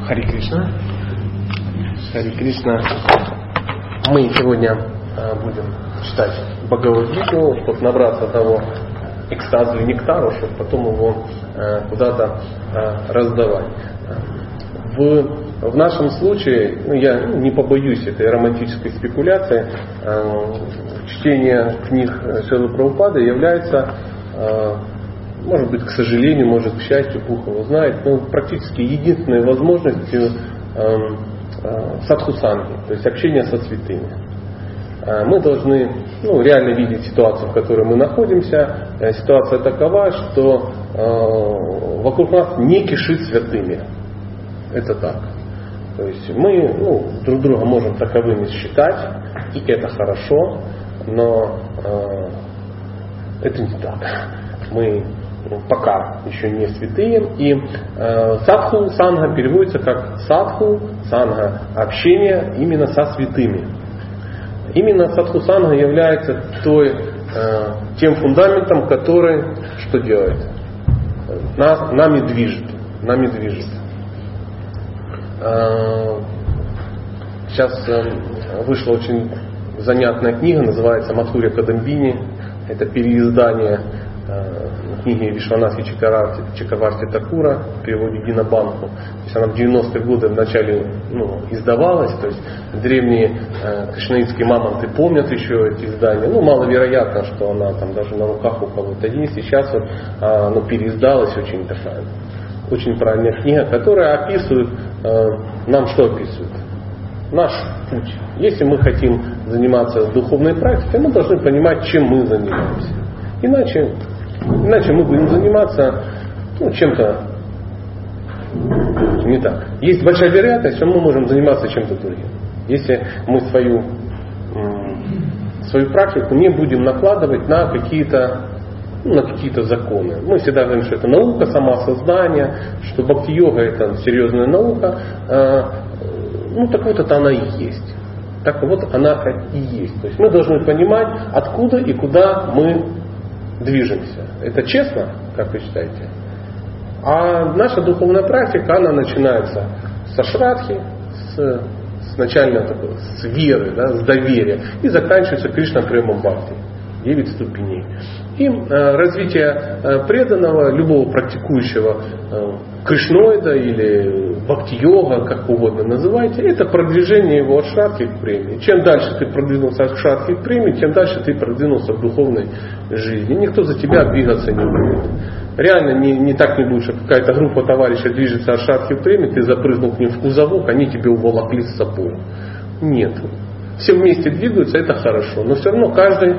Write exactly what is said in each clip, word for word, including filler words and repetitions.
Хари Кришна. Хари Кришна. Мы сегодня будем читать Бхагавад-гиту, чтобы набраться того экстаза или нектара, чтобы потом его куда-то раздавать. В, в нашем случае, ну, я не побоюсь этой романтической спекуляции, чтение книг Шрилы Прабхупады является, может быть, к сожалению, может, к счастью, Бог его знает, но практически единственной возможностью садхусанги, то есть общения со святыми. Мы должны ну, реально видеть ситуацию, в которой мы находимся. Ситуация такова, что э, вокруг нас не кишит святыми. Это так. То есть мы ну, друг друга можем таковыми считать, и это хорошо, но э, это не так. Мы ну, пока еще не святые. И э, садху санга переводится как садху санга, общение именно со святыми. Именно садхусанга является той, э, тем фундаментом, который что делает? Нас, нами движет. Нами движет. Э, сейчас э, вышла очень занятная книга, называется «Мадхурья Кадамбини». Это переиздание э, книги Вишванатхи Чакраварти Такура в переводе Динабанху. То есть она в девяностые годы вначале ну, издавалась, то есть древние э, кришнаитские мамонты помнят еще эти издания. Ну, маловероятно, что она там даже на руках у кого-то есть. И сейчас вот э, ну, переиздалась очень такая, очень правильная книга, которая описывает, э, нам что описывает? Наш путь. Если мы хотим заниматься духовной практикой, мы должны понимать, чем мы занимаемся. Иначе Иначе мы будем заниматься ну, чем-то не так. Есть большая вероятность, что мы можем заниматься чем-то другим. Если мы свою, свою практику не будем накладывать на какие-то, ну, на какие-то законы. Мы всегда говорим, что это наука самоосознания, что бхакти-йога это серьезная наука. Ну так вот это она и есть. Так вот она и есть. То есть мы должны понимать, откуда и куда мы движемся. Это честно, как вы считаете? А наша духовная практика, она начинается со шрадхи, с, с начальной такой, с веры, да, с доверия, и заканчивается Кришна Према Бхакти. девять ступеней. И э, развитие э, преданного, любого практикующего э, кришноида или бхакти-йога, как угодно называйте, это продвижение его от шрадхи к преме. Чем дальше ты продвинулся от шрадхи к преме, тем дальше ты продвинулся в духовной жизни. Никто за тебя двигаться не будет. Реально не, не так не будет, что какая-то группа товарищей движется от шрадхи к преме, ты запрыгнул к ним в кузовок, они тебе уволокли с собой. Нет. Все вместе двигаются, это хорошо. Но все равно каждый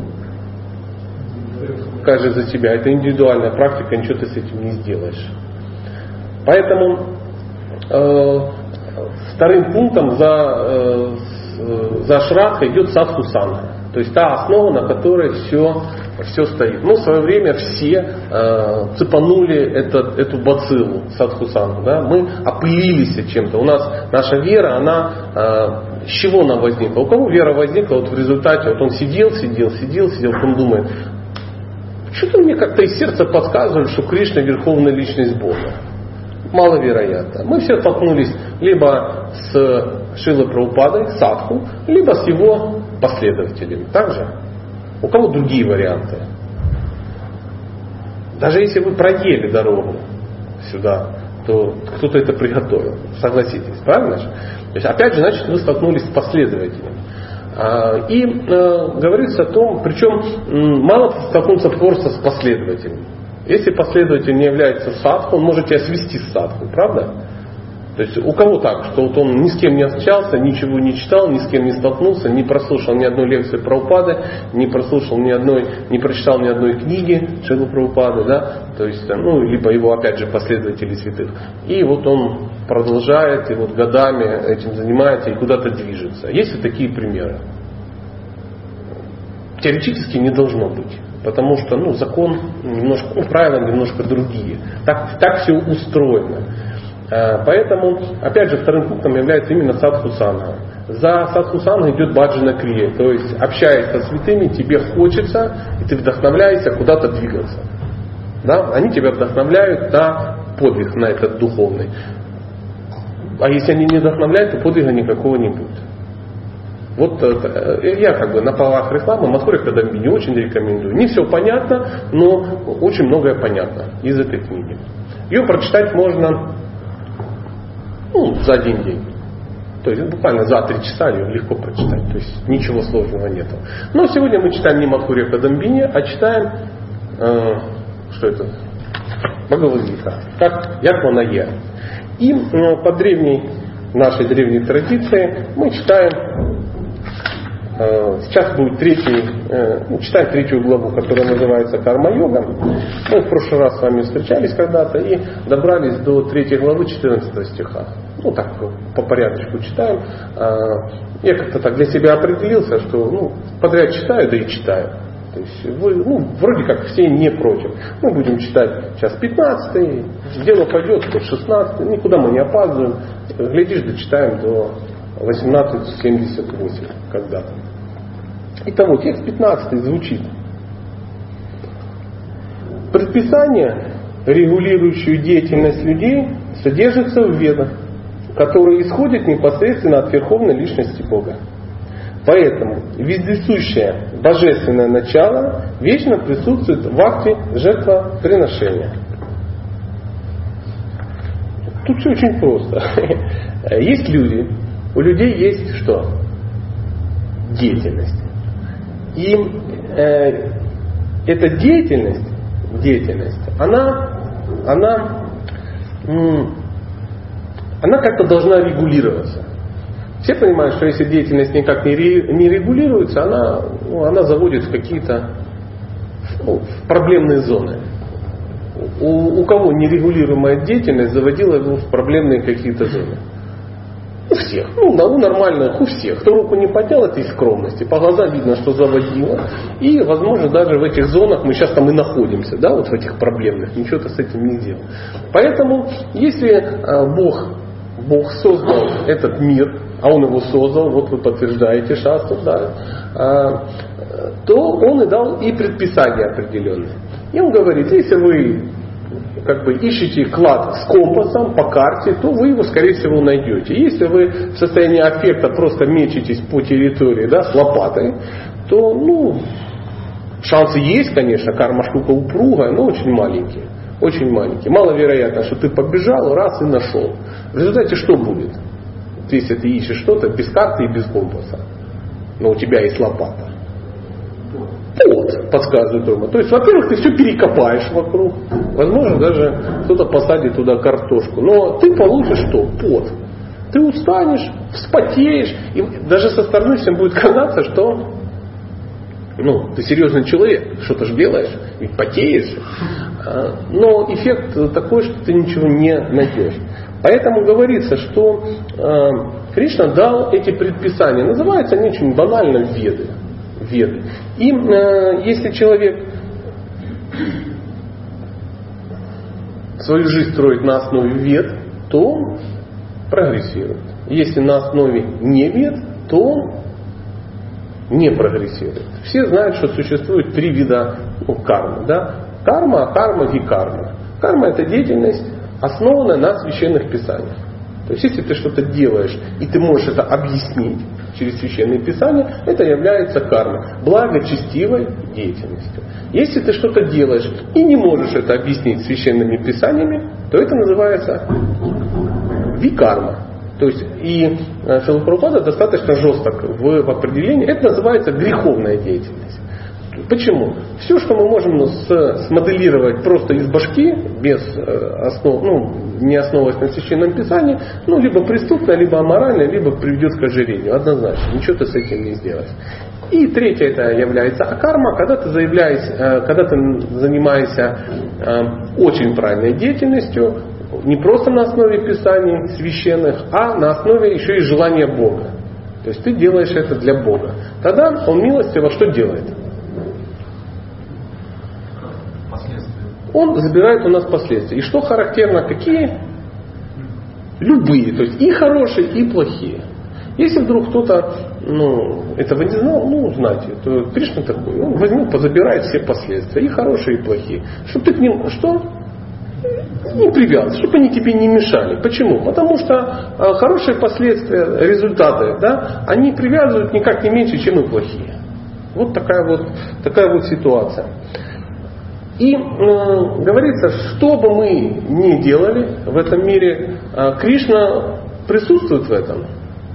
каждый за себя. Это индивидуальная практика, ничего ты с этим не сделаешь. Поэтому э, вторым пунктом за, э, за шрадха идет садхусанга. То есть та основа, на которой все, все стоит. Ну, в свое время все э, цепанули этот, эту бациллу садхусангу. Да? Мы опылились чем-то. У нас наша вера, она э, с чего она возникла? У кого вера возникла вот в результате? Вот он сидел, сидел, сидел, сидел, он думает, что-то мне как-то из сердца подсказывает, что Кришна верховная личность Бога. Маловероятно. Мы все столкнулись либо с Шрилой Прабхупадой, садху, либо с его последователями. Также у кого другие варианты? Даже если вы проели дорогу сюда, то кто-то это приготовил. Согласитесь, правильно же? То есть, опять же, значит, вы столкнулись с последователями. И э, говорится о том, причем мало столкнуться просто с последователем. Если последователь не является садху, он может тебя свести с садху, правда? То есть у кого так, что вот он ни с кем не общался, ничего не читал, ни с кем не столкнулся, не прослушал ни одной лекции Прабхупады, не прослушал ни одной, не прочитал ни одной книги Шрилы Прабхупады, да? То есть, ну, либо его опять же последователи святых. И вот он продолжает, и вот годами этим занимается и куда-то движется. Есть и такие примеры. Теоретически не должно быть. Потому что ну, закон немножко, ну, правила немножко другие. Так, так все устроено. Поэтому, опять же, вторым пунктом является именно садхусанга. За садхусанга идет баджана крия. То есть, общаясь со святыми, тебе хочется, и ты вдохновляешься куда-то двигаться. Да? Они тебя вдохновляют на подвиг, на этот духовный. А если они не вдохновляют, то подвига никакого не будет. Вот я как бы на правах рекламы Мадхурья Кадамбини очень рекомендую. Не все понятно, но очень многое понятно из этой книги. Ее прочитать можно ну, за один день. То есть буквально за три часа ее легко прочитать. То есть ничего сложного нету. Но сегодня мы читаем не Мадхурья Кадамбини, а читаем, э, что это? Бхагавад-гита. Как Ятманае. И э, по древней, нашей древней традиции мы читаем, э, сейчас будет третий, э, ну, читаем третью главу, которая называется Карма-йога. Мы в прошлый раз с вами встречались когда-то и добрались до третьей главы четырнадцатого стиха. Ну так, по порядочку читаем. Я как-то так для себя определился, что ну, подряд читаю, да и читаю. То есть вы, ну, вроде как все не против. Мы будем читать сейчас пятнадцатый, дело пойдет до шестнадцатый, никуда мы не опаздываем. Глядишь, дочитаем до восемнадцать семьдесят восемь когда-то. Итого, текст пятнадцатый звучит. Предписание, регулирующее деятельность людей, содержится в ведах, которые исходят непосредственно от Верховной Личности Бога. Поэтому вездесущее божественное начало вечно присутствует в акте жертвоприношения. Тут все очень просто. Есть люди, у людей есть что? Деятельность. И э, эта деятельность, деятельность, она, она, м- она как-то должна регулироваться. Все понимают, что если деятельность никак не, ре, не регулируется, она, ну, она заводит в какие-то ну, в проблемные зоны. У, у кого нерегулируемая деятельность заводила его в проблемные какие-то зоны? У всех. Ну, у нормальных у всех. Кто руку не поднял, это из скромности. По глазам видно, что заводило. И, возможно, даже в этих зонах мы сейчас там и находимся, да, вот в этих проблемных. Ничего-то с этим не делаем. Поэтому, если э, Бог, Бог создал этот мир, а Он его создал, вот вы подтверждаете шастру, да, э, то Он и дал и предписания определенные. И Он говорит, если вы как бы ищете клад с компасом по карте, то вы его, скорее всего, найдете. Если вы в состоянии аффекта просто мечетесь по территории, да, с лопатой, то, ну, шансы есть, конечно, карма штука упругая, но очень маленькие. Очень маленькие. Маловероятно, что ты побежал, раз и нашел. В результате что будет? Если ты ищешь что-то без карты и без компаса, но у тебя есть лопата. Пот, подсказывает Рома. То есть, во-первых, ты все перекопаешь вокруг. Возможно, даже кто-то посадит туда картошку. Но ты получишь что? Пот. Ты устанешь, вспотеешь. И даже со стороны всем будет казаться, что ну, ты серьезный человек, что-то же делаешь, ведь потеешь. Но эффект такой, что ты ничего не найдешь. Поэтому говорится, что э, Кришна дал эти предписания. Называются они очень банально веды. Веды. И э, если человек свою жизнь строит на основе вед, то он прогрессирует. Если на основе не вед, то он не прогрессирует. Все знают, что существует три вида ну, кармы. Да? Карма, акарма, викарма. Карма — это деятельность, основанная на священных писаниях. То есть, если ты что-то делаешь, и ты можешь это объяснить через священные писания, это является кармой, благочестивой деятельностью. Если ты что-то делаешь и не можешь это объяснить священными писаниями, то это называется викарма. То есть, и Шрила Прабхупада достаточно жесток в, в определении, это называется греховная деятельность. Почему? Все, что мы можем с, смоделировать просто из башки, без основ, ну, не основываясь на священном писании, ну, либо преступно, либо аморально, либо приведет к ожирению. Однозначно. Ничего ты с этим не сделаешь. И третье это является акарма, когда ты заявляешься, когда ты занимаешься очень правильной деятельностью, не просто на основе писаний священных, а на основе еще и желания Бога. То есть ты делаешь это для Бога. Тогда Он милостиво что делает? Он забирает у нас последствия. И что характерно, какие? Любые. То есть и хорошие, и плохие. Если вдруг кто-то ну, этого не знал, ну, узнайте, то Кришна такой, он возьмет, позабирает все последствия. И хорошие, и плохие. Чтобы ты к ним, что? Не привязываться, чтобы они тебе не мешали. Почему? Потому что э, хорошие последствия, результаты, да, они привязывают никак не меньше, чем и плохие. Вот такая вот, такая вот ситуация. И э, говорится, что бы мы ни делали в этом мире, э, Кришна присутствует в этом.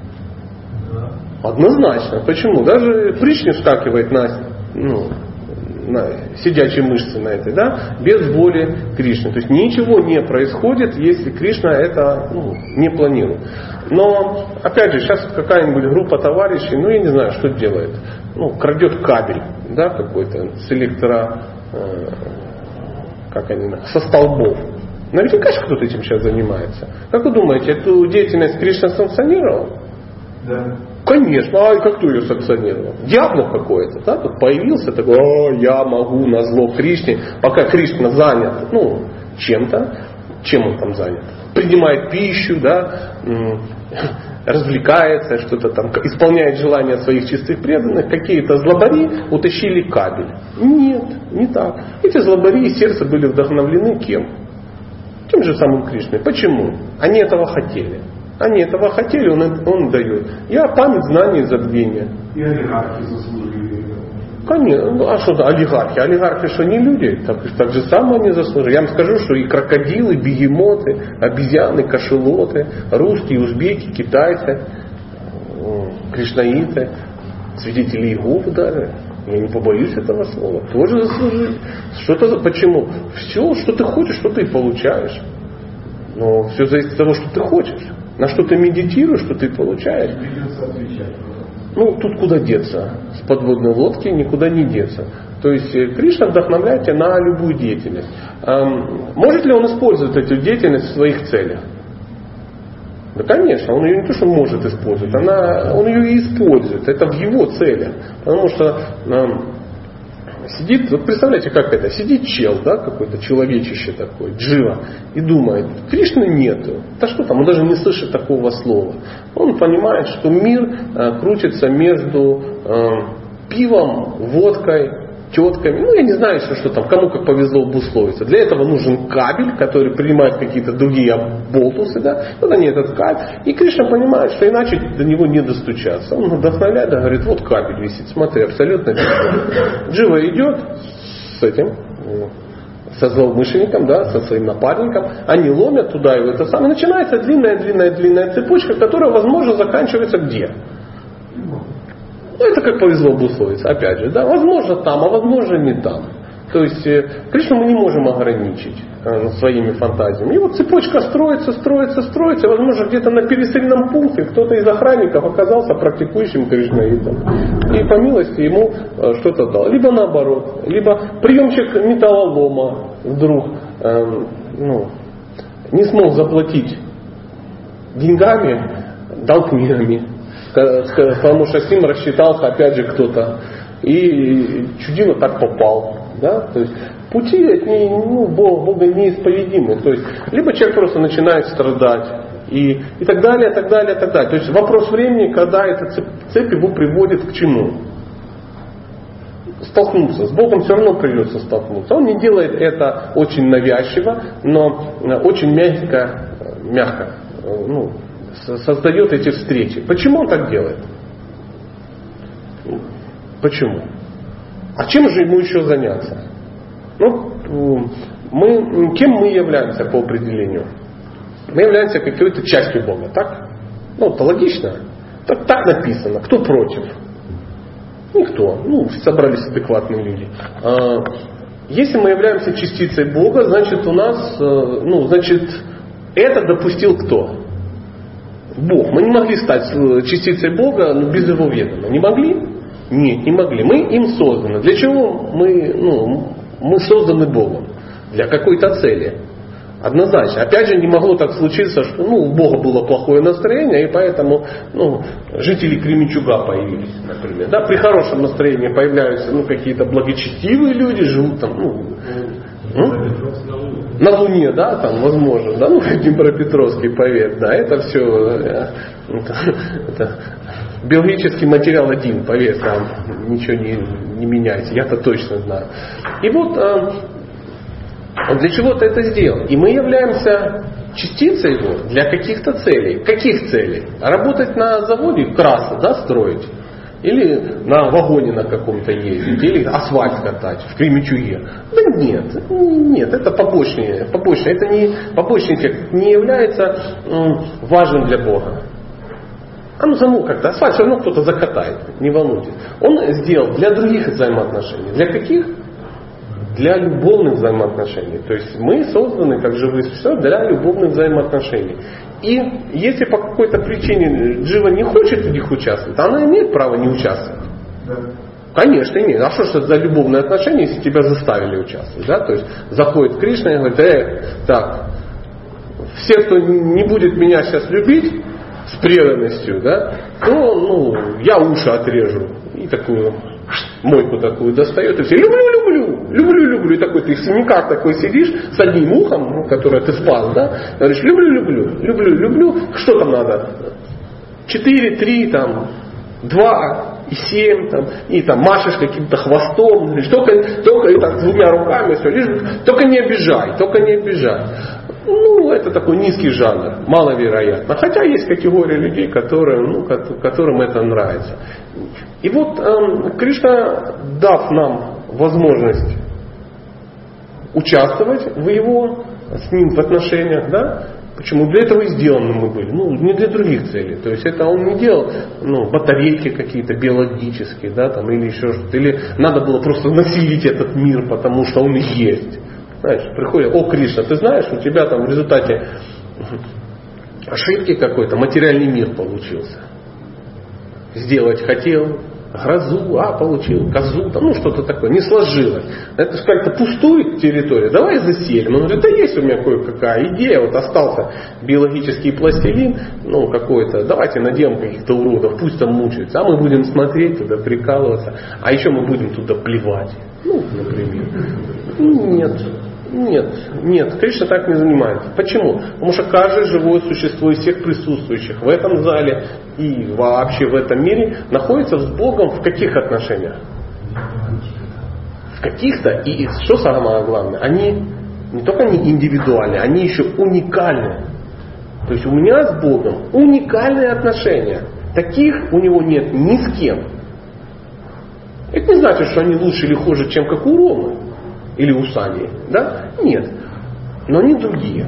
Однозначно. Почему? Даже притч не вскакивает на, ну, на сидячие мышцы на этой, да, без воли Кришны. То есть ничего не происходит, если Кришна это ну, не планирует. Но, опять же, сейчас какая-нибудь группа товарищей, ну я не знаю, что делает. Ну, крадет кабель, да, какой-то с электро... Э, как они, со столбов. Наверняка же кто-то этим сейчас занимается. Как вы думаете, эту деятельность Кришна санкционировал? Да. Конечно, а как кто ее санкционировал? Дьявол какой-то, да, тут появился такой, о, я могу на зло Кришне, пока Кришна занят, ну, чем-то, чем он там занят? Принимает пищу, да, развлекается, что-то там, исполняет желания своих чистых преданных, какие-то злобари утащили кабель. Нет, не так. Эти злобари и сердце были вдохновлены кем? Тем же самым Кришной. Почему? Они этого хотели. Они этого хотели, он, он дает. Я память, знания и забвения. И олигархи заслужили. Конечно. Ну, а что за олигархи? Олигархи что, не люди? Так, так же самое они заслужили. Я вам скажу, что и крокодилы, бегемоты, обезьяны, кашелоты, русские, узбеки, китайцы, кришнаиты, свидетели Иеговы даже, я не побоюсь этого слова, тоже заслужили. Что-то, почему? Все, что ты хочешь, что ты получаешь. Но все зависит от того, что ты хочешь. На что ты медитируешь, что ты получаешь. Ну, тут куда деться? С подводной лодки никуда не деться. То есть Кришна вдохновляет тебя на любую деятельность. Может ли он использовать эту деятельность в своих целях? Да, конечно, он ее не то, что может использовать, она, он ее и использует. Это в его целях. Потому что сидит, вот представляете, как это, сидит чел, да, какой-то человечище такой, джива, и думает, Кришны нету. Да что там, он даже не слышит такого слова. Он понимает, что мир э, крутится между э, пивом, водкой, тетками. Ну, я не знаю, что, что там, кому как повезло обусловиться. Для этого нужен кабель, который принимает какие-то другие болтусы, да, вот они этот кабель. И Кришна понимает, что иначе до него не достучаться. Он вдохновляет, да, говорит, вот кабель висит, смотри, абсолютно бесполезно. Джива идет с этим, со злоумышленником, да, со своим напарником, они ломят туда его, это самое. Начинается длинная-длинная-длинная цепочка, которая, возможно, заканчивается где? Ну, это как повезло обусловиться, опять же, да, возможно там, а возможно не там. То есть Кришну мы не можем ограничить э, своими фантазиями. И вот цепочка строится, строится, строится, и, возможно, где-то на пересыльном пункте кто-то из охранников оказался практикующим кришнаитом. И по милости ему э, что-то дал. Либо наоборот, либо приемщик металлолома вдруг э, ну, не смог заплатить деньгами, дал книгами. Потому что с ним рассчитался опять же кто-то. И чудиво так попал. Да? То есть пути от ней, ну, Бога неисповедимы. То есть либо человек просто начинает страдать. И, и так далее, так далее, так далее. То есть вопрос времени, когда эта цепь, цепь его приводит к чему? Столкнуться. С Богом все равно придется столкнуться. Он не делает это очень навязчиво, но очень мягко, мягко ну, создает эти встречи. Почему он так делает? Почему? А чем же ему еще заняться? Ну, мы, кем мы являемся по определению? Мы являемся какой-то частью Бога, так? Ну, это логично. Так, так написано. Кто против? Никто. Ну, собрались адекватные люди. А, если мы являемся частицей Бога, значит у нас, ну, значит, это допустил кто? Бог. Мы не могли стать частицей Бога без его ведома. Не могли? Нет, не могли. Мы им созданы. Для чего мы, ну, мы созданы Богом? Для какой-то цели. Однозначно. Опять же, не могло так случиться, что ну, у Бога было плохое настроение, и поэтому ну, жители Кременчуга появились, например. Да, при хорошем настроении появляются ну, какие-то благочестивые люди, живут там, ну, ну, на Луне, да, там, возможно, да, ну, как Днепропетровский поэт, да, это все, это, это биологический материал один, поверь, там, ничего не, не меняется, я-то точно знаю. И вот, Он для чего-то это сделал. И мы являемся частицей его для каких-то целей. Каких целей? Работать на заводе, красу, да, строить. Или на вагоне на каком-то ездить. Или асфальт катать в Кременчуге. Да нет, нет, это побочный, побочный, это не, побочный эффект не является м, важным для Бога. А ну само как-то, асфальт все равно кто-то закатает, не волнуйтесь. Он сделал для других взаимоотношений. Для каких? Для любовных взаимоотношений. То есть мы созданы как живые существа для любовных взаимоотношений. И если по какой-то причине Джива не хочет в них участвовать, она имеет право не участвовать. Да. Конечно, имеет. А что ж это за любовные отношения, если тебя заставили участвовать? Да? То есть заходит Кришна и говорит, э, так, все, кто не будет меня сейчас любить с преданностью, да, то ну, я уши отрежу. И такую мойку такую достает, и все люблю, люблю, люблю, люблю. И такой ты в синяках такой сидишь с одним ухом, ну, которое ты спас, да, говоришь, люблю, люблю, люблю, люблю. Что там надо? Четыре, три, там, два и семь, там, и там машешь каким-то хвостом, говоришь, только, только и так, двумя руками, все, лишь, только не обижай, только не обижай. Ну, это такой низкий жанр, маловероятно. Хотя есть категория людей, которые, ну, которым это нравится. И вот э, Кришна, дав нам возможность участвовать в его, с ним в отношениях, да, почему? Для этого и сделаны мы были, ну, не для других целей. То есть это он не делал, ну, батарейки какие-то биологические, да, там, или еще что-то. Или надо было просто населить этот мир, потому что он есть. Знаешь, приходит, о, Кришна, ты знаешь, у тебя там в результате ошибки какой-то материальный мир получился. Сделать хотел, грозу, а получил, козу, там, ну что-то такое, не сложилось. Это же как-то пустует территория, давай заселим. Он говорит, да есть у меня кое-какая идея, вот остался биологический пластилин, ну какой-то, давайте наделаем каких-то уродов, пусть там мучаются, а мы будем смотреть туда, прикалываться, а еще мы будем туда плевать. Ну, например. Нет. Нет, нет, Кришна так не занимается. Почему? Потому что каждое живое существо из всех присутствующих в этом зале и вообще в этом мире находится с Богом в каких отношениях? В каких-то, и что самое главное, они не только не индивидуальны, они еще уникальны. То есть у меня с Богом уникальные отношения. Таких у него нет ни с кем. Это не значит, что они лучше или хуже, чем как у Ромы. Или у Сани, да? Нет. Но они другие.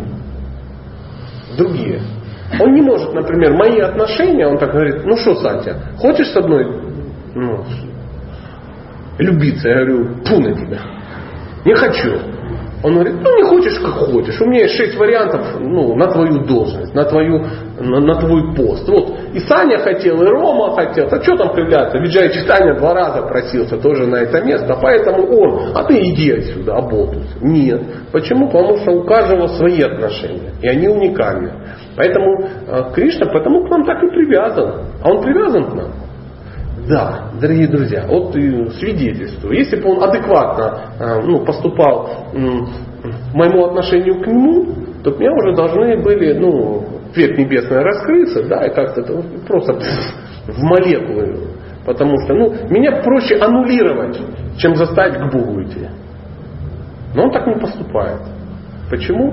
Другие. Он не может, например, мои отношения, он так говорит, ну что, Сантья, хочешь со мной ну, любиться? Я говорю, фу на тебя. Не хочу. Он говорит, ну не хочешь, как хочешь. У меня есть шесть вариантов ну, на твою должность, на, твою, на, на твой пост. Вот и Саня хотел, и Рома хотел. Так что там кривляться? Виджай Читания два раза просился тоже на это место. Поэтому он, а ты иди отсюда, оболтусь. Нет. Почему? Потому что у каждого свои отношения. И они уникальны. Поэтому Кришна потому к нам так и привязан. А он привязан к нам? Да, дорогие друзья, вот свидетельствую. Если бы он адекватно ну, поступал моему отношению к нему, то меня уже должны были, ну, цвет небесный раскрыться, да, и как-то просто в молекулы. Потому что, ну, меня проще аннулировать, чем заставить к Богу идти. Но он так не поступает. Почему?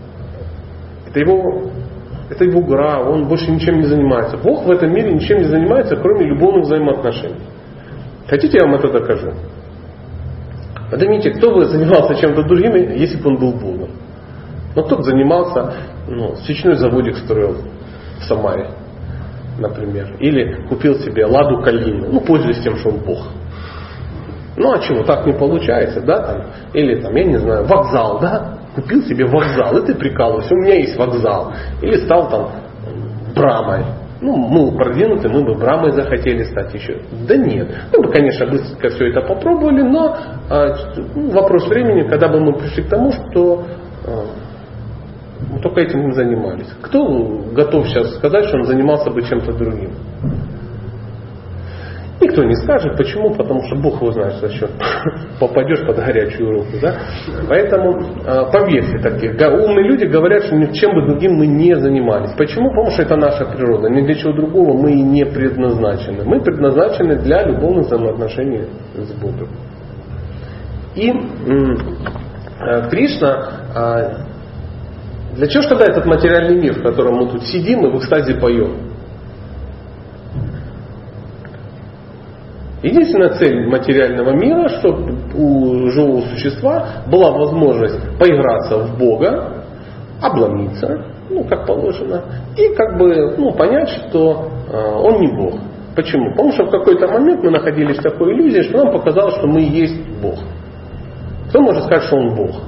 Это его... Это его гора, он больше ничем не занимается. Бог в этом мире ничем не занимается, кроме любовных взаимоотношений. Хотите, я вам это докажу? Поднимите, кто бы занимался чем-то другим, если бы он был Богом? Ну, кто-то занимался, ну, свечной заводик строил в Самаре, например. Или купил себе ладу калину, ну, пользуясь тем, что он Бог. Ну, а чего, так не получается, да? Там, или, там, я не знаю, вокзал, да? Купил себе вокзал, и ты прикалываешься, у меня есть вокзал. Или стал там Брамой. Ну, мы продвинуты, мы бы Брамой захотели стать еще. Да нет. Мы бы, конечно, быстро все это попробовали, но а, ну, вопрос времени, когда бы мы пришли к тому, что а, мы только этим не занимались. Кто готов сейчас сказать, что он занимался бы чем-то другим? Никто не скажет. Почему? Потому что Бог его знает, что еще попадешь под горячую руку. Да? Поэтому поверьте, такие умные люди говорят, что ни чем бы другим мы не занимались. Почему? Потому что это наша природа. Ни для чего другого мы и не предназначены. Мы предназначены для любовных взаимоотношений с Богом. И Кришна, для чего же тогда этот материальный мир, в котором мы тут сидим и в экстазе поем? Единственная цель материального мира, чтобы у живого существа была возможность поиграться в Бога, обломиться, ну, как положено, и как бы ну, понять, что э, он не Бог. Почему? Потому что в какой-то момент мы находились в такой иллюзии, что нам показалось, что мы и есть Бог. Кто может сказать, что он Бог?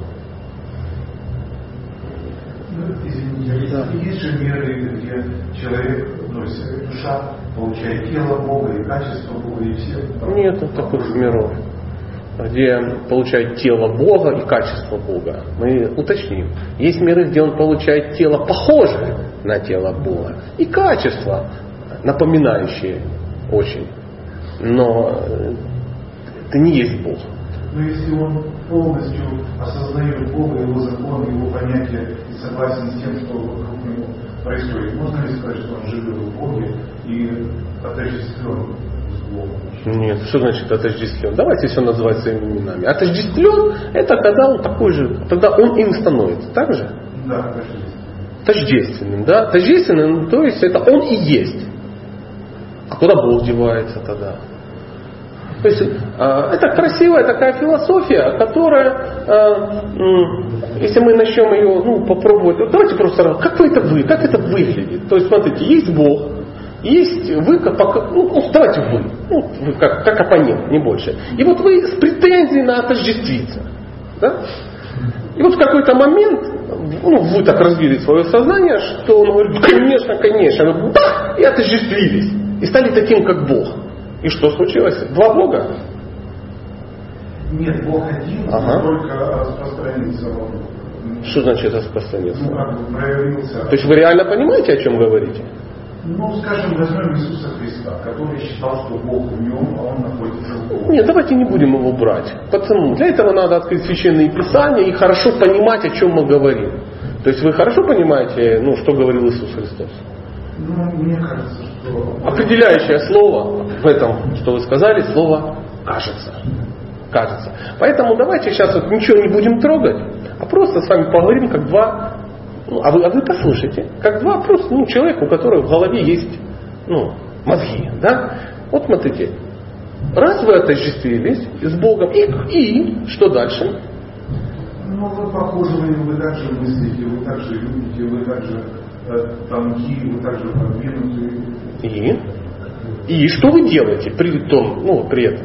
Извините, да. Есть же миры, где человек, ну, душа получает тело Бога и качество Бога, и все. Нет таких миров, где получает тело Бога и качество Бога. Мы уточним. Есть миры, где он получает тело, похожее на тело Бога, и качество, напоминающее очень. Но это не есть Бог. Но если он полностью осознает Бога, его законы, его понятия и согласен с тем, что вокруг него происходит, можно ли сказать, что он живет в Боге и отождествлен с Богом? Нет, что значит отождествлен? Давайте все называть своими именами. Отождествлен — это когда он такой же, тогда он им становится, так же? Да, отождествлен. Тождественным, да? Тождественным, то есть это он и есть. А куда Бог девается тогда? То есть это красивая такая философия, которая, если мы начнем ее ну, попробовать, вот давайте просто, как вы это вы, как это выглядит? То есть смотрите, есть Бог, есть вы, как, ну, давайте вы, ну, вы как, как оппонент, не больше. И вот вы с претензией на отождествиться. Да? И вот в какой-то момент ну, вы так развили свое сознание, что он говорит, конечно, конечно, ну, да, и отождествились. И стали таким, как Бог. И что случилось? Два Бога? Нет, Бог один, ага. только распространился вокруг. Что значит распространился? Ну, как бы проявился. То есть вы реально понимаете, о чем говорите? Ну, скажем, возьмем Иисуса Христа, который считал, что Бог в нем, а он находится в Боге. Нет, давайте не будем его брать. Потому для этого надо открыть священные писания и хорошо понимать, о чем мы говорим. То есть вы хорошо понимаете, ну, что говорил Иисус Христос? Ну, мне кажется, что... Определяющее слово в этом, что вы сказали, слово «кажется». Кажется. Поэтому давайте сейчас вот ничего не будем трогать, а просто с вами поговорим как два... Ну, а, вы, а вы послушайте, как два просто ну, человека, у которых в голове есть ну, мозги. Да? Вот смотрите, раз вы отождествились с Богом, и, и что дальше? Ну, вы похожи, вы так же мыслите, вы так же любите, вы так же э, тонки, вы так же продвинуты. И? И что вы делаете при том, ну, при этом?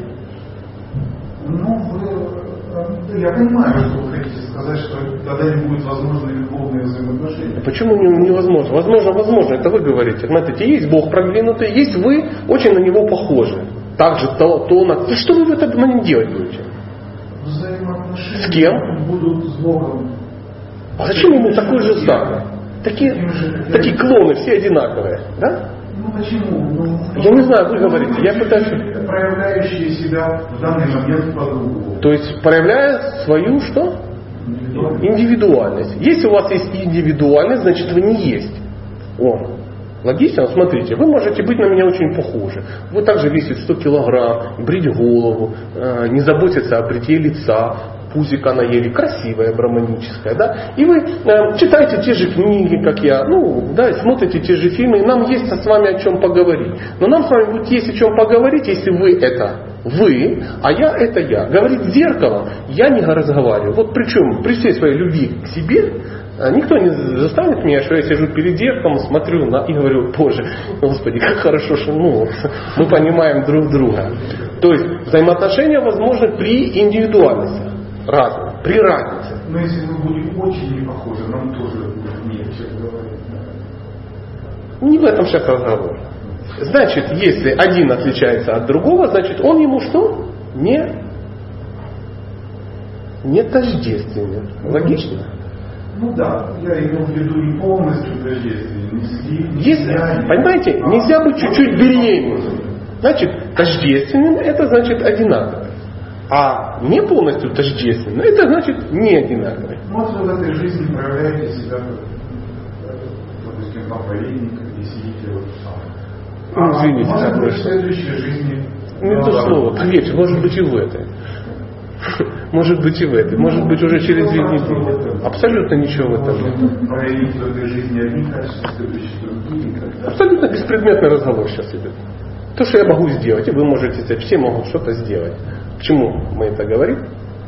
Ну, вы, я понимаю, что вы хотите сказать, что тогда не будет возможны любовные взаимоотношения. Почему невозможно? Возможно, возможно, это вы говорите. Смотрите, есть Бог продвинутый, есть вы очень на него похожи. Так же, то, то на... Что вы в этот момент делать будете? Взаимоотношения с кем? Будут с Богом. А зачем ему такой же самый? Такие, такие клоны, все одинаковые. Да? Ну почему? Ну, я не знаю, вы говорите, я пытаюсь... Проявляющие себя в данный момент по-другому. То есть проявляя свою что? Индивидуальность. Индивидуальность. Если у вас есть индивидуальность, значит вы не есть он. Логично? Смотрите, вы можете быть на меня очень похожи. Вы также весите сто килограмм, брить голову, не заботиться о бритье лица, пузика наели, красивая, браманическая, да? И вы э, читаете те же книги, как я, ну, да, смотрите те же фильмы, и нам есть с вами о чем поговорить. Но нам с вами будет есть о чем поговорить, если вы это вы, а я это я. Говорить с зеркалом я не разговариваю. Вот причем при всей своей любви к себе, никто не заставит меня, что я сижу перед зеркалом, смотрю на, и говорю, Боже, Господи, как хорошо, что ну, мы понимаем друг друга. То есть взаимоотношения возможны при индивидуальности. Разные, при разнице. Но если мы будем очень не похожи, нам тоже не о чем говорить. Не в этом сейчас разговор. Значит, если один отличается от другого, значит он ему что? Не, не тождественен. Логично? Ну да, я имел в виду не полностью тождественен. Если, понимаете, нельзя быть чуть-чуть беременным. Значит, тождественным это значит одинаковый. А не полностью тождественным, это значит не одинаковый. Может, вы в этой жизни проявляете себя как, допустим, проповедник и сидите вот сам. Ну, извините, может так быть, в следующей жизни... Не то слово, поверьте, может быть и в этой. может быть и в этой, может быть уже через две недели. Абсолютно ничего в этом нет. Проявить в этой жизни одни качества, следующие другие. Абсолютно беспредметный разговор сейчас идет. То, что я могу сделать, и вы можете сделать, все могут что-то сделать. К чему мы это говорим?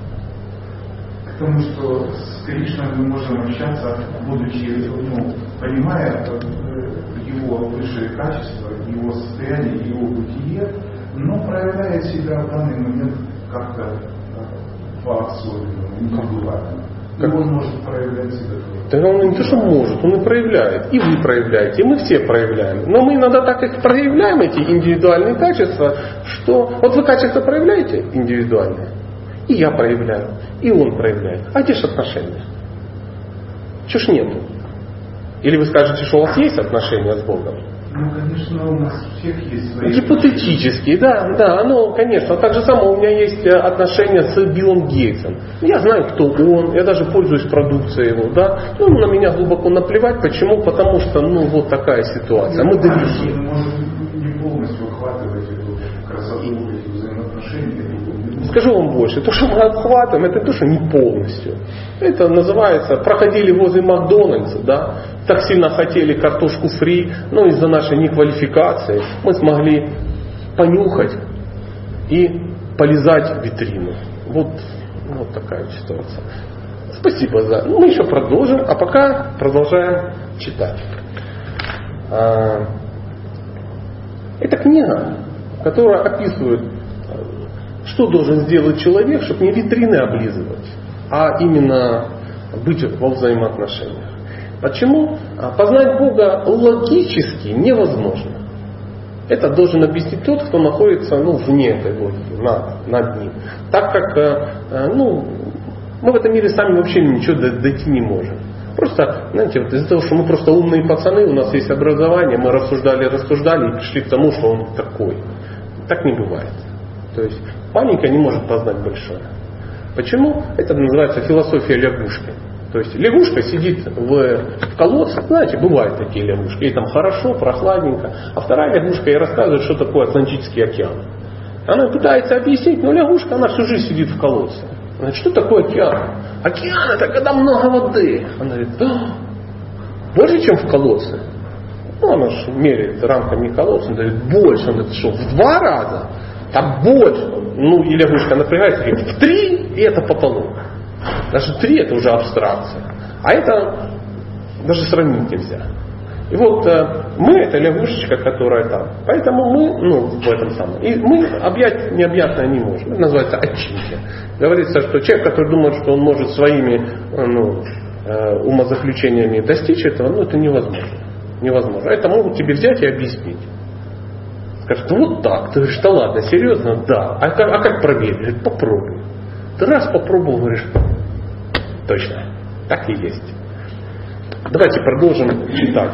К тому, что с Кришной мы можем общаться, будучи, ну, понимая его высшие качества, его состояние, его бытие, но проявляя себя в данный момент как-то по-особенному, индивидуально. И он может проявлять себя тоже. Да он не то, что может, он и проявляет. И вы проявляете, и мы все проявляем. Но мы иногда так их проявляем, эти индивидуальные качества, что... Вот вы качества проявляете индивидуальные, и я проявляю, и он проявляет. А где же отношения? Чего ж нету? Или вы скажете, что у вас есть отношения с Богом? Ну, конечно, у нас у всех есть свои... Гипотетические, да, да, ну, конечно. Так же самое у меня есть отношения с Биллом Гейтсом. Я знаю, кто он, я даже пользуюсь продукцией его, да. Ну, на меня глубоко наплевать. Почему? Потому что, ну, вот такая ситуация. Мы далеки. Мы можем не полностью охватывать эту красоту, эти взаимоотношения. Скажу вам больше, то, что мы обхватываем, это то, что не полностью. Это называется, проходили возле Макдональдса, да, так сильно хотели картошку фри, но из-за нашей неквалификации мы смогли понюхать и полизать витрину. Вот, вот такая ситуация. Спасибо за... Мы еще продолжим, а пока продолжаем читать. Это книга, которая описывает, что должен сделать человек, чтобы не витрины облизывать, а именно быть во взаимоотношениях. Почему? Познать Бога логически невозможно. Это должен объяснить тот, кто находится, ну, вне этой логики, над, над ним. Так как, ну, мы в этом мире сами вообще ничего дойти не можем. Просто, знаете, вот из-за того, что мы просто умные пацаны, у нас есть образование, мы рассуждали, рассуждали и пришли к тому, что он такой. Так не бывает. То есть маленькая не может познать большое. Почему? Это называется философия лягушки. То есть лягушка сидит в, в колодце, знаете, бывают такие лягушки, ей там хорошо, прохладненько, а вторая лягушка ей рассказывает, что такое Атлантический океан. Она пытается объяснить, но лягушка, она всю жизнь сидит в колодце. Она говорит, что такое океан? Океан — это когда много воды. Она говорит, да, больше, чем в колодце. Ну, она же меряет рамками колодца, она говорит, больше. Она говорит, что, в два раза? Там больше. Ну, и лягушка напрягается, говорит, в три, и это потолок. Даже три это уже абстракция. А это даже сравнить нельзя. И вот э, мы это лягушечка, которая там. Поэтому мы, ну, в этом самом. И мы объять необъятное не можем. Это называется отчинки. Говорится, что человек, который думает, что он может своими ну, э, умозаключениями достичь этого, ну, это невозможно. Невозможно. Это могут тебе взять и объяснить. Скажут, вот так. Ты говоришь, да ладно, серьезно? Да. А как, а как проверить? Говорит, попробуй. Ты раз попробовал, говоришь, точно, так и есть. Давайте продолжим читать.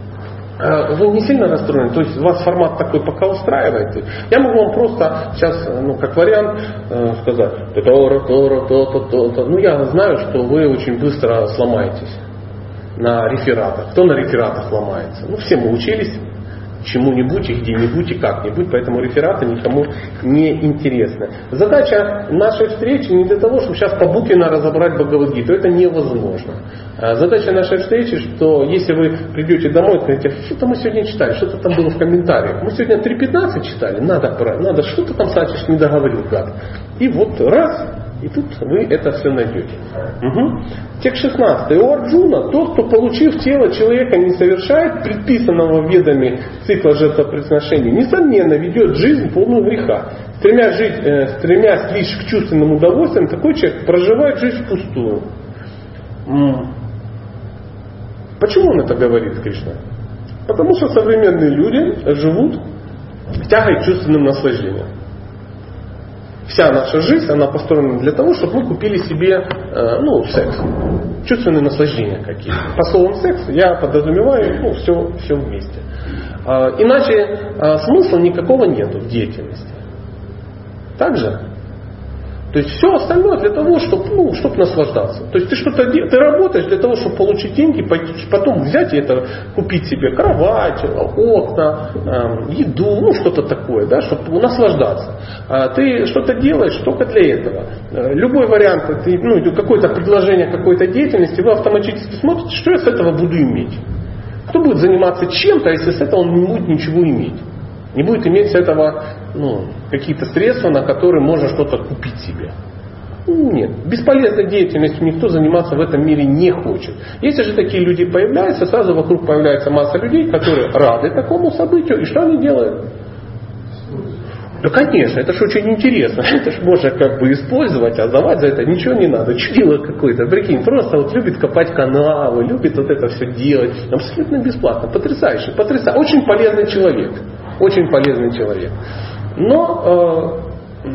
Вы не сильно расстроены? То есть вас формат такой пока устраивает? Я могу вам просто сейчас, ну, как вариант, сказать, то-то, то-то, то-то, то-то. Ну, я знаю, что вы очень быстро сломаетесь на рефератах. Кто на рефератах ломается? Ну, все мы учились чему-нибудь и где-нибудь и как-нибудь, поэтому рефераты никому не интересны. Задача нашей встречи не для того, чтобы сейчас по буквенно разобрать Бхагавад-гиту, это невозможно. Задача нашей встречи, что если вы придете домой и скажете, что-то мы сегодня читали, что-то там было в комментариях, мы сегодня три пятнадцать читали, надо, надо что-то там Сатиш не договорил, гад. И вот раз, и тут вы это все найдете. Угу. Текст шестнадцатый. У Арджуна тот, кто, получив тело человека, не совершает предписанного ведами цикла жертвоприношений, несомненно ведет жизнь полную греха. Стремясь, жить, э, стремясь лишь к чувственным удовольствиям, такой человек проживает жизнь впустую. М-м. Почему он это говорит, Кришна? Потому что современные люди живут тягой к чувственным наслаждениям. Вся наша жизнь, она построена для того, чтобы мы купили себе э, ну, секс. Чувственные наслаждения какие-то. По словам секс я подразумеваю ну, все, все вместе. Э, иначе э, смысла никакого нету в деятельности. Также То есть все остальное для того, чтобы, ну, чтобы наслаждаться. То есть ты что-то делаешь, ты работаешь для того, чтобы получить деньги, потом взять и это, купить себе кровать, окна, э, еду, ну что-то такое, да, чтобы наслаждаться. А ты что-то делаешь только для этого. Любой вариант, ты, ну, какое-то предложение какой-то деятельности, вы автоматически смотрите, что я с этого буду иметь. Кто будет заниматься чем-то, если с этого он не будет ничего иметь? Не будет иметь с этого, ну, какие-то средства, на которые можно что-то купить себе. Нет. Бесполезной деятельностью никто заниматься в этом мире не хочет. Если же такие люди появляются, сразу вокруг появляется масса людей, которые рады такому событию. И что они делают? Да, конечно, это же очень интересно. Это же можно как бы использовать, а давать за это ничего не надо. Чудило какое-то. Прикинь, просто вот любит копать канавы, любит вот это все делать. Абсолютно бесплатно. Потрясающе. Потрясающе. Очень полезный человек. Очень полезный человек. Но, э,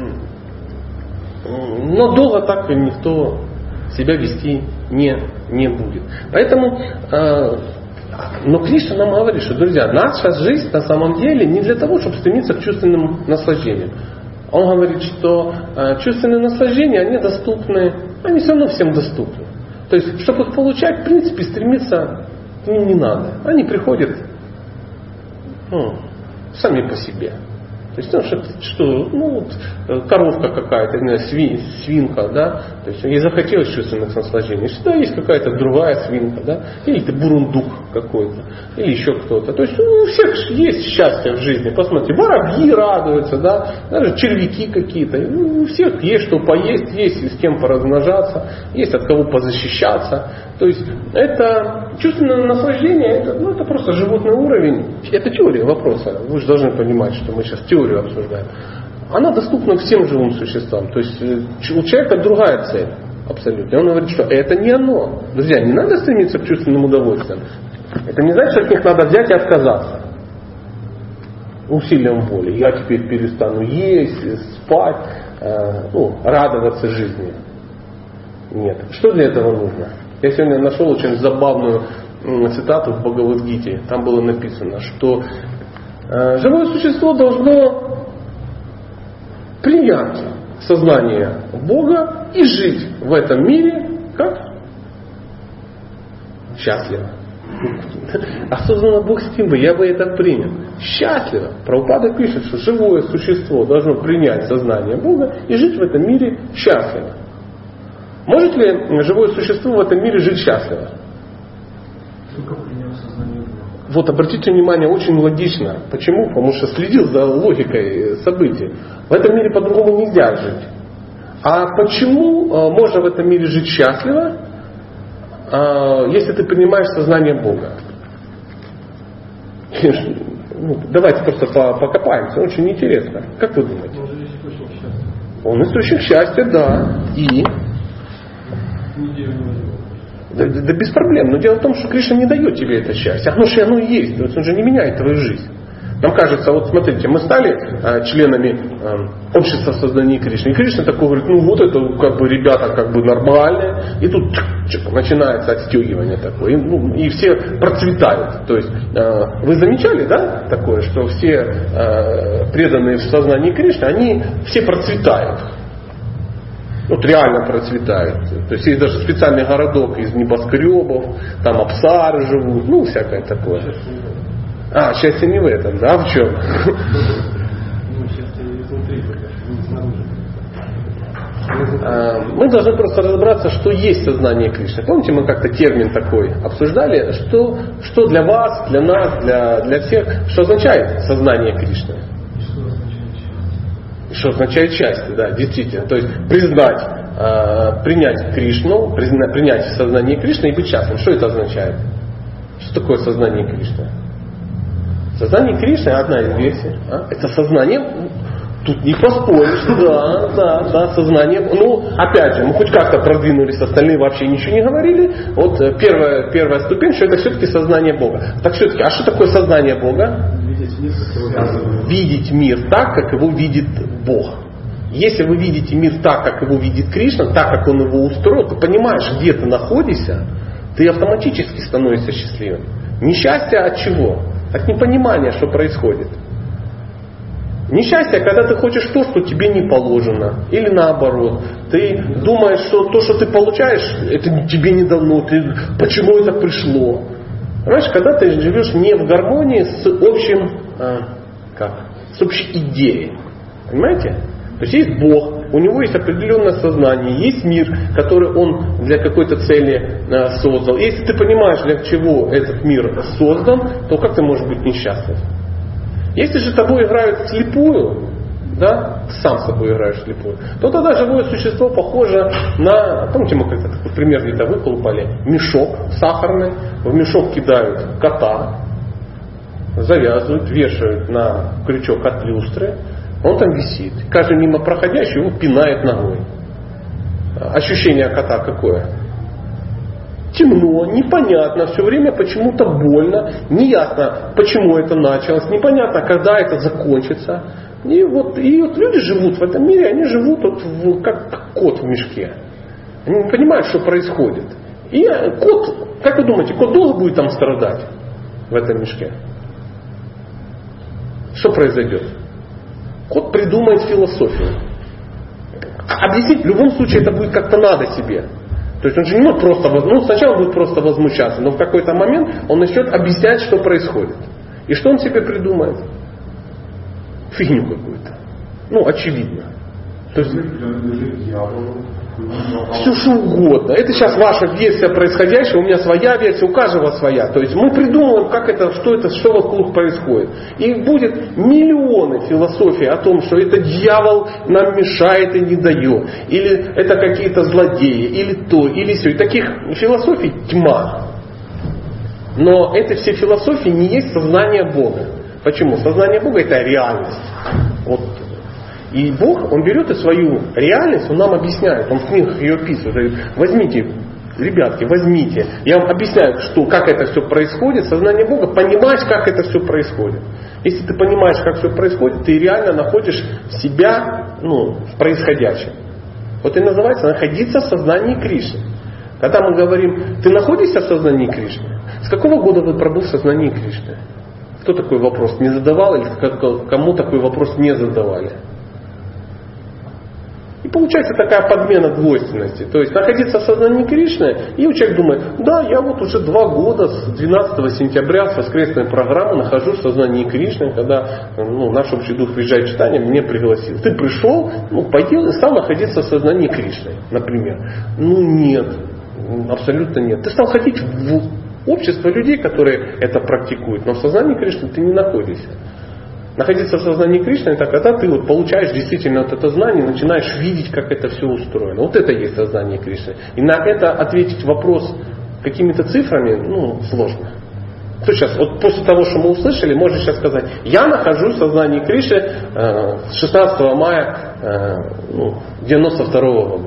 но долго так никто себя вести не, не будет. Поэтому, э, но Кришна нам говорит, что, друзья, наша жизнь на самом деле не для того, чтобы стремиться к чувственным наслаждениям. Он говорит, что э, чувственные наслаждения, они доступны, они все равно всем доступны. То есть, чтобы их получать, в принципе, стремиться к ним не надо. Они приходят, ну, сами по себе. То есть, ну, что, что ну, коровка какая-то, не знаю, свин, свинка, да, то есть ей захотелось чувственных наслаждений, всегда есть какая-то другая свинка, да, или ты бурундук какой-то, или еще кто-то. То есть ну, у всех есть счастье в жизни. Посмотрите, воробьи радуются, да, даже червяки какие-то. Ну, у всех есть что поесть, есть с кем поразмножаться, есть от кого позащищаться. То есть это чувственное наслаждение, это, ну, это просто животный уровень. Это теория вопроса. Вы же должны понимать, что мы сейчас теорию обсуждаем. Она доступна всем живым существам. То есть у человека другая цель. Абсолютно. И он говорит, что это не оно. Друзья, не надо стремиться к чувственным удовольствиям. Это не значит, что от них надо взять и отказаться. Усилием воли. Я теперь перестану есть, спать, э, ну, радоваться жизни. Нет. Что для этого нужно? Я сегодня нашел очень забавную цитату в Бхагавад-гите. Там было написано, что э, живое существо должно принять сознание Бога и жить в этом мире как счастливо. Осознанно Бог с тем бы, я бы это принял. Счастливо. Прабхупада пишет, что живое существо должно принять сознание Бога и жить в этом мире счастливо. Может ли живое существо в этом мире жить счастливо? Только приняв сознание Бога. Вот обратите внимание, очень логично. Почему? Потому что следил за логикой событий. В этом мире по-другому нельзя жить. А почему можно в этом мире жить счастливо, если ты принимаешь сознание Бога? Ну, давайте просто покопаемся. Очень интересно. Как вы думаете? Он же источник счастья. Он источник счастья, да. И? Да, да, да без проблем. Но дело в том, что Кришна не дает тебе это счастье. Оно же оно и есть. То есть он же не меняет твою жизнь. Нам кажется, вот смотрите, мы стали э, членами э, общества создания Кришны. И Кришна такой говорит, ну вот это как бы ребята как бы нормальные. И тут чик, начинается отстегивание такое. И, ну, и все процветают. То есть э, вы замечали, да, такое, что все э, преданные в сознании Кришны, они все процветают. Вот реально процветают. То есть есть даже специальный городок из небоскребов, там апсары живут, ну всякое такое. А, счастье не в этом, да? В чем? Ну, счастье изнутри, не снаружи. Мы должны просто разобраться, что есть сознание Кришны. Помните, мы как-то термин такой обсуждали, что, что для вас, для нас, для, для всех, что означает сознание Кришны? Что означает счастье, да, действительно. То есть признать, э, принять Кришну, признать, принять сознание Кришны и быть счастливым. Что это означает? Что такое сознание Кришны? Сознание Кришны, одна из версий, а? Это сознание, тут не поспоришь, да, да, да, сознание. Ну, опять же, мы хоть как-то продвинулись, остальные вообще ничего не говорили. Вот первая, первая ступень, что это все-таки сознание Бога. Так все-таки, а что такое сознание Бога? Видеть мир, как его видеть мир так, как его видит Бог. Если вы видите мир так, как его видит Кришна, так, как он его устроил, ты понимаешь, где ты находишься, ты автоматически становишься счастливым. Несчастье от чего? От непонимания, что происходит. Несчастье, когда ты хочешь то, что тебе не положено. Или наоборот. Ты думаешь, что то, что ты получаешь, это тебе не дано. Ты, почему это пришло? Понимаешь, когда ты живешь не в гармонии с общим, а, как, с общей идеей. Понимаете? То есть есть Бог, у него есть определенное сознание, есть мир, который он для какой-то цели а, создал. И если ты понимаешь, для чего этот мир создан, то как ты можешь быть несчастлив? Если же тобой играют вслепую, да, ты сам с собой играешь вслепую, то тогда живое существо похоже на, помните, мы как-то такой пример где-то выколупали, мешок сахарный, в мешок кидают кота, завязывают, вешают на крючок от люстры, он там висит. Каждый мимо проходящий его пинает ногой. Ощущение кота какое? Темно, непонятно, все время почему-то больно, неясно, почему это началось, непонятно, когда это закончится. И вот, и вот люди живут в этом мире, они живут вот в, как, как кот в мешке. Они не понимают, что происходит. И кот, как вы думаете, кот долго будет там страдать в этом мешке? Что произойдет? Кот придумает философию. Объяснить в любом случае это будет как-то надо себе. То есть он же не может просто, ну сначала будет просто возмущаться, но в какой-то момент он начнет объяснять, что происходит. И что он себе придумает? Фигню какую-то. Ну, очевидно. То есть, все что угодно. Это сейчас ваша версия происходящего, у меня своя версия, у каждого своя. То есть мы придумываем, как это, что это, что вокруг происходит. И будет миллионы философий о том, что это дьявол нам мешает и не дает. Или это какие-то злодеи, или то, или все. И таких философий тьма. Но эти все философии не есть сознание Бога. Почему? Сознание Бога это реальность. Вот. И Бог, Он берет и свою реальность, Он нам объясняет, Он в книгах ее описывает. Говорит, возьмите, ребятки, возьмите. Я вам объясняю, что, как это все происходит. Сознание Бога, понимаешь, как это все происходит. Если ты понимаешь, как все происходит, ты реально находишь себя ну, в происходящем. Вот и называется находиться в сознании Кришны. Когда мы говорим, ты находишься в сознании Кришны, с какого года вы пробыл в сознании Кришны? Кто такой вопрос не задавал или кому такой вопрос не задавали? И получается такая подмена двойственности. То есть находиться в сознании Кришны, и человек думает, да, я вот уже два года с двенадцатого сентября с воскресной программы нахожусь в сознании Кришны, когда ну, наш общий дух «Визжай читания» меня пригласил. Ты пришел, ну, пойди и стал находиться в сознании Кришны, например. Ну нет, абсолютно нет. Ты стал ходить в общество людей, которые это практикуют, но в сознании Кришны ты не находишься. Находиться в сознании Кришны, это когда ты вот получаешь действительно вот это знание, начинаешь видеть, как это все устроено. Вот это и есть сознание Кришны. И на это ответить вопрос какими-то цифрами, ну, сложно. Кто сейчас, вот после того, что мы услышали, можно сейчас сказать, я нахожусь в сознании Кришны э, с шестнадцатого мая э, ну, девяносто второго года.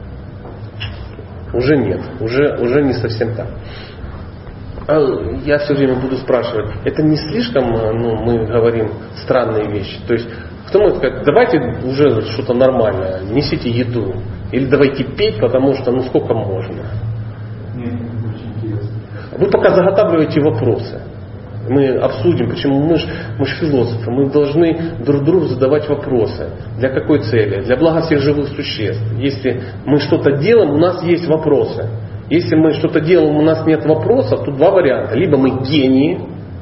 Уже нет, уже, уже не совсем так. Я все время буду спрашивать, это не слишком, ну, мы говорим странные вещи? То есть, кто может сказать, давайте уже что-то нормальное, несите еду. Или давайте петь, потому что, ну, сколько можно? Нет, очень интересно. Вы пока заготавливаете вопросы. Мы обсудим, почему мы же мы ж философы, мы должны друг другу задавать вопросы. Для какой цели? Для блага всех живых существ. Если мы что-то делаем, у нас есть вопросы. Если мы что-то делаем, у нас нет вопросов, тут два варианта. Либо мы гении,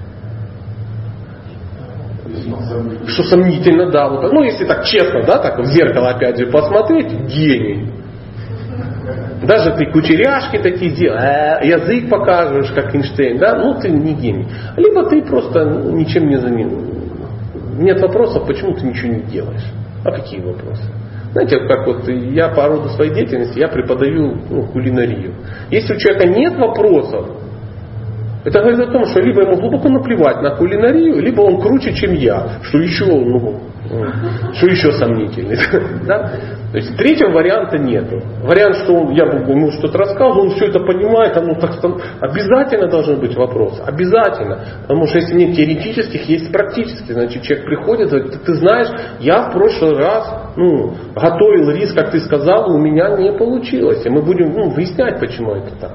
что сомнительно, да. Вот, ну, если так честно, да, так в зеркало опять же посмотреть, гений. Даже ты кучеряшки такие делаешь, язык покажешь, как Эйнштейн, да, ну ты не гений. Либо ты просто ничем не занимаешься. Нет вопросов, почему ты ничего не делаешь. А какие вопросы? Знаете, как вот я по роду своей деятельности, я преподаю ну, кулинарию. Если у человека нет вопросов, это говорит о том, что либо ему глубоко наплевать на кулинарию, либо он круче, чем я, что еще, ну, что еще сомнительный. Да? То есть третьего варианта нету. Вариант, что он, я ему что-то рассказывал, он все это понимает, а ну, так, обязательно должен быть вопрос. Обязательно. Потому что если нет теоретических, есть практических. Значит, человек приходит, говорит, ты знаешь, я в прошлый раз ну, готовил рис, как ты сказал, у меня не получилось. И мы будем ну, выяснять, почему это так.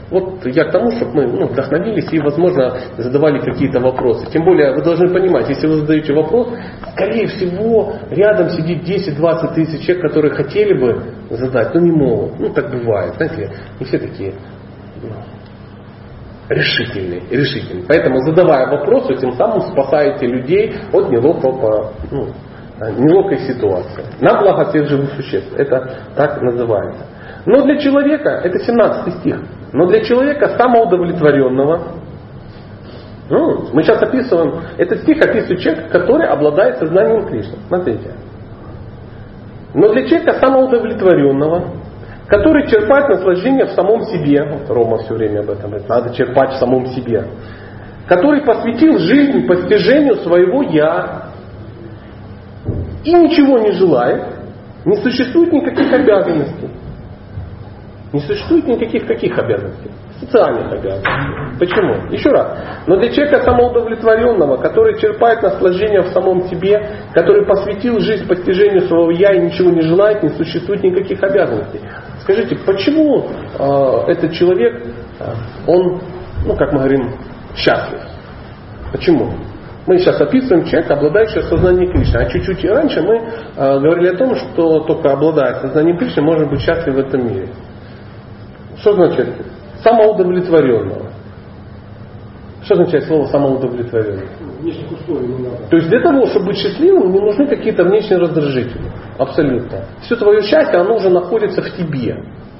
Вот я к тому, чтобы мы ну, вдохновились и, возможно, задавали какие-то вопросы. Тем более вы должны понимать, если вы задаете вопрос, скорее всего, рядом сидит десять-двадцать тысяч человек, которые хотели бы задать, но не могут. Ну, так бывает. Знаете, не все такие ну, решительные, решительные. Поэтому, задавая вопросы, тем самым спасаете людей от неловкого, ну, неловкой ситуации. На благо всех живых существ. Это так называется. Но для человека, это семнадцатый стих, но для человека самоудовлетворенного, ну, мы сейчас описываем, этот стих описывает человека, который обладает сознанием Кришны. Смотрите. Но для человека самоудовлетворенного, который черпает наслаждение в самом себе, вот Рома все время об этом говорит, надо черпать в самом себе, который посвятил жизнь постижению своего «я» и ничего не желает, не существует никаких обязанностей. Не существует никаких каких обязанностей? Социальных обязанностей. Почему? Еще раз. Но для человека самоудовлетворенного, который черпает наслаждение в самом себе, который посвятил жизнь постижению своего «я» и ничего не желает, не существует никаких обязанностей. Скажите, почему э, этот человек, э, он, ну как мы говорим, счастлив? Почему? Мы сейчас описываем человека, обладающего сознанием Кришны. А чуть-чуть раньше мы э, говорили о том, что только обладая сознанием Кришны, может быть счастлив в этом мире. Что значит самоудовлетворенного? Что означает слово самоудовлетворенный? Внешних условий не надо. То есть для того, чтобы быть счастливым, не нужны какие-то внешние раздражители. Абсолютно. Все твое счастье, оно уже находится в тебе.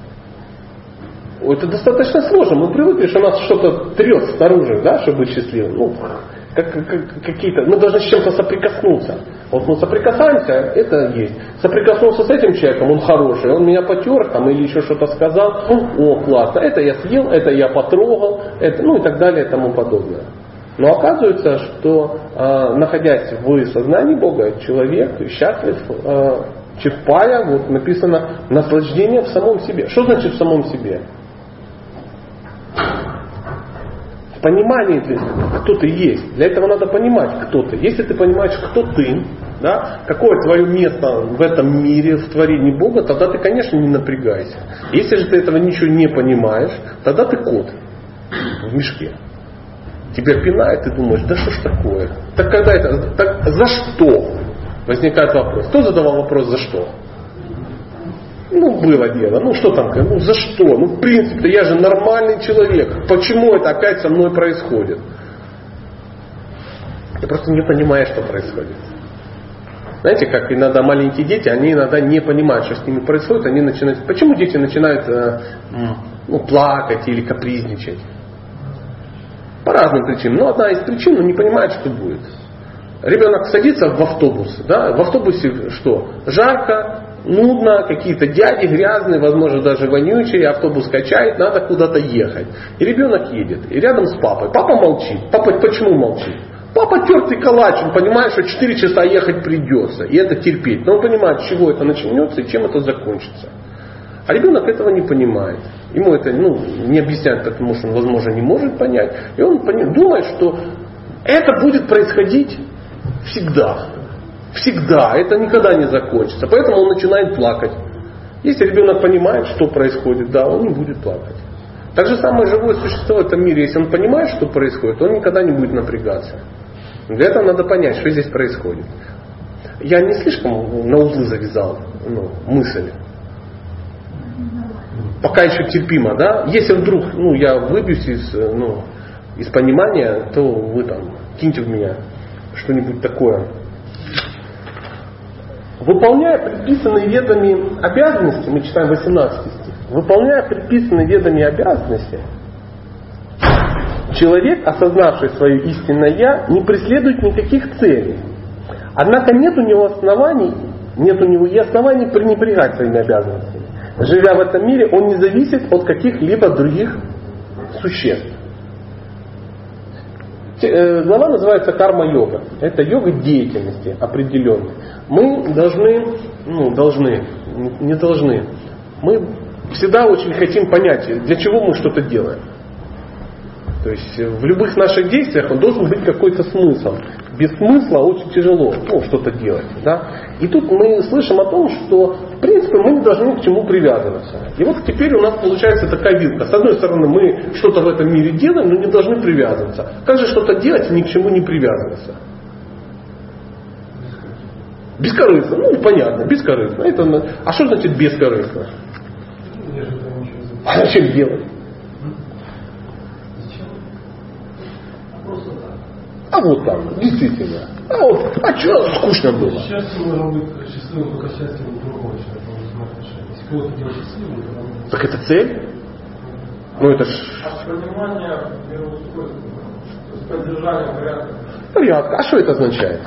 Это достаточно сложно. Мы привыкли, что нас что-то трет снаружи, да, чтобы быть счастливым. Ну, как, как, какие-то, мы должны с чем-то соприкоснуться. Вот мы соприкасаемся, это есть. Соприкоснулся с этим человеком, он хороший, он меня потер там, или еще что-то сказал, о, классно, это я съел, это я потрогал, это, ну и так далее и тому подобное. Но оказывается, что э, находясь в сознании Бога, человек счастлив, э, черпая, вот написано, наслаждение в самом себе. Что значит в самом себе? Понимание, кто ты есть. Для этого надо понимать, кто ты. Если ты понимаешь, кто ты, да, какое твое место в этом мире, в творении Бога, тогда ты, конечно, не напрягайся. Если же ты этого ничего не понимаешь, тогда ты кот в мешке. Тебя пинает, ты думаешь, да что ж такое? Так когда это, так за что? Возникает вопрос. Кто задавал вопрос за что? Ну, было дело. Ну, что там? Ну, за что? Ну, в принципе, я же нормальный человек. Почему это опять со мной происходит? Ты просто не понимаешь, что происходит. Знаете, как иногда маленькие дети, они иногда не понимают, что с ними происходит. Они начинают... Почему дети начинают э, ну, плакать или капризничать? По разным причинам. Но одна из причин, он не понимает, что будет. Ребенок садится в автобус. Да? В автобусе что? Жарко, нудно, какие-то дяди грязные, возможно, даже вонючие, автобус качает, надо куда-то ехать. И ребенок едет, и рядом с папой. Папа молчит. Папа почему молчит? Папа тертый калач, он понимает, что четыре часа ехать придется, и это терпеть. Но он понимает, с чего это начнется и чем это закончится. А ребенок этого не понимает. Ему это ну, не объясняют, потому что он, возможно, не может понять. И он думает, что это будет происходить всегда. Всегда. Это никогда не закончится. Поэтому он начинает плакать. Если ребенок понимает, что происходит, да, он не будет плакать. Так же самое живое существо в этом мире, если он понимает, что происходит, он никогда не будет напрягаться. Для этого надо понять, что здесь происходит. Я не слишком на узлы завязал ну, мысль. Пока еще терпимо, да? Если вдруг ну, я выбьюсь из, ну, из понимания, то вы там киньте в меня что-нибудь такое. Выполняя предписанные ведами обязанности, мы читаем восемнадцатый стих, выполняя предписанные ведами обязанности, человек, осознавший свое истинное «я», не преследует никаких целей. Однако нет у него оснований, нет у него и оснований пренебрегать своими обязанностями. Живя в этом мире, он не зависит от каких-либо других существ. Глава называется карма-йога. Это йога деятельности определенной. Мы должны, ну, должны, не должны. Мы всегда очень хотим понять, для чего мы что-то делаем. То есть в любых наших действиях он должен быть какой-то смысл. без смысла очень тяжело ну, что-то делать. Да? И тут мы слышим о том, что в принципе мы не должны к чему привязываться. И вот теперь у нас получается такая вилка. С одной стороны, мы что-то в этом мире делаем, но не должны привязываться. Как же что-то делать и ни к чему не привязываться? Бескорыстно. Ну, понятно, бескорыстно. Это, а что значит бескорыстно? А зачем делать? А вот там, действительно. А вот, а что скучно было? Счастье можно быть счастливым, только счастьем другого человека. Если кого-то делать счастливым, то... Так это цель? Ну это ж... А понимание мироустройства, то есть поддержание порядка. Порядка. А что это означает?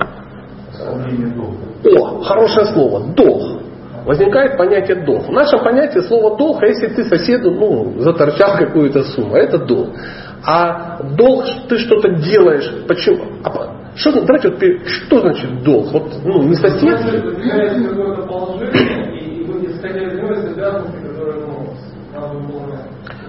О, хорошее слово. Долг. Возникает понятие долг. В нашем понятии слово долг, а если ты соседу ну, заторчал какую-то сумму, это долг. А долг, ты что-то делаешь, почему? А, что, давайте вот, что значит долг? Вот, ну, не сосед. Есть какое-то положение, и вы исходя из него есть обязанности, которые ну, надо выполнять.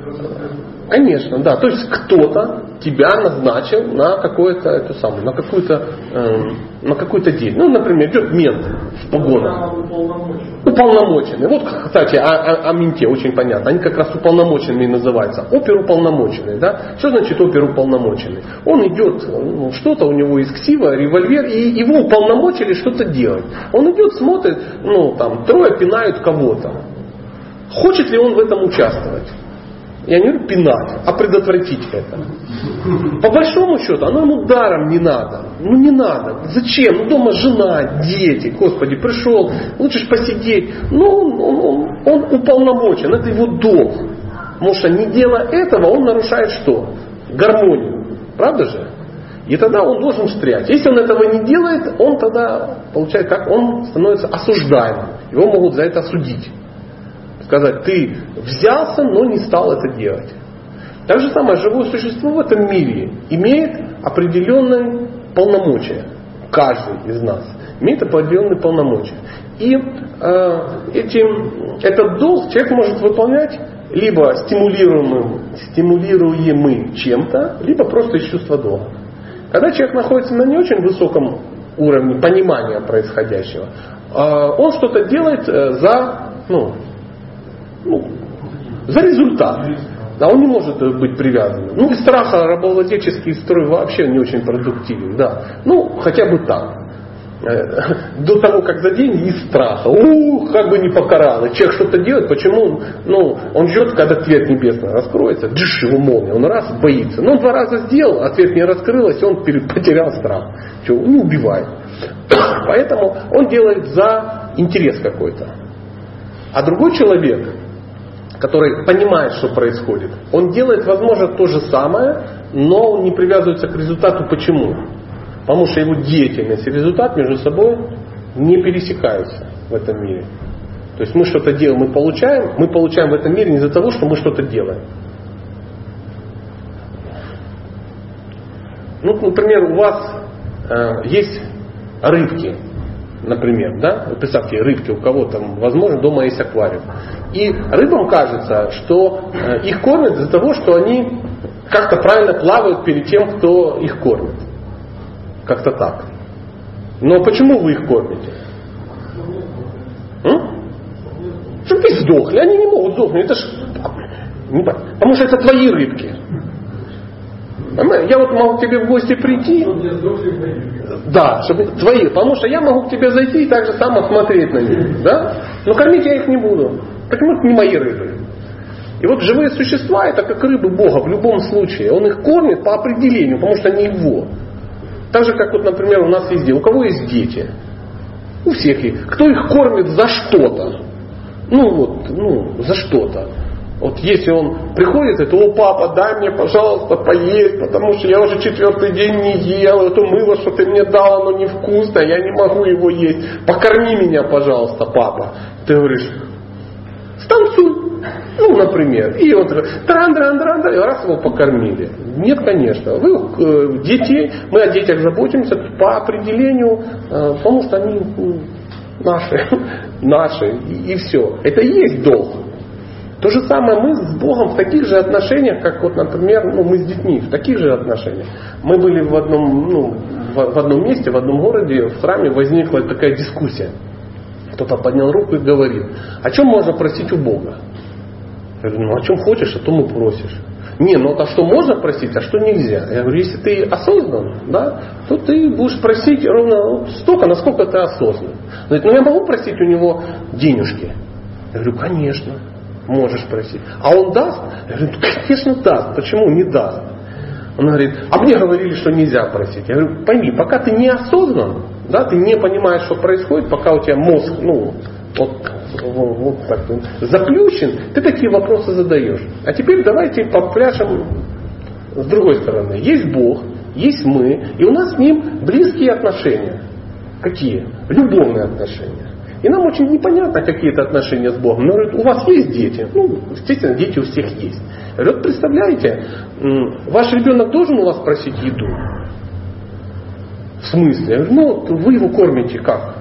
Конечно, да. То есть кто-то тебя назначил на какое-то это самое, на какую-то э, на какой-то день. Ну, например, идет мент в погонах. Уполномоченный. Вот, кстати, о, о, о менте очень понятно. Они как раз уполномоченные называются. Оперуполномоченный, да? Что значит оперуполномоченный? Он идет, ну, что-то у него из ксива, револьвер, и его уполномочили что-то делать. Он идет, смотрит, ну, там, трое пинают кого-то. Хочет ли он в этом участвовать? Я не говорю пинать, а предотвратить это. По большому счету, оно ему даром не надо. Ну не надо. Зачем? Ну дома жена, дети. Господи, пришел, лучше ж посидеть. Ну он, он, он уполномочен, это его долг. Потому что не делая этого, он нарушает что? Гармонию. Правда же? И тогда он должен встрять. Если он этого не делает, он тогда получает, как он становится осуждаемым. Его могут за это осудить. Сказать, ты взялся, но не стал это делать. Так же самое, живое существо в этом мире имеет определенные полномочия. Каждый из нас имеет определенные полномочия. И э, этим, этот долг человек может выполнять либо стимулируемым, стимулируемым чем-то, либо просто из чувства долга. Когда человек находится на не очень высоком уровне понимания происходящего, э, он что-то делает э, за... Ну, Ну, за результат. Да, он не может быть привязанным. Ну, из страха рабовладельческий строй вообще не очень продуктивен. Да. Ну, хотя бы так. До того, как за деньги, из страха. Ух, как бы не покарал. И человек что-то делает, почему? Ну, он ждет, когда ответ небесный раскроется. Дыш, его молния. Он раз боится. Но он два раза сделал, ответ не раскрылся, он потерял страх. Что, не убивает. Поэтому он делает за интерес какой-то. А другой человек, который понимает, что происходит, он делает, возможно, то же самое, но он не привязывается к результату. Почему? Потому что его деятельность и результат между собой не пересекаются в этом мире. То есть мы что-то делаем, мы получаем, мы получаем в этом мире не из-за того, что мы что-то делаем. Ну, например, у вас э, есть рыбки. Например, да? Вот представьте, рыбки, у кого там, возможно, дома есть аквариум. И рыбам кажется, что их кормят из-за того, что они как-то правильно плавают перед тем, кто их кормит. Как-то так. Но почему вы их кормите? Чтобы они сдохли. Они не могут сдохнуть. Это ж... Потому что это твои рыбки. Я вот могу к тебе в гости прийти. Да, чтобы твои. Потому что я могу к тебе зайти и так же само смотреть на них. Да? Но кормить я их не буду. Почему это не мои рыбы? И вот живые существа это как рыбы Бога в любом случае. Он их кормит по определению, потому что они его. Так же, как вот, например, у нас везде. У кого есть дети? У всех их. Кто их кормит за что-то? Ну вот, ну, за что-то. Вот если он приходит, это, о, папа, дай мне, пожалуйста, поесть, потому что я уже четвертый день не ел, это мыло, что ты мне дал, оно невкусное, я не могу его есть. Покорми меня, пожалуйста, папа. Ты говоришь, станцуй. Ну, например. И он такой, тран-дран-дран, и раз его покормили. Нет, конечно. Вы э, детей, мы о детях заботимся по определению, э, потому что они ну, наши, наши, и, и все. Это и есть долг. То же самое мы с Богом в таких же отношениях, как вот, например, ну, мы с детьми, в таких же отношениях. Мы были в одном, ну, в одном месте, в одном городе, в храме возникла такая дискуссия. Кто-то поднял руку и говорит, о чем можно просить у Бога? Я говорю, ну о чем хочешь, о том и просишь. Не, ну а что можно просить, а что нельзя? Я говорю, если ты осознан, да, то ты будешь просить ровно столько, насколько ты осознан. Он говорит, ну я могу просить у него денежки? Я говорю, конечно, можешь просить. А он даст? Я говорю, конечно даст. Почему не даст? Он говорит, а мне говорили, что нельзя просить. Я говорю, пойми, пока ты не осознан, да, ты не понимаешь, что происходит, пока у тебя мозг, ну, вот, вот, вот так заплющен, ты такие вопросы задаешь. А теперь давайте попляшем с другой стороны. Есть Бог, есть мы, и у нас с Ним близкие отношения. Какие? Любовные отношения. И нам очень непонятно какие-то отношения с Богом. Но говорят, у вас есть дети? Ну, естественно, дети у всех есть. Говорят, представляете, ваш ребенок должен у вас просить еду? В смысле? Я говорю, ну, вы его кормите как?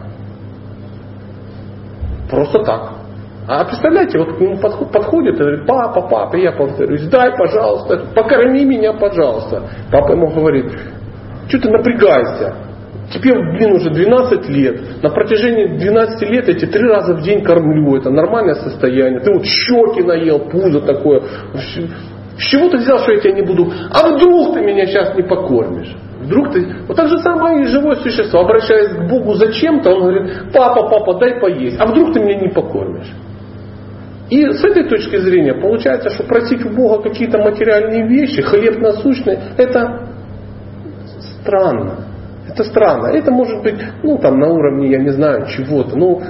Просто так. А представляете, вот к нему подходит и говорит, папа, папа, я повторюсь, дай, пожалуйста, покорми меня, пожалуйста. Папа ему говорит, что ты напрягаешься? Тебе, блин, уже двенадцать лет. На протяжении двенадцати лет я тебе три раза в день кормлю. Это нормальное состояние. Ты вот щеки наел, пузо такое. С чего ты взял, что я тебя не буду? А вдруг ты меня сейчас не покормишь? Вдруг ты... Вот так же самое и живое существо. Обращаясь к Богу зачем-то, он говорит, папа, папа, дай поесть. А вдруг ты меня не покормишь? И с этой точки зрения получается, что просить у Бога какие-то материальные вещи, хлеб насущный, это странно. Это странно. Это может быть, ну, там, на уровне, я не знаю, чего-то, ну,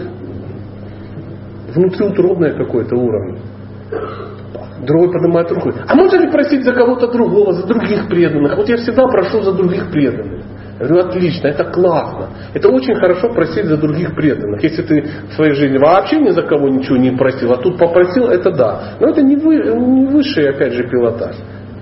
внутриутробное какое-то уровень. Другой поднимает руку. А можно ли просить за кого-то другого, за других преданных? Вот я всегда прошу за других преданных. Я говорю, отлично, это классно. Это очень хорошо просить за других преданных. Если ты в своей жизни вообще ни за кого ничего не просил, а тут попросил, это да. Но это не, вы, не высший, опять же, пилотаж.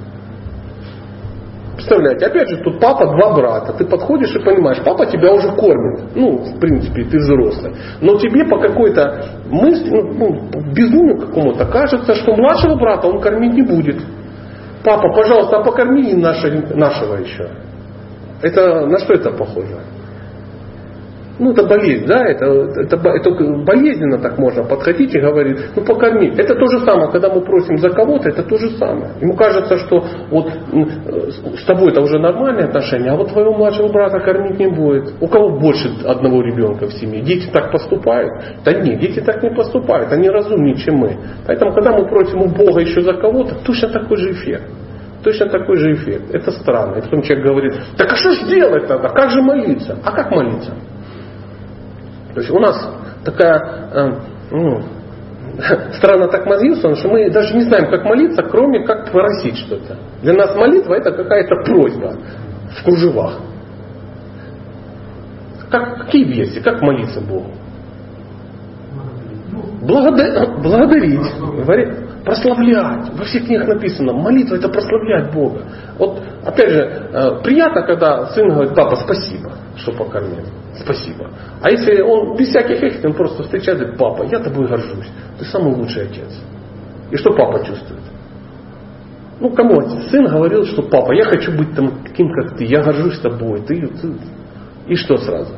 Представляете, опять же, тут папа, два брата. Ты подходишь и понимаешь, папа тебя уже кормит. Ну, в принципе, ты взрослый. Но тебе по какой-то мысли, ну, безумию какому-то кажется, что младшего брата он кормить не будет. Папа, пожалуйста, а покорми нашего, нашего еще. Это на что это похоже? Ну, это болезнь, да, это, это, это болезненно так можно подходить и говорить, ну покорми. Это то же самое, когда мы просим за кого-то, это то же самое. Ему кажется, что вот с тобой это уже нормальные отношения, а вот твоего младшего брата кормить не будет. У кого больше одного ребенка в семье? Дети так поступают? Да нет, дети так не поступают, они разумнее, чем мы. Поэтому, когда мы просим у Бога еще за кого-то, точно такой же эффект. Точно такой же эффект. Это странно. И потом человек говорит, так а что же делать тогда? Как же молиться? А как молиться? То есть у нас такая э, ну, странно так мозгился, что мы даже не знаем, как молиться, кроме как просить что-то. Для нас молитва это какая-то просьба в кружевах. Как, какие версии? Как молиться Богу? Благодар, благодарить. Прославлять. Во всех книгах написано, молитва это прославлять Бога. Вот опять же, приятно, когда сын говорит, папа, спасибо, что покормил. Спасибо. А если он без всяких этих, он просто встречает и говорит, папа, я тобой горжусь. Ты самый лучший отец. И что папа чувствует? Ну, кому отец? Сын говорил, что папа, я хочу быть там таким, как ты, я горжусь тобой. Ты, ты. И что сразу?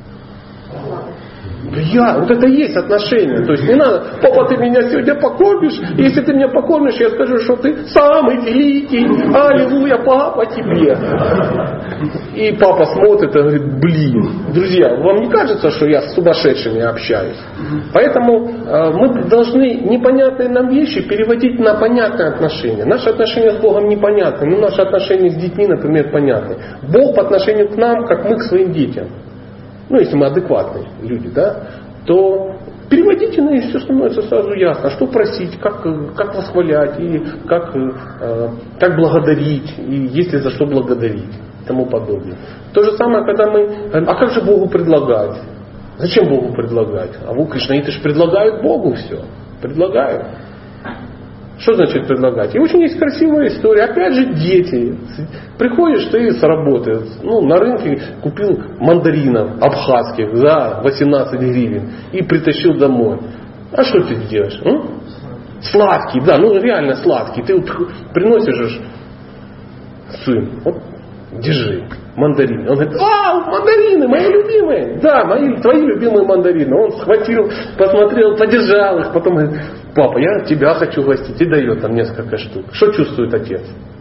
Я, вот это и есть отношение. То есть не надо, папа, ты меня сегодня покормишь, если ты меня покормишь, я скажу, что ты самый великий, аллилуйя, папа тебе. И папа смотрит и говорит, блин, друзья, вам не кажется, что я с сумасшедшими общаюсь? Поэтому э, мы должны непонятные нам вещи переводить на понятные отношения. Наши отношения с Богом непонятны, но наши отношения с детьми, например, понятны. Бог по отношению к нам, как мы к своим детям. Ну, если мы адекватные люди, да, то переводите на и все становится сразу ясно, что просить, как, как восхвалять, и как, э, как благодарить, и есть ли за что благодарить, и тому подобное. То же самое, когда мы, а как же Богу предлагать? Зачем Богу предлагать? А вы, кришнаиты же предлагают Богу все. Предлагают. Что значит предлагать? И очень есть красивая история. Опять же, дети. Приходишь ты с работы, ну, на рынке купил мандаринов абхазских за восемнадцать гривен и притащил домой. А что ты делаешь? М? Сладкий, да, ну реально сладкий. Ты вот приносишь сын. Вот держи, мандарины. Он говорит, вау, мандарины, мои любимые. Да, мои, твои любимые мандарины. Он схватил, посмотрел, подержал их, потом говорит, папа, я тебя хочу гостить. И дает там несколько штук. Что чувствует отец?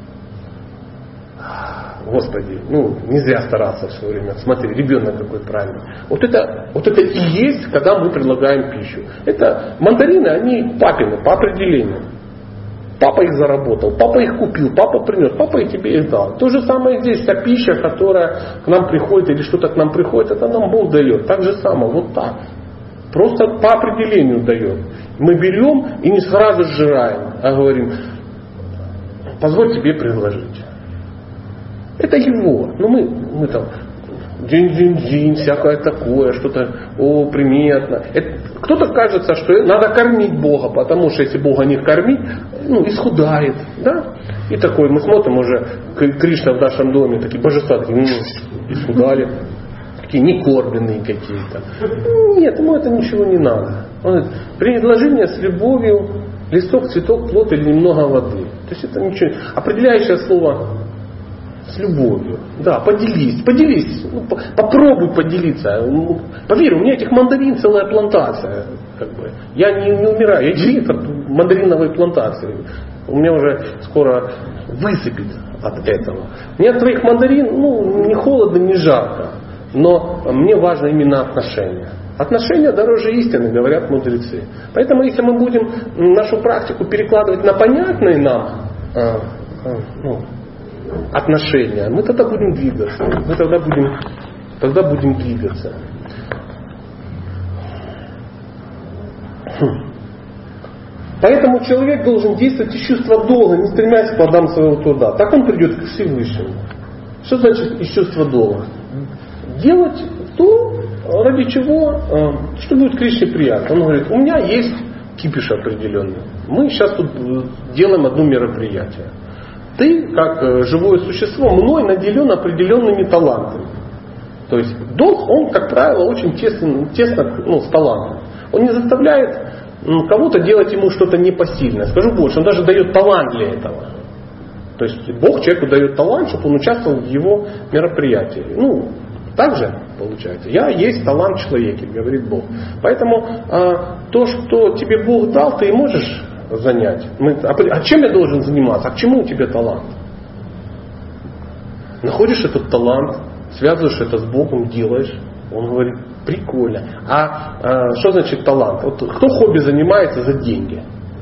Господи, ну не зря старался в свое время. Смотри, ребенок какой правильный. Вот это, вот это и есть, когда мы предлагаем пищу. Это мандарины, они папины, по определению. Папа их заработал, папа их купил, папа принес, папа и тебе их дал. То же самое здесь, вся пища, которая к нам приходит или что-то к нам приходит, это нам Бог дает. Так же самое, вот так. Просто по определению дает. Мы берем и не сразу сжираем, а говорим, позволь тебе предложить. Это его. Но мы, мы там динь-динь-динь, всякое такое, что-то, о, приметно. Это, кто-то кажется, что надо кормить Бога, потому что если Бога не кормить, ну, исхудает. Да? И такой, мы смотрим уже, Кришна в нашем доме, такие божества, такие, ну, исхудали, такие некормленные какие-то. Нет, ему это ничего не надо. Он говорит, предложение с любовью, листок, цветок, плод или немного воды. То есть это ничего. Определяющее слово с любовью. Да, поделись, поделись. Ну, по, попробуй поделиться. Ну, поверь, у меня этих мандарин целая плантация. Как бы. Я не, не умираю, я директор мандариновой плантации. У меня уже скоро высыпет от этого. Мне от твоих мандарин, ну, не холодно, не жарко. Но мне важно именно отношения. Отношения дороже истины, говорят мудрецы. Поэтому если мы будем нашу практику перекладывать на понятные нам э, э, ну, отношения, мы тогда будем двигаться. Мы тогда будем, тогда будем двигаться. Хм. Поэтому человек должен действовать из чувства долга, не стремясь к плодам своего труда. Так он придет к Всевышнему. Что значит из чувства долга? Делать то, ради чего, что будет Кришне приятно. Он говорит, у меня есть кипиш определенный. Мы сейчас тут делаем одно мероприятие. Ты, как живое существо, мной наделен определенными талантами. То есть долг, он, как правило, очень тесно, тесно ну, с талантом. Он не заставляет кого-то делать ему что-то непосильное. Скажу больше, он даже дает талант для этого. То есть Бог человеку дает талант, чтобы он участвовал в его мероприятии. Ну, так же получается. Я есть талант в человеке, говорит Бог. Поэтому а, то, что тебе Бог дал, ты и можешь занять. Мы, а, а чем я должен заниматься? А к чему у тебя талант? Находишь этот талант, связываешь это с Богом, делаешь. Он говорит, прикольно. А, а что значит талант? Вот, кто хобби занимается за деньги?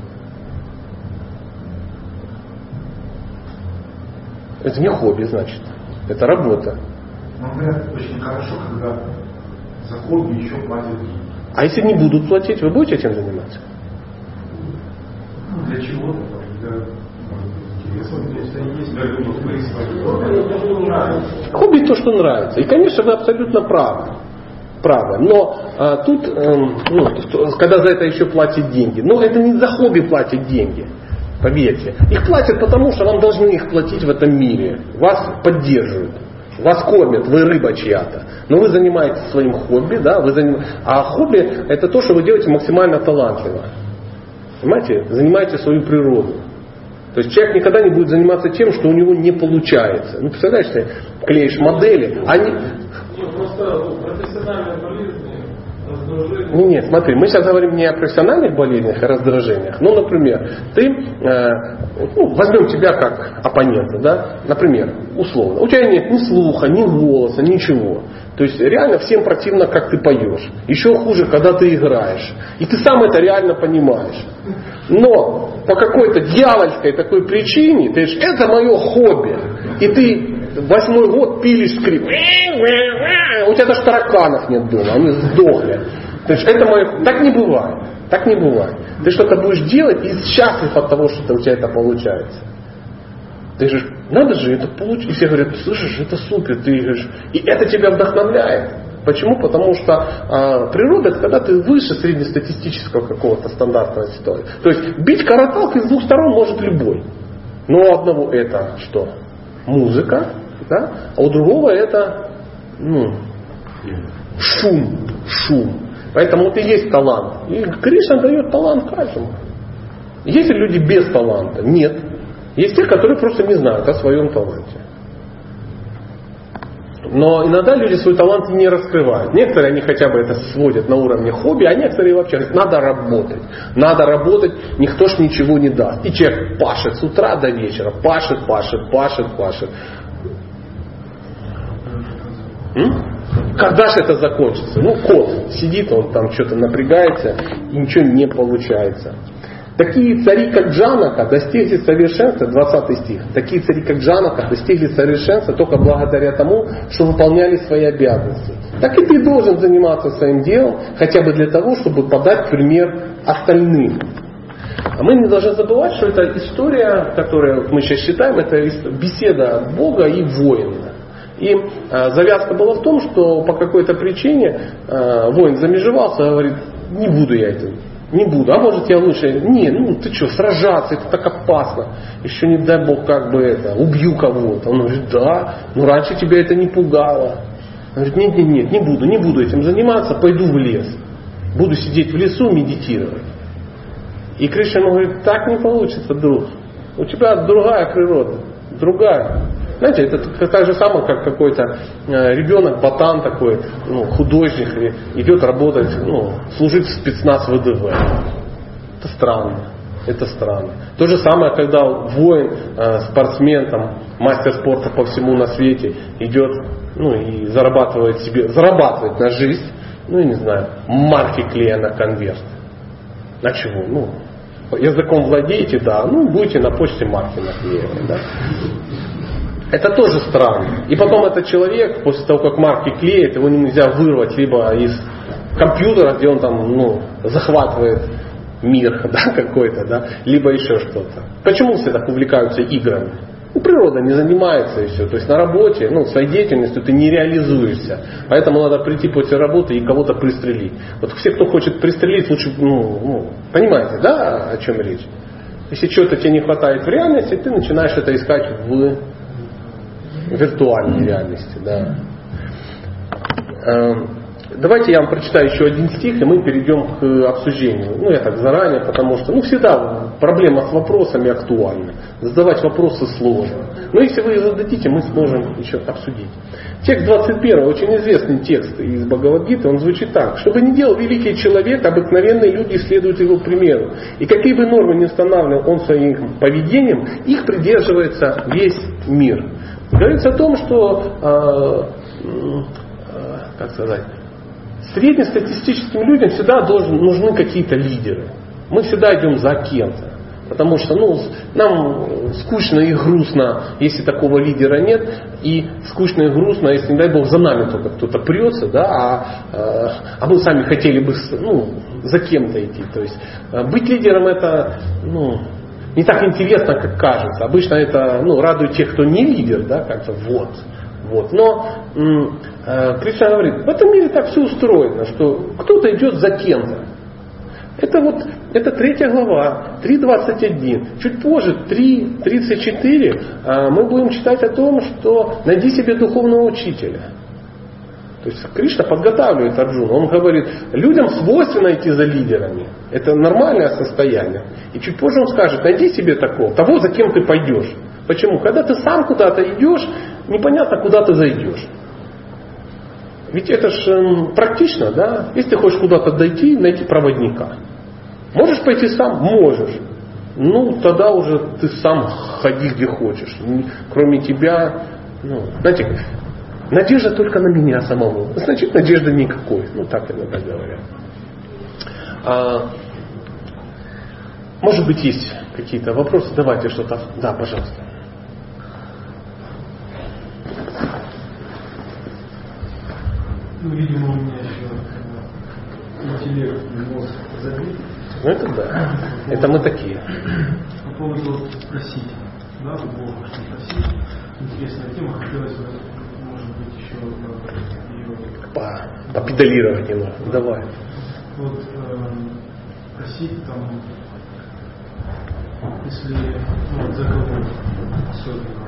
Это не хобби, значит. Это работа. Но говорят, очень хорошо, когда за хобби еще платят деньги. А если не будут платить, вы будете этим заниматься? Ну, для чего-то, для, может быть, интересно, есть для хобби то, что нравится. И, конечно, вы абсолютно правы. Правы. Но а, тут, эм, ну, когда за это еще платят деньги. Но это не за хобби платят деньги. Поверьте. Их платят потому, что вам должны их платить в этом мире. Вас поддерживают. Вас кормят, вы рыба чья-то. Но вы занимаетесь своим хобби, да, вы заним... а хобби это то, что вы делаете максимально талантливо. Понимаете? Занимаете свою природу. То есть человек никогда не будет заниматься тем, что у него не получается. Ну, представляешь, ты клеишь модели, они... Нет, просто профессиональные болезни, раздражения. Нет, нет, смотри, мы сейчас говорим не о профессиональных болезнях, а раздражениях. Ну, например, ты, э, ну, возьмем тебя как оппонента, да, например, условно. У тебя нет ни слуха, ни голоса, ничего. То есть реально всем противно, как ты поешь. Еще хуже, когда ты играешь. И ты сам это реально понимаешь. Но по какой-то дьявольской такой причине, ты говоришь, это мое хобби. И ты восьмой год пилишь скрип. У тебя даже тараканов нет дома, они сдохли. То есть это мое... Так не бывает. Так не бывает. Ты что-то будешь делать и счастлив от того, что у тебя это получается. Ты говоришь, надо же это получить. И все говорят, слышишь, это супер. Ты говоришь, и это тебя вдохновляет. Почему? Потому что а, природа, это когда ты выше среднестатистического какого-то стандартного ситуации. То есть бить караталкой с двух сторон может любой. Но у одного это что? Музыка, да? А у другого это ну, шум. Шум. Поэтому вот и есть талант. И Кришна дает талант каждому. Есть ли люди без таланта? Нет. Есть те, которые просто не знают о своем таланте. Но иногда люди свой талант не раскрывают. Некоторые они хотя бы это сводят на уровне хобби, а некоторые вообще говорят, надо работать. Надо работать, никто ж ничего не даст. И человек пашет с утра до вечера. Пашет, пашет, пашет, пашет. М? Когда же это закончится? Ну, кот сидит, он там что-то напрягается, и ничего не получается. Такие цари, как Джанака, достигли совершенства, двадцатый стих, такие цари, как Джанака, достигли совершенства только благодаря тому, что выполняли свои обязанности. Так и ты должен заниматься своим делом, хотя бы для того, чтобы подать пример остальным. А мы не должны забывать, что это история, которую мы сейчас считаем, это беседа Бога и воина. И э, завязка была в том, что по какой-то причине э, воин замежевался и говорит, не буду я этим. Не буду. А может я лучше, не, ну ты что, сражаться, это так опасно. Еще не дай Бог как бы это, убью кого-то. Он говорит, да, но раньше тебя это не пугало. Он говорит, нет, нет, нет, не буду, не буду этим заниматься, пойду в лес. Буду сидеть в лесу, медитировать. И Кришна ему говорит, так не получится, друг. У тебя другая природа, другая. Знаете, это так же самое, как какой-то ребенок, ботан такой, ну, художник, идет работать, ну, служить в спецназ ВДВ. Это странно. Это странно. То же самое, когда воин, спортсмен, там, мастер спорта по всему на свете идет, ну, и зарабатывает себе, зарабатывает на жизнь, ну, я не знаю, марки клея на конверт. На чего? Ну, языком владеете, да, ну, будете на почте марки наклеивать, да. Это тоже странно. И потом этот человек, после того, как марки клеит, его нельзя вырвать либо из компьютера, где он там, ну, захватывает мир, да, какой-то, да, либо еще что-то. Почему все так увлекаются играми? Ну, природа не занимается и все. То есть на работе, ну, своей деятельностью ты не реализуешься. Поэтому надо прийти после работы и кого-то пристрелить. Вот все, кто хочет пристрелить, лучше, ну, ну понимаете, да, о чем речь? Если чего-то тебе не хватает в реальности, ты начинаешь это искать в виртуальной реальности, да. Давайте я вам прочитаю еще один стих, и мы перейдем к обсуждению. Ну, я так заранее, потому что, ну, всегда проблема с вопросами актуальна. Задавать вопросы сложно. Но если вы их зададите, мы сможем еще обсудить. Текст двадцать первый, очень известный текст из Бхагавад-гиты, он звучит так. Что бы ни делал великий человек, обыкновенные люди следуют его примеру. И какие бы нормы ни устанавливал он своим поведением, их придерживается весь мир. Говорится о том, что, э, э, как сказать, среднестатистическим людям всегда должен, нужны какие-то лидеры. Мы всегда идем за кем-то. Потому что, ну, нам скучно и грустно, если такого лидера нет. И скучно и грустно, если, не дай Бог, за нами только кто-то прется, да, а, а мы сами хотели бы, ну, за кем-то идти. То есть быть лидером это, ну, не так интересно, как кажется. Обычно это, ну, радует тех, кто не лидер, да, как-то вот. Вот. Но м- э, Кришна говорит, в этом мире так все устроено, что кто-то идет за кем-то. Это вот, это третья глава, три двадцать один. Чуть позже, три тридцать четыре, э, мы будем читать о том, что найди себе духовного учителя. То есть Кришна подготавливает Арджуну. Он говорит, людям свойственно идти за лидерами. Это нормальное состояние. И чуть позже он скажет, найди себе такого, того, за кем ты пойдешь. Почему? Когда ты сам куда-то идешь, непонятно, куда ты зайдешь. Ведь это же практично, да? Если ты хочешь куда-то дойти, найти проводника. Можешь пойти сам? Можешь. Ну, тогда уже ты сам ходи где хочешь. Кроме тебя, ну, знаете, надежда только на меня самого. Значит, надежды никакой. Ну, так иногда говорят. А, может быть, есть какие-то вопросы? Давайте что-то. Да, пожалуйста. Ну, видимо, у меня еще интеллект, мозг забит. Ну, это да. Это мы такие. По поводу вот, просить, да, у Бога, что просить. Интересная тема, хотелось бы, может быть, еще ее... По, попедалировать немного. Давай. Вот э, просить там, если, ну, за кого особенно.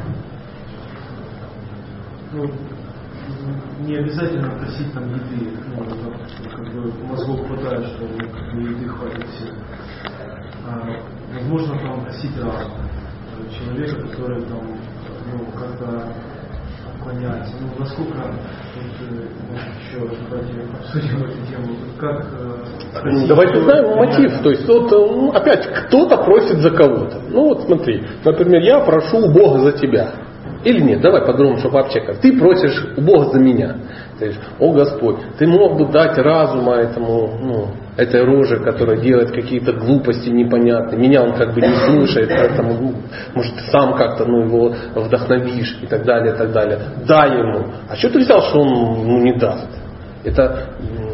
Ну, не обязательно просить там еды, ну, как бы мозгов хватает, что как бы, еды хватит всем. А, возможно, там просить разум человека, который там, ну, как-то выполняется. Ну, насколько вот, может, еще давайте обсудим эту тему, как э, давайте узнаем мотив. То есть вот, ну, опять кто-то просит за кого-то. Ну вот смотри, например, я прошу у Бога за тебя. Или нет, давай по-другому, чтобы вообще как. Ты просишь у Бога за меня. Ты говоришь: о Господь, ты мог бы дать разума этому, ну, этой роже, которая делает какие-то глупости непонятные. Меня он как бы не слушает, поэтому, ну, может, ты сам как-то, ну, его вдохновишь и так далее, и так далее. Дай ему. А что ты взял, что он, ну, не даст? Это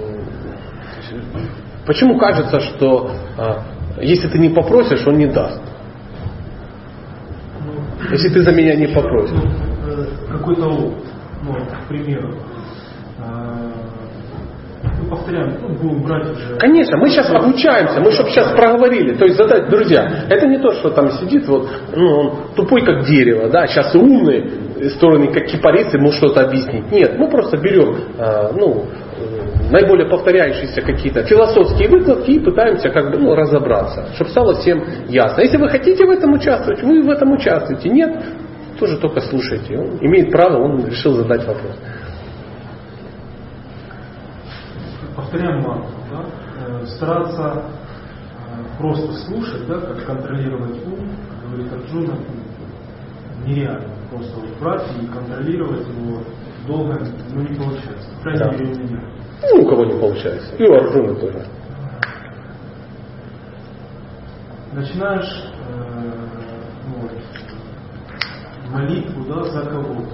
почему кажется, что а, если ты не попросишь, он не даст? Если ты за меня не попросишь. Ну, какой-то опыт, ну, к примеру. Мы повторяем, ну, будем брать уже. Конечно, мы сейчас обучаемся, мы чтобы сейчас проговорили. То есть задать, друзья, это не то, что там сидит, вот, ну, он тупой как дерево, да, сейчас умный, стороны как кипарис, ему что-то объяснить. Нет, мы просто берем, ну, наиболее повторяющиеся какие-то философские выкладки и пытаемся как бы, ну, разобраться, чтобы стало всем ясно. Если вы хотите в этом участвовать, вы в этом участвуете. Нет, тоже только слушайте. Он имеет право, он решил задать вопрос. Повторяем мантру, да? Стараться просто слушать, да, как контролировать ум, как говорит Арджуна, нереально. Просто вот брать и контролировать его долго, ну, не получается. По крайней Да. мере, у меня. Ну, у кого не получается. И у Арджуны тоже. Начинаешь э, вот, молитву, да, за кого-то.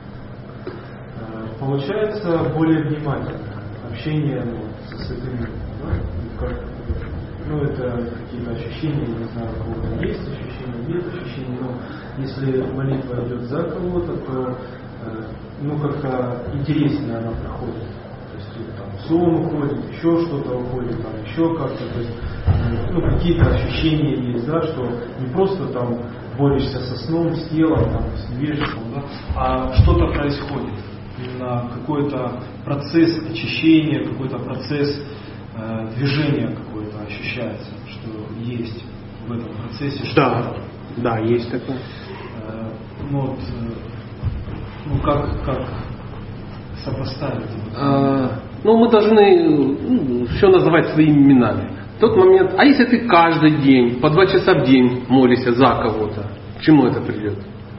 Э, получается более внимательно. Общение, ну, со святыми, да? Как, ну, это какие-то ощущения, не знаю, у кого-то есть ощущения, нет ощущений, но если молитва идет за кого-то, то э, ну, как-то интереснее она проходит. То есть там сон уходит, еще что-то уходит, там еще как-то, то есть э, ну, какие-то ощущения есть, да, что не просто там борешься со сном, с телом, там, с невежеством, да, а что-то происходит. Именно какой-то процесс очищения, какой-то процесс э, движения какой-то ощущается, что есть в этом процессе. Что Да, да, есть такое. Э, ну, вот, э, ну как, как сопоставить? А, ну, мы должны, ну, все называть своими именами. В тот момент, а если ты каждый день, по два часа в день молишься за кого-то, к чему это придет?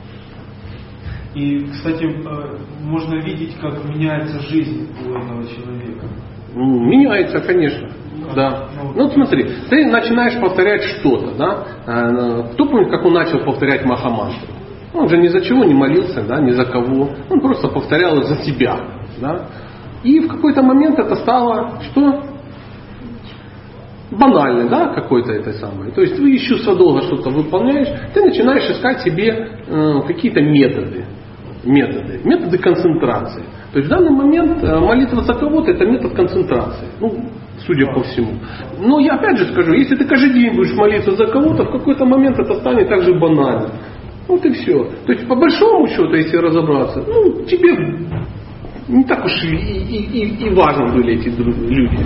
И, кстати, можно видеть, как меняется жизнь у этого человека. Ну, меняется, конечно. Да. Ну вот смотри, ты начинаешь повторять что-то, да? Кто помнит, как он начал повторять Махамантру? Он же ни за чего не молился, да, ни за кого. Он просто повторял за себя, да? И в какой-то момент это стало что? Банально, да, какой-то это самое. То есть ты из чувства долга что-то выполняешь, ты начинаешь искать себе э, какие-то методы. Методы. Методы концентрации. То есть в данный момент молитва за кого-то это метод концентрации. Ну, судя по всему. Но я опять же скажу, если ты каждый день будешь молиться за кого-то, в какой-то момент это станет также банально. Вот и все. То есть по большому счету, если разобраться, ну, тебе не так уж и, и, и, и важны были эти люди.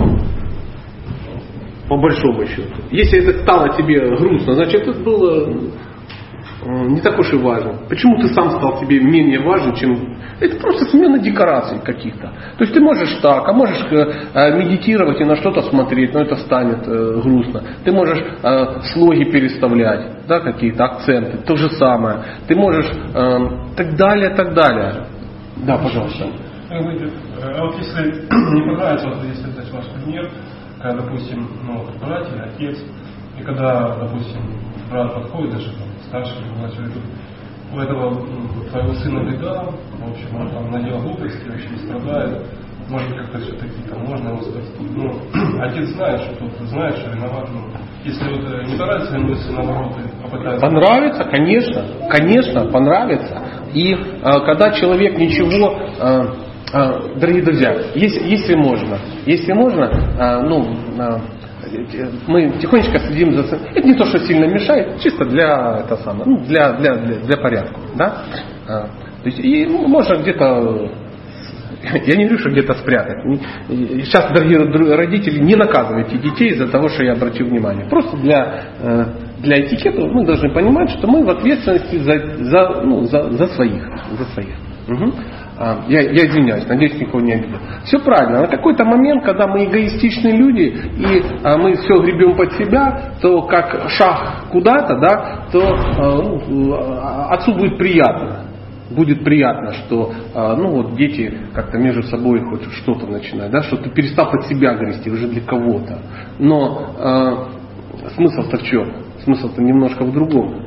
По большому счету. Если это стало тебе грустно, значит это было не так уж и важно. Почему ты сам стал тебе менее важен, чем... Это просто смена декораций каких-то. То есть ты можешь так, а можешь э, медитировать и на что-то смотреть, но это станет э, грустно. Ты можешь э, слоги переставлять, да, какие-то акценты, то же самое. Ты можешь э, так далее, так далее. Да, пожалуйста. А вот если не понравится, вот если дать ваш пример, когда, допустим, ну, брат или отец, и когда, допустим, брат подходит, даже там, старший или младший, тут у этого ну, твоего сына беда, в общем, он там наделал глупости, очень страдает, может как-то все-таки там можно его спасти. Ну, отец знает, что тот знает, что виноват. Ну, если вот не понравится ему, если наоборот попытается... Понравится, конечно, конечно, понравится. И э, когда человек ничего... Э, э, дорогие друзья, если, если можно, если можно, э, ну... Э, мы тихонечко следим за... Это не то, что сильно мешает, чисто для, это самое, ну, для, для, для, для порядка. Да? А, то есть, и ну, можно где-то... Я не говорю, что где-то спрятать. Сейчас, дорогие родители, не наказывайте детей из-за того, что я обратил внимание. Просто для, для этикета мы должны понимать, что мы в ответственности за, за, ну, за, за своих. За своих. Угу. я, я извиняюсь, надеюсь, никого не обидел. Все правильно. На какой-то момент, когда мы эгоистичные люди, и а, мы все гребем под себя, то как шаг куда-то, да, то а, ну, отцу будет приятно. Будет приятно, что а, ну, вот дети как-то между собой хоть что-то начинают, да, что ты перестал под себя грести уже для кого-то. Но а, смысл-то в чем? Смысл-то немножко в другом.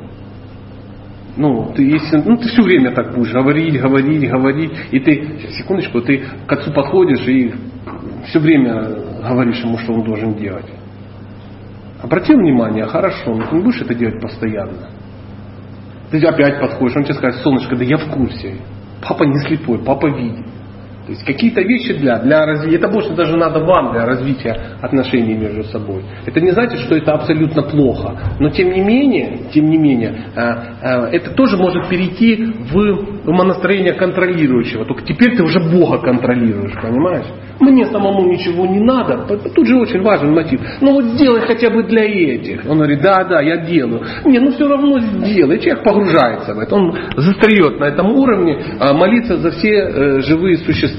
Ну, ты, если, ну, ты все время так будешь говорить, говорить, говорить, и ты, секундочку, ты к отцу подходишь и все время говоришь ему, что он должен делать. Обратил внимание, хорошо, но ты не будешь это делать постоянно. Ты опять подходишь, он тебе скажет: солнышко, да я в курсе. Папа не слепой, папа видит. То есть какие-то вещи для, для развития, это больше даже надо вам для развития отношений между собой. Это не значит, что это абсолютно плохо. Но тем не менее, тем не менее, это тоже может перейти в умонастроение контролирующего. Только теперь ты уже Бога контролируешь, понимаешь? Мне самому ничего не надо. Тут же очень важен мотив. Ну вот сделай хотя бы для этих. Он говорит: да, да, я делаю. Не, ну все равно сделай. Человек погружается в это. Он застреет на этом уровне молиться за все живые существа.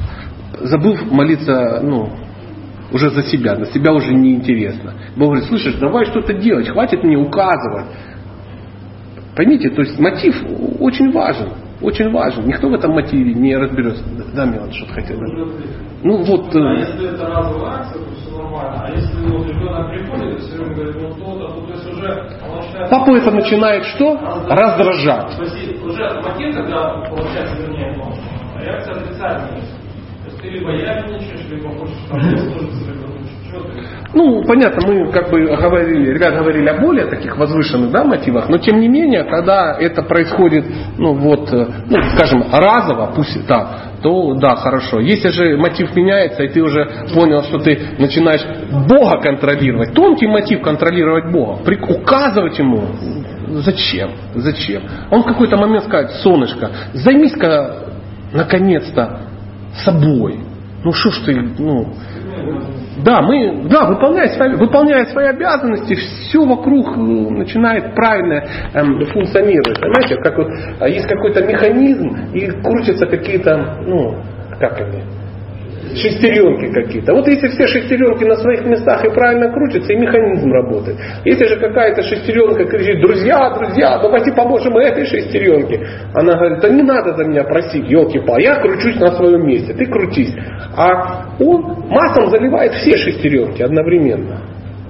Забыв молиться, ну, уже за себя, на себя уже неинтересно. Бог говорит: слышишь, давай что-то делать, хватит мне указывать. Поймите, то есть мотив очень важен, очень важен. Никто в этом мотиве не разберется. Да, Милан, что-то хотел. Ну вот. А если это разовая акция, то все нормально. А если вот ребенок приходит и все время говорит: ну то-то, то, то есть уже он начинает... Папу это начинает что? Раздражать. То есть уже мотив, когда получается, вернее, ну, реакция отрицательная. То есть ты либо ябедничаешь, либо хочешь там служиться, либо что-то. Ну, понятно, мы как бы говорили, ребята говорили о более таких возвышенных, да, мотивах, но тем не менее, когда это происходит, ну вот, ну, скажем, разово, пусть так, то да, хорошо. Если же мотив меняется, и ты уже понял, что ты начинаешь Бога контролировать, тонкий мотив контролировать Бога, указывать ему, зачем, зачем? Он в какой-то момент скажет: солнышко, займись-ка наконец-то собой. Ну что ж ты, ну... Да, мы, да, выполняя свои, выполняя свои обязанности, все вокруг начинает правильно эм, функционировать. Понимаете, как вот есть какой-то механизм и крутятся какие-то, ну, как они, шестеренки какие-то. Вот если все шестеренки на своих местах и правильно крутятся, и механизм работает. Если же какая-то шестеренка кричит: друзья, друзья, давайте поможем этой шестеренке. Она говорит: да не надо за меня просить, елки-палки, я кручусь на своем месте, ты крутись. А он маслом заливает все шестеренки одновременно.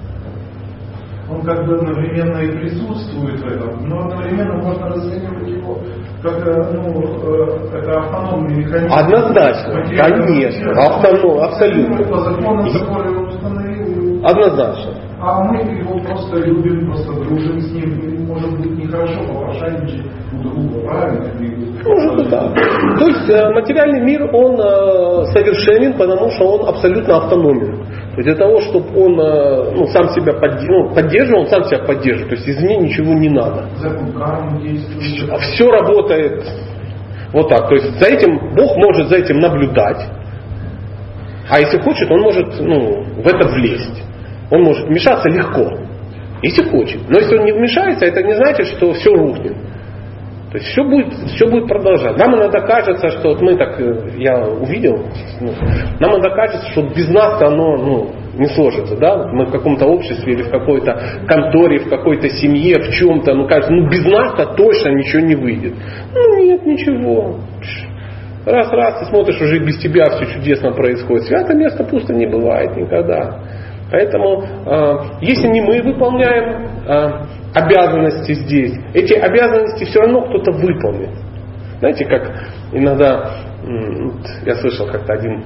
Он как бы одновременно и присутствует в этом, но одновременно можно расценивать его как, ну, это автономный механизм. Однозначно, конечно, автоном, абсолютно. По законам, которые он установил. Однозначно. А мы его просто любим, просто дружим с ним. Может быть, нехорошо попрошайничать у друга, правильно? Может быть, да. То есть материальный мир, он совершенен, потому что он абсолютно автономен. То есть для того, чтобы он, ну, сам себя поддерживал, поддерживал, он сам себя поддерживает. То есть извне ничего не надо. Все, все работает вот так. То есть за этим Бог может за этим наблюдать. А если хочет, он может, ну, в это влезть. Он может вмешаться легко, если хочет. Но если он не вмешается, это не значит, что все рухнет. То есть все будет, все будет продолжаться. Нам иногда кажется, что вот мы так, я увидел, ну, нам иногда кажется, что без нас оно, ну, не сложится, да? Мы в каком-то обществе или в какой-то конторе, в какой-то семье, в чем-то, ну кажется, ну без нас-то точно ничего не выйдет. Ну нет, ничего. Раз-раз, ты смотришь, уже без тебя все чудесно происходит. Святое место пусто не бывает никогда. Поэтому, э, если не мы выполняем э, обязанности здесь, эти обязанности все равно кто-то выполнит. Знаете, как иногда, э, я слышал как-то один,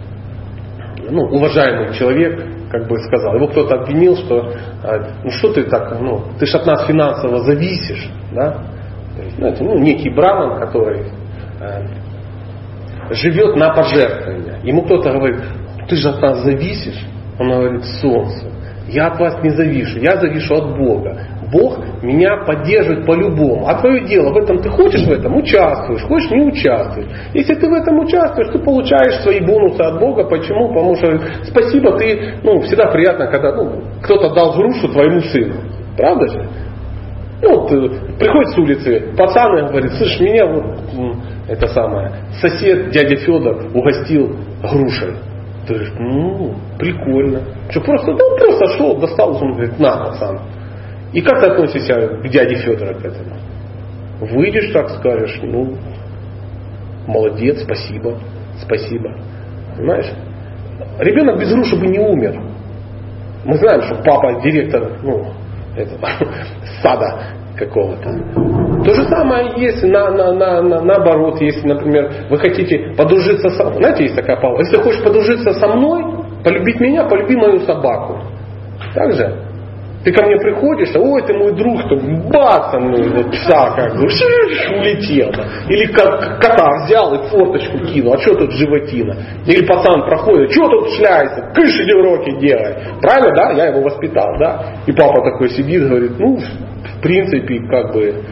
ну, уважаемый человек, как бы сказал, его кто-то обвинил, что э, ну что ты так, ну, ты ж от нас финансово зависишь, да? То есть, знаете, ну, некий браман, который э, живет на пожертвования. Ему кто-то говорит: ты же от нас зависишь. Он говорит: солнце, я от вас не завишу, я завишу от Бога. Бог меня поддерживает по-любому. А твое дело, в этом ты хочешь в этом, участвуешь, хочешь не участвуешь. Если ты в этом участвуешь, ты получаешь свои бонусы от Бога. Почему? Потому что спасибо, ты, ну, всегда приятно, когда, ну, кто-то дал грушу твоему сыну. Правда же? Ну, вот, приходит с улицы пацан и говорит: слышь, меня вот это самое, сосед, дядя Федор, угостил грушей. Ты говоришь, ну, прикольно. Что просто, ну, просто шел, достал, он говорит, на, пацан. И как ты относишься к дяде Федору к этому? Выйдешь, так скажешь, ну, молодец, спасибо, спасибо. Понимаешь? Ребенок без груши бы не умер. Мы знаем, что папа директор, ну, этого, сада какого-то. То же самое есть на, на, на, на, наоборот, если, например, вы хотите подружиться со мной. Знаете, есть такая палка. Если хочешь подружиться со мной, полюбить меня, полюби мою собаку. Так же? Ты ко мне приходишь, а ой, ты мой друг, то бац, ну, вот пса как бы, улетел. Или как кота взял и форточку кинул, а что тут животина? Или пацан проходит, что тут шляется, кыш иди уроки делай. Правильно, да? Я его воспитал, да? И папа такой сидит, говорит, ну, в принципе, как бы,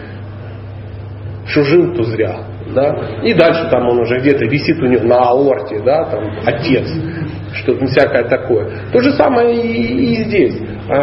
что жил, то зря. Да? И дальше там он уже где-то висит у него на аорте, да, там отец, что-то всякое такое. То же самое и, и здесь.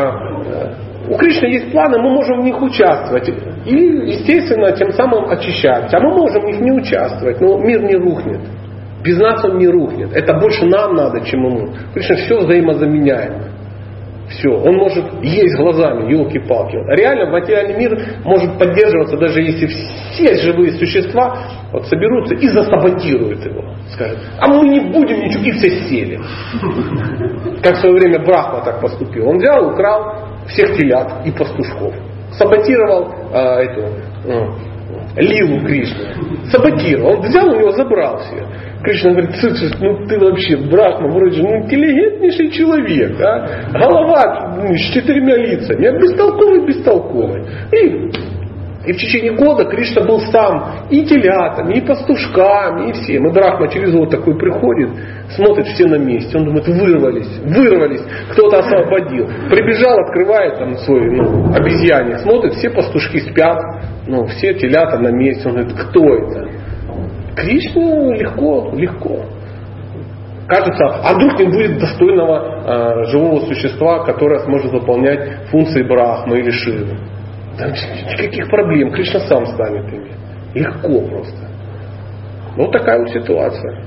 У Кришны есть планы, мы можем в них участвовать. И, естественно, тем самым очищаемся. А мы можем в них не участвовать, но мир не рухнет. Без нас он не рухнет. Это больше нам надо, чем ему. Кришна все взаимозаменяемо. Все. Он может есть глазами, елки-палки. Реально материальный мир может поддерживаться, даже если все живые существа вот, соберутся и засаботируют его. Скажут, а мы не будем ничего, и все сели. Как в свое время Брахма так поступил. Он взял, украл всех телят и пастушков. Саботировал э, эту э, Лилу Кришны. Саботировал. Он взял, у него забрал все. Кришна говорит, слушай, ну ты вообще, Брахма, вроде же ну, интеллигентнейший человек, а? Голова ну, с четырьмя лицами, а бестолковый, бестолковый. И, и в течение года Кришна был сам и телятами, и пастушками, и всем. И Брахма через год такой приходит, смотрит, все на месте. Он думает, вырвались, вырвались, кто-то освободил. Прибежал, открывает там свой ну, обезьянник, смотрит, все пастушки спят, ну, все телята на месте. Он говорит, кто это? Кришна легко, легко. Кажется, а вдруг не будет достойного э, живого существа, которое сможет выполнять функции Брахмы или Шивы. Да, никаких проблем, Кришна сам станет ими. Легко просто. Вот такая вот ситуация.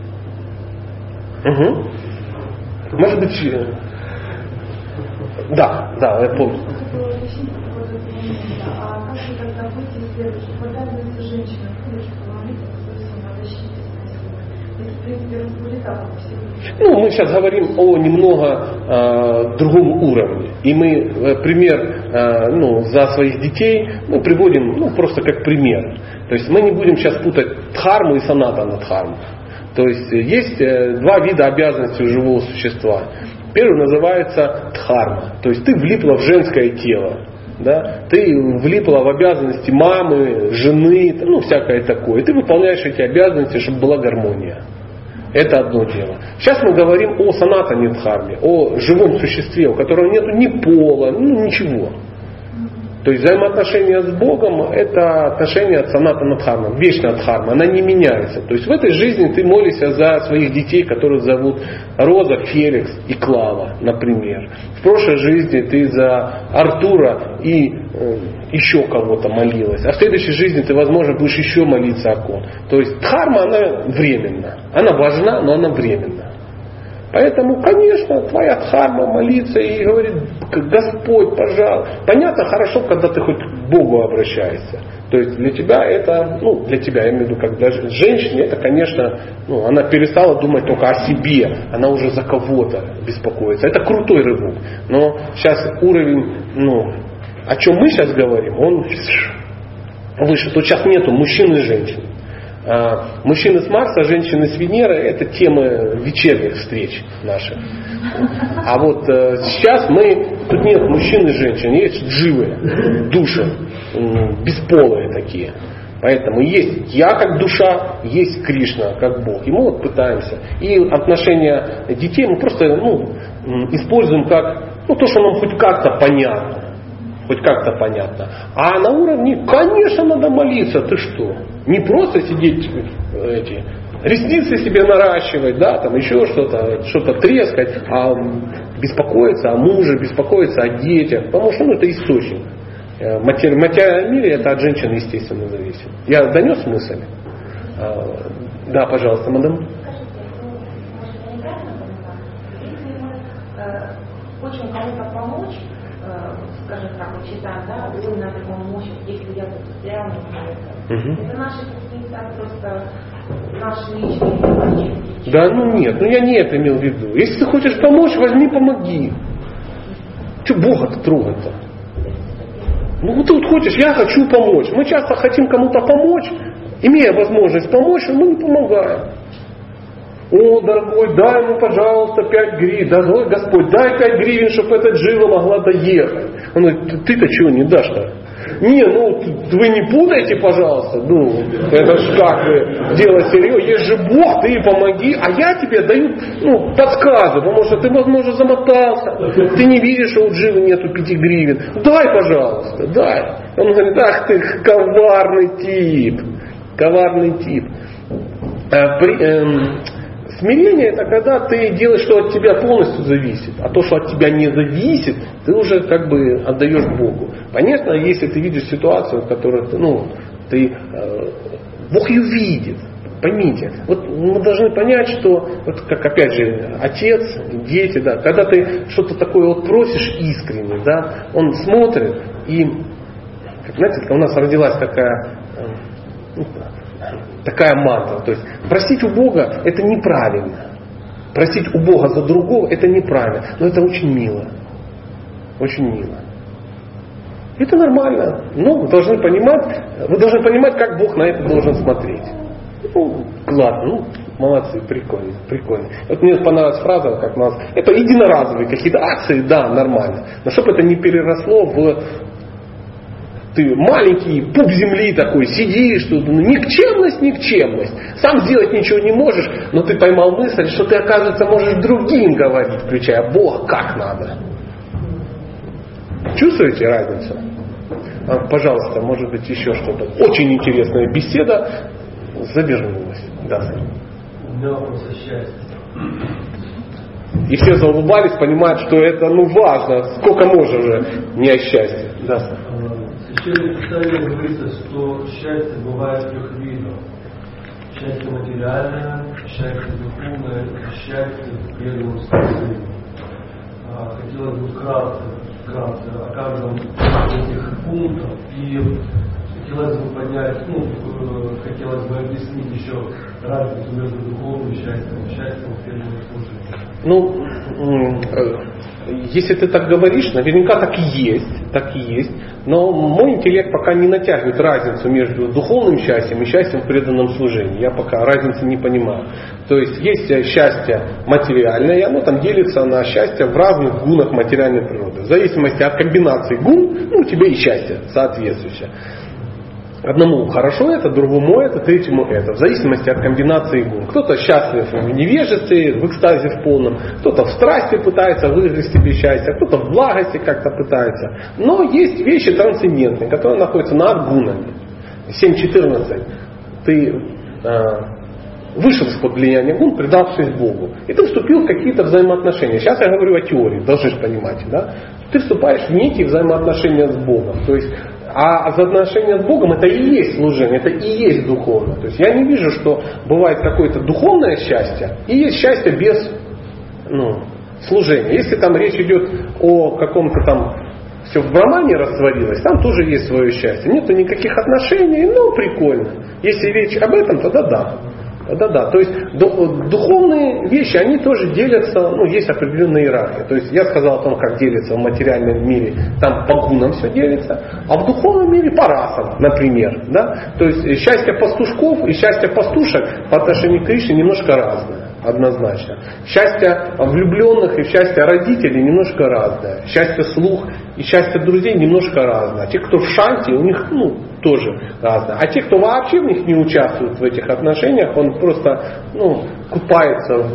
Угу. Может быть, э... да, да, я помню. А как вы тогда будете исследовать, что подавляется женщина, Ну, мы сейчас говорим о немного э, другом уровне. И мы э, пример э, ну, за своих детей мы приводим ну, просто как пример. То есть мы не будем сейчас путать дхарму и санатана дхарму. То есть есть э, два вида обязанностей у живого существа. Первый называется дхарма. То есть ты влипла в женское тело. Да? Ты влипла в обязанности мамы, жены, ну всякое такое. И ты выполняешь эти обязанности, чтобы была гармония. Это одно дело. Сейчас мы говорим о санатане дхарме, о живом существе, у которого нет ни пола, ну ничего. То есть взаимоотношения с Богом это отношения от санатана дхармы, вечная дхарма, она не меняется. То есть в этой жизни ты молишься за своих детей, которых зовут Роза, Феликс и Клава, например. В прошлой жизни ты за Артура и э, еще кого-то молилась. А в следующей жизни ты, возможно, будешь еще молиться о ком. То есть дхарма, она временна. Она важна, но она временна. Поэтому, конечно, твоя дхарма молиться и говорит, Господь, пожалуйста. Понятно, хорошо, когда ты хоть к Богу обращаешься. То есть для тебя это, ну, для тебя, я имею в виду, как для женщины, это, конечно, ну, она перестала думать только о себе. Она уже за кого-то беспокоится. Это крутой рывок. Но сейчас уровень, ну, о чем мы сейчас говорим, он выше. Тут сейчас нету мужчин и женщин. Мужчины с Марса, женщины с Венеры — это темы вечерних встреч наших. А вот э, сейчас мы, тут нет мужчин и женщин, есть дживы, души, э, бесполые такие. Поэтому есть я как душа, есть Кришна как Бог. И мы вот пытаемся. И отношения детей мы просто ну, используем как ну, то, что нам хоть как-то понятно. Хоть как-то понятно. А на уровне, конечно, надо молиться. Ты что? Не просто сидеть эти ресницы себе наращивать, да, там еще что-то, что-то трескать, а беспокоиться о муже, беспокоиться о детях. Потому что ну, это источник. В материальном мире это от женщины, естественно, зависит. Я донес мысль? Да, пожалуйста, мадам. Скажите, ну, может, я неправильно поняла? Если мы э, хочем кому-то помочь, э, скажем так, вот считаем, да, ой, надо помочь, если я тут застрял, например, это наши какие-то просто наши личные. Да, ну нет, ну я не это имел в виду. Если ты хочешь помочь, возьми, помоги. Че Бога-то трогать-то? Ну вот ты вот хочешь, я хочу помочь. Мы часто хотим кому-то помочь, имея возможность помочь, мы не помогаем. О, дорогой, дай ему, пожалуйста, пять гривен. Дорогой Господь, дай пять гривен, чтобы эта джива могла доехать. Он говорит, ты-то чего не дашь-то? Не, ну вы не путайте, пожалуйста. Ну, это ж как бы дело серьезное. Есть же Бог, ты помоги, а я тебе даю ну, подсказы, потому что ты, возможно, замотался. Ты не видишь, что у дживы нету пяти гривен. Дай, пожалуйста, дай. Он говорит, ах ты коварный тип. Коварный тип. А, при, эм, смирение это когда ты делаешь, что от тебя полностью зависит, а то, что от тебя не зависит, ты уже как бы отдаешь Богу. Понятно, если ты видишь ситуацию, в которой ты, ну, ты, э, Бог ее видит. Поймите, вот мы должны понять, что, вот как опять же, отец, дети, да, когда ты что-то такое вот просишь искренне, да, он смотрит и, как, знаете, у нас родилась такая, ну, такая мантра, то есть просить у Бога это неправильно, просить у Бога за другого это неправильно, но это очень мило, очень мило. Это нормально, но вы должны понимать, вы должны понимать, как Бог на это должен смотреть. Ну, ладно, ну, молодцы, прикольно, прикольно. Вот мне понравилась фраза, как у нас, это единоразовые какие-то акции, да, нормально. Но чтобы это не переросло в ты маленький пуп земли такой, сидишь, тут, ну, никчемность, никчемность. Сам сделать ничего не можешь, но ты поймал мысль, что ты, оказывается, можешь другим говорить, включая Бог, как надо. Чувствуете разницу? А, пожалуйста, может быть еще что-то. Очень интересная беседа завернулась. Да. У меня вопрос о счастье. И все заулыбались, понимают, что это ну важно. Сколько можно уже не о счастье. Да. В Священном Писании говорится, что счастье бывает трех видов. Счастье материальное, счастье духовное, счастье в преданном служении. Хотелось бы вкратце, вкратце о каждом из этих пунктов и хотелось бы понять, ну, хотелось бы объяснить еще разницу между духовным счастьем и счастьем в преданном служении. Ну, если ты так говоришь, наверняка так и есть, так и есть. Но мой интеллект пока не натягивает разницу между духовным счастьем и счастьем в преданном служении. Я пока разницы не понимаю. То есть есть счастье материальное, и оно там делится на счастье в разных гунах материальной природы. В зависимости от комбинации гун, ну, у тебя и счастье соответствующее. Одному хорошо это, другому это, третьему это. В зависимости от комбинации гун. Кто-то счастлив в невежестве, в экстазе в полном. Кто-то в страсти пытается выиграть себе счастье. Кто-то в благости как-то пытается. Но есть вещи трансцендентные, которые находятся над гунами. семь четырнадцать. Ты э, вышел из-под влияния гун, предавшись Богу. И ты вступил в какие-то взаимоотношения. Сейчас я говорю о теории, должны же понимать. Да? Ты вступаешь в некие взаимоотношения с Богом. То есть а отношения с Богом это и есть служение, это и есть духовное. То есть я не вижу, что бывает какое-то духовное счастье и есть счастье без ну, служения. Если там речь идет о каком-то там все в брамане растворилось, там тоже есть свое счастье. Нету никаких отношений, ну прикольно. Если речь об этом, тогда да. Да, да. То есть духовные вещи, они тоже делятся, ну, есть определенная иерархия. То есть я сказал о том, как делится в материальном мире, там по гунам все делится, а в духовном мире по расам, например. Да? То есть счастье пастушков и счастье пастушек по отношению к Кришне немножко разное, однозначно. Счастье влюбленных и счастье родителей немножко разное. Счастье слух и счастье друзей немножко разное. Те, кто в шанти, у них, ну, тоже разное. А те, кто вообще в них не участвует в этих отношениях, он просто ну, купается в,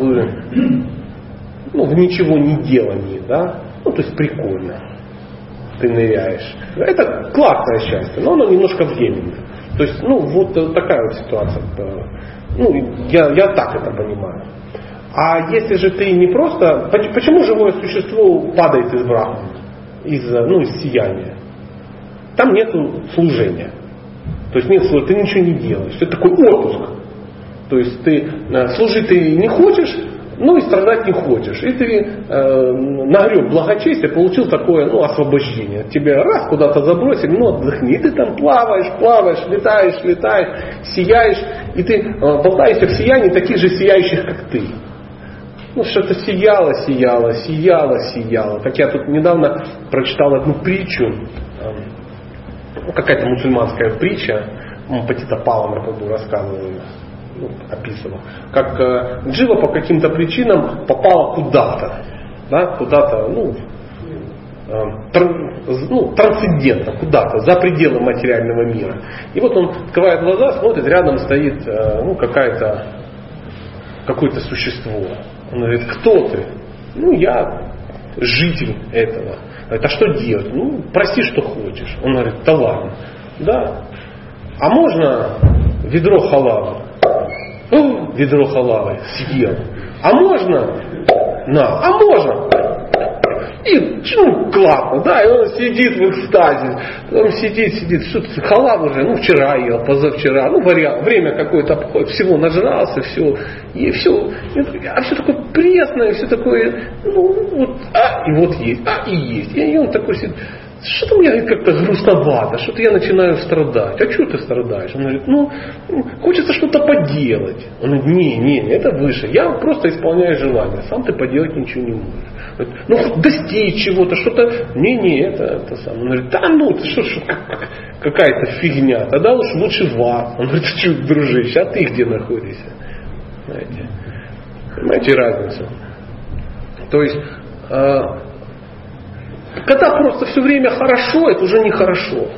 ну, в ничего не делании. Да? Ну, то есть прикольно. Ты ныряешь. Это классное счастье, но оно немножко временное. То есть, ну, вот такая вот ситуация. Ну, я, я так это понимаю. А если же ты не просто... Почему живое существо падает из брахмана? Из, ну, из сияния? Там нет служения. То есть нет служения, ты ничего не делаешь. Это такой отпуск. То есть ты э, служить ты не хочешь, ну и страдать не хочешь. И ты э, нагреб благочестие, получил такое ну, освобождение. Тебя раз куда-то забросили, ну отдохни. И ты там плаваешь, плаваешь, летаешь, летаешь, сияешь. И ты э, болтаешься в сиянии таких же сияющих, как ты. Ну что-то сияло, сияло, сияло, сияло. Как я тут недавно прочитал одну притчу. Э, ну, какая-то мусульманская притча. Патита Паламар рассказывал. Ну, описывал, как э, Джива по каким-то причинам попала куда-то, да, куда-то, ну, э, тр, ну, трансцендентно, куда-то, за пределы материального мира. И вот он открывает глаза, смотрит, рядом стоит э, ну, какая-то, какое-то существо. Он говорит, кто ты? Ну, я житель этого. Говорит, а что делать? Ну, проси, что хочешь. Он говорит, да ладно. Да. А можно ведро халала? О, ведро халавы съел. А можно? На. А можно? И ну, классно, да, и он сидит в экстазе. Он сидит, сидит, что-то халав уже, ну вчера ел, позавчера, ну вариант, время какое-то обходит, всего нажрался, все, и все, а все такое пресное, все такое, ну вот, а, и вот есть, а, и есть. И он такой сидит. Что-то мне как-то грустновато, что-то я начинаю страдать. А что ты страдаешь? Он говорит, ну, хочется что-то поделать. Он говорит, не, не, это выше. Я просто исполняю желание. Сам ты поделать ничего не можешь. Говорит, ну, достичь чего-то, что-то. Не, не, это, это сам. Он говорит, да ну, что, что как, какая-то фигня. Тогда уж лучше в ад. Он говорит, что, дружище, а ты где находишься? Знаете, понимаете разницу? То есть, э, когда просто все время хорошо, это уже нехорошо.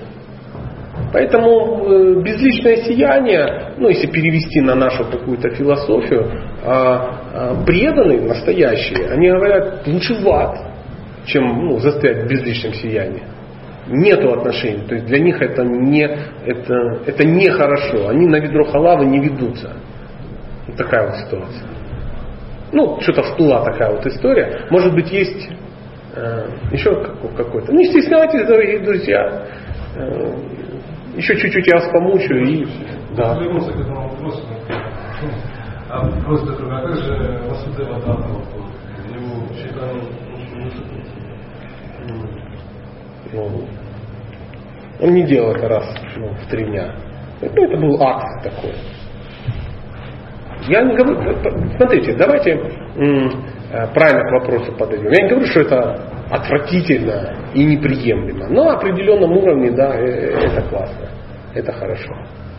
Поэтому э, безличное сияние, ну если перевести на нашу какую-то философию, э, э, преданные, настоящие, они говорят, лучше в ад, чем ну, застрять в безличном сиянии. Нету отношений. То есть для них это не, это, это не хорошо. Они на ведро халавы не ведутся. Вот такая вот ситуация. Ну, что-то всплыла такая вот история. Может быть, есть еще какой-то. Не стесняйтесь, дорогие друзья. Еще чуть-чуть я вас помучаю и. Да. Вернуться к этому вопросу. А вопрос такой, а как же Васудева Дата? Его считали ну, он не делал это раз ну, в три дня. Ну, это был акт такой. Я не говорю, смотрите, давайте м, правильно к вопросу подойдем. Я не говорю, что это отвратительно и неприемлемо. Но на определенном уровне, да, это классно. Это хорошо.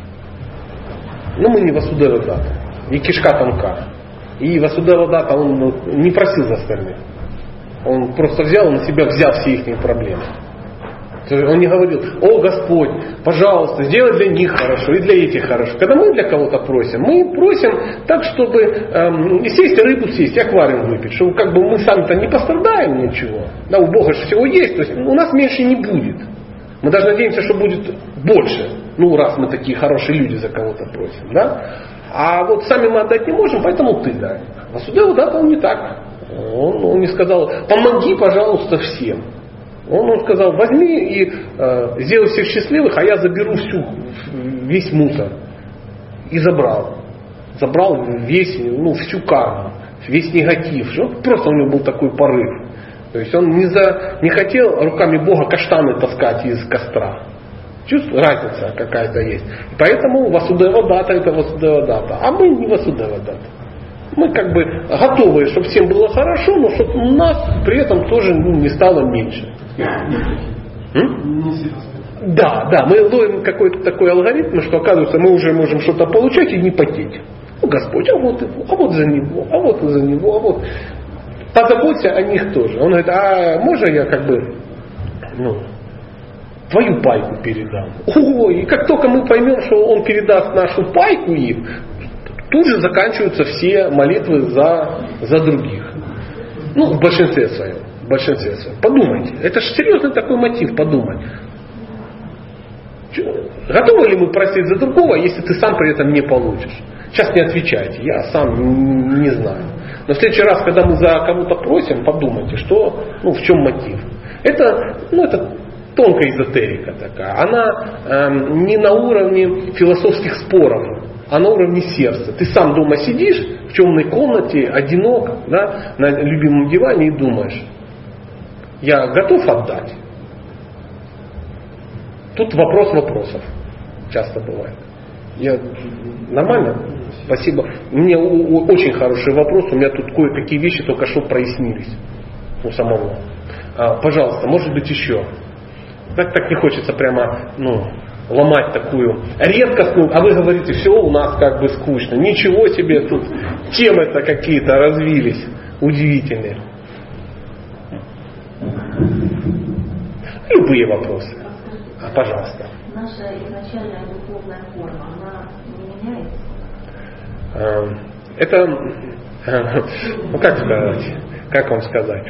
Но мы не Васудева Дата. И кишка тонка. И Васудева Дата, он не просил за остальных. Он просто взял на себя, взял все их проблемы. Он не говорил, о Господь, пожалуйста, сделай для них хорошо и для этих хорошо. Когда мы для кого-то просим, мы просим так, чтобы эм, сесть рыбу съесть, аквариум выпить, чтобы как бы мы сами-то не пострадаем ничего. Да, у Бога же всего есть, то есть у нас меньше не будет. Мы даже надеемся, что будет больше, ну раз мы такие хорошие люди за кого-то просим. Да? А вот сами мы отдать не можем, поэтому ты дай. А Васудева Дата он не так. Он, он не сказал, помоги, пожалуйста, всем. Он, он сказал, возьми и э, сделай всех счастливых, а я заберу всю, весь мусор. И забрал. Забрал весь, ну, всю карму, весь негатив. Просто у него был такой порыв. То есть он не, за, не хотел руками Бога каштаны таскать из костра. Чувствуете, разница какая-то есть. Поэтому Васудева Дата это Васудева Дата. А мы не Васудева Дата. Мы как бы готовы, чтобы всем было хорошо, но чтобы у нас при этом тоже ну, не стало меньше. Да, да, мы ловим какой-то такой алгоритм, что оказывается мы уже можем что-то получать и не потеть. Ну, Господь, а вот его, а вот за него, а вот за него, а вот. Позаботься о них тоже. Он говорит, а можно я как бы ну, твою пайку передам? О, и как только мы поймем, что он передаст нашу пайку им, тут же заканчиваются все молитвы за, за других. Ну, в большинстве своем. В большинстве своем. Подумайте. Это же серьезный такой мотив подумать. Готовы ли мы просить за другого, если ты сам при этом не получишь? Сейчас не отвечайте. Я сам не знаю. Но в следующий раз, когда мы за кого-то просим, подумайте, что, ну, в чем мотив. Это, ну, это тонкая эзотерика такая. Она э, не на уровне философских споров а на уровне сердца. Ты сам дома сидишь в темной комнате, одинок, да, на любимом диване и думаешь, я готов отдать. Тут вопрос вопросов часто бывает. Я нормально? Спасибо. Мне очень хороший вопрос. У меня тут кое-какие вещи только что прояснились у самого. А, пожалуйста, может быть еще. Так, так не хочется прямо, ну, ломать такую редкостную. А вы говорите, все у нас как бы скучно. Ничего себе, тут темы-то какие-то развились удивительные. Любые вопросы. А, пожалуйста. Наша изначальная духовная форма, она не меняется? Это, ну как сказать, как вам сказать?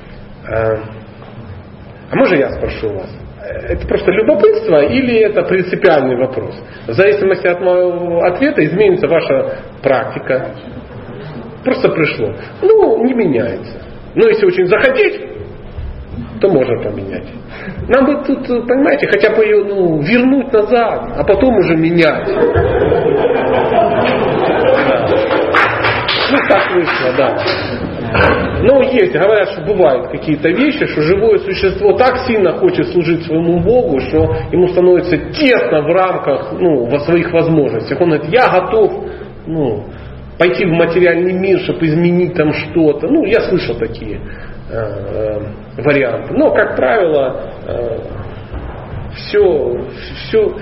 А можно я спрошу вас? Это просто любопытство или это принципиальный вопрос? В зависимости от моего ответа изменится ваша практика. Просто пришло. Ну, не меняется. Но если очень захотеть, то можно поменять. Нам бы тут, понимаете, хотя бы ее ну, вернуть назад, а потом уже менять. Да. Ну, так вышло, да. Но есть, говорят, что бывают какие-то вещи, что живое существо так сильно хочет служить своему Богу, что ему становится тесно в рамках, ну, во своих возможностях. Он говорит, я готов, ну, пойти в материальный мир, чтобы изменить там что-то. Ну, я слышал такие э, э, варианты. Но, как правило, э, все, все,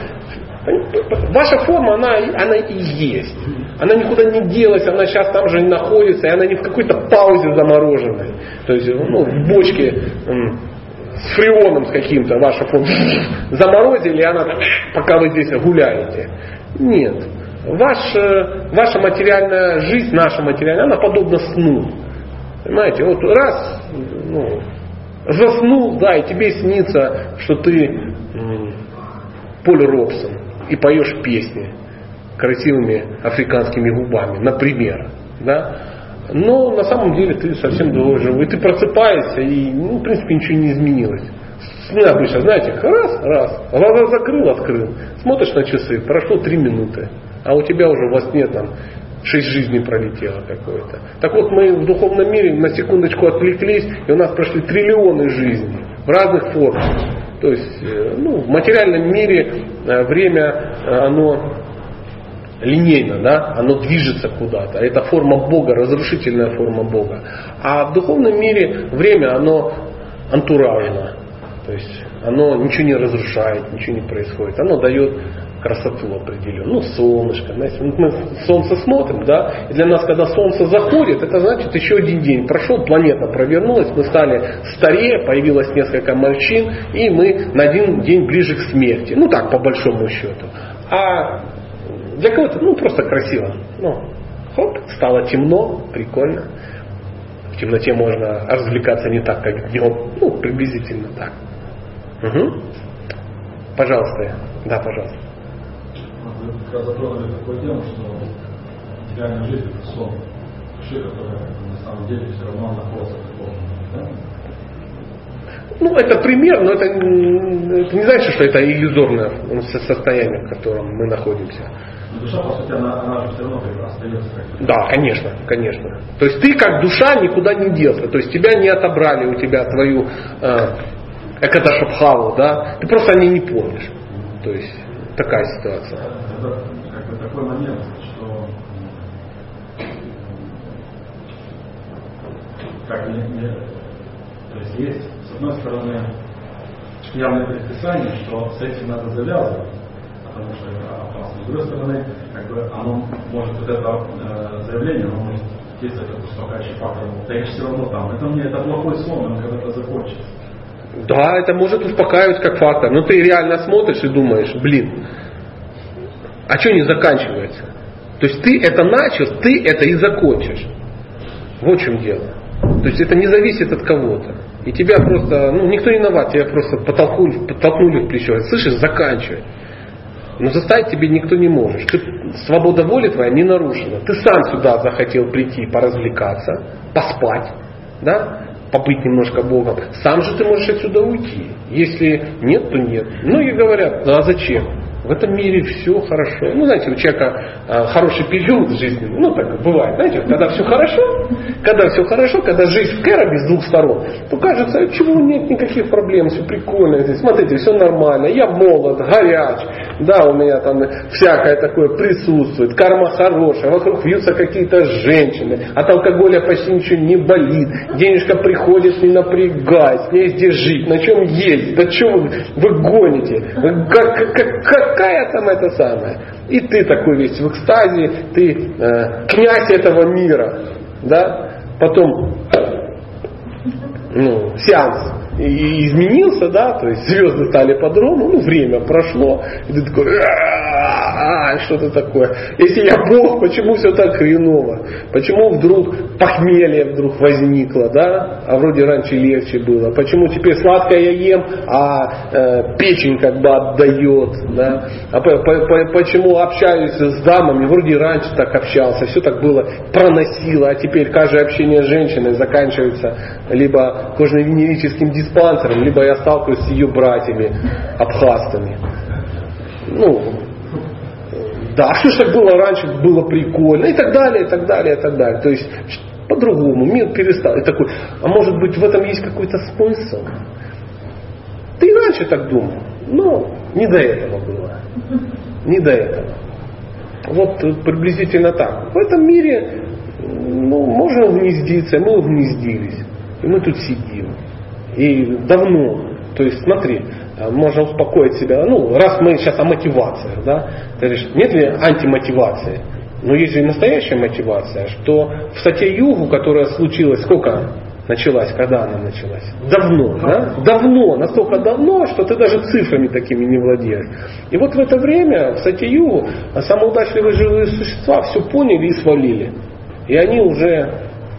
ваша форма, она, она и есть. Она никуда не делась, она сейчас там же находится, и она не в какой-то паузе замороженной. То есть, ну, в бочке м, с фреоном с каким-то вашу форму заморозили, и она, пока вы здесь гуляете. Нет. Ваш, ваша материальная жизнь, наша материальная, она подобна сну. Понимаете, вот раз, ну, заснул, да, и тебе снится, что ты м, Поль Робсон и поешь песни красивыми африканскими губами, например. Да? Но на самом деле ты совсем другой живой. И ты просыпаешься, и ну, в принципе ничего не изменилось. Сны обычно, знаете, раз, раз, глаза закрыл, открыл. Смотришь на часы, прошло три минуты. А у тебя уже во сне там шесть жизней пролетело какое-то. Так вот мы в духовном мире на секундочку отвлеклись, и у нас прошли триллионы жизней в разных формах. То есть ну, в материальном мире время оно линейно, да, оно движется куда-то. Это форма Бога, разрушительная форма Бога. А в духовном мире время оно антуражно. То есть оно ничего не разрушает, ничего не происходит. Оно дает красоту определенную. Ну, солнышко. Знаете, мы солнце смотрим, да, и для нас, когда солнце заходит, это значит еще один день прошел, планета провернулась, мы стали старее, появилось несколько морщин, и мы на один день ближе к смерти. Ну, так, по большому счету. А для кого-то, ну, просто красиво. Ну, хоп, стало темно, прикольно. В темноте можно развлекаться не так, как днем. Ну, приблизительно так. Угу. Пожалуйста. Да, пожалуйста. Вы как раз затронули такую тему, что реальная жизнь это сон. Души, которая на самом деле все равно находится в таком, да? Ну, это пример, но это, это не значит, что это иллюзорное состояние, в котором мы находимся. Но душа, по сути, она, она же все равно остается. Да, конечно, конечно. То есть ты как душа никуда не делся. То есть тебя не отобрали у тебя твою э, экаташабхаву, да? Ты просто о ней не помнишь. То есть такая ситуация. Это как бы такой момент, что как не, не, то есть есть, с одной стороны, явное предписание, что с этим надо завязывать, потому что это опасно. С другой стороны, как бы оно может, вот это э, заявление, оно может действовать как успокаивающий фактор. Да я все равно там. Это мне это плохой сон, он когда-то закончится. Да, это может успокаивать как фактор. Но ты реально смотришь и думаешь, блин, а что не заканчивается? То есть ты это начал, ты это и закончишь. Вот в чем дело. То есть это не зависит от кого-то. И тебя просто, ну никто не виноват, тебя просто подтолкнули, подтолкнули в плечо. Слышишь, заканчивай. Но заставить тебе никто не может. Ты, свобода воли твоя не нарушена. Ты сам сюда захотел прийти, поразвлекаться, поспать, да? Побыть немножко Богом. Сам же ты можешь отсюда уйти. Если нет, то нет. Многие говорят, ну а зачем? В этом мире все хорошо. Ну, знаете, у человека э, хороший период жизненный, ну, так бывает, знаете, когда все хорошо, когда все хорошо, когда жизнь в кэробе с двух сторон, то кажется, чего нет никаких проблем, все прикольно, смотрите, все нормально, я молод, горяч, да, у меня там всякое такое присутствует, карма хорошая, вокруг вьются какие-то женщины, от алкоголя почти ничего не болит, денежка приходит, не напрягай, с ней здесь жить, на чем ездить, да что вы, вы гоните, как, как, какая там это самое. И ты такой весь в экстазе, ты э, князь этого мира, да, потом ну, сеанс и изменился, да, то есть звезды стали по-другому, ну, время прошло, и ты такой, что-то такое. Если я Бог, почему все так хреново? Почему вдруг похмелье вдруг возникло, да, а вроде раньше легче было? Почему теперь сладкое я ем, а э, печень как бы отдает, да? А по, по, по, почему общаюсь с дамами, вроде раньше так общался, все так было, проносило, а теперь каждое общение с женщиной заканчивается либо кожно-венерическим диспансером, либо я сталкиваюсь с ее братьями абхазцами. Ну, да, что ж так было раньше, было прикольно, и так далее, и так далее, и так далее. То есть, по-другому, мир перестал. И такой, а может быть в этом есть какой-то смысл? Ты и раньше так думал, но не до этого было. Не до этого. Вот приблизительно так. В этом мире ну, можно угнездиться, мы угнездились. И мы тут сидим. И давно. То есть, смотри, можно успокоить себя. Ну, раз мы сейчас о мотивациях, да, ты говоришь, нет ли антимотивации? Но есть же и настоящая мотивация, что в сатья-югу, которая случилась, сколько началась, когда она началась? Давно, да? Давно, настолько давно, что ты даже цифрами такими не владеешь. И вот в это время, в сатья-югу, самые удачливые живые существа все поняли и свалили. И они уже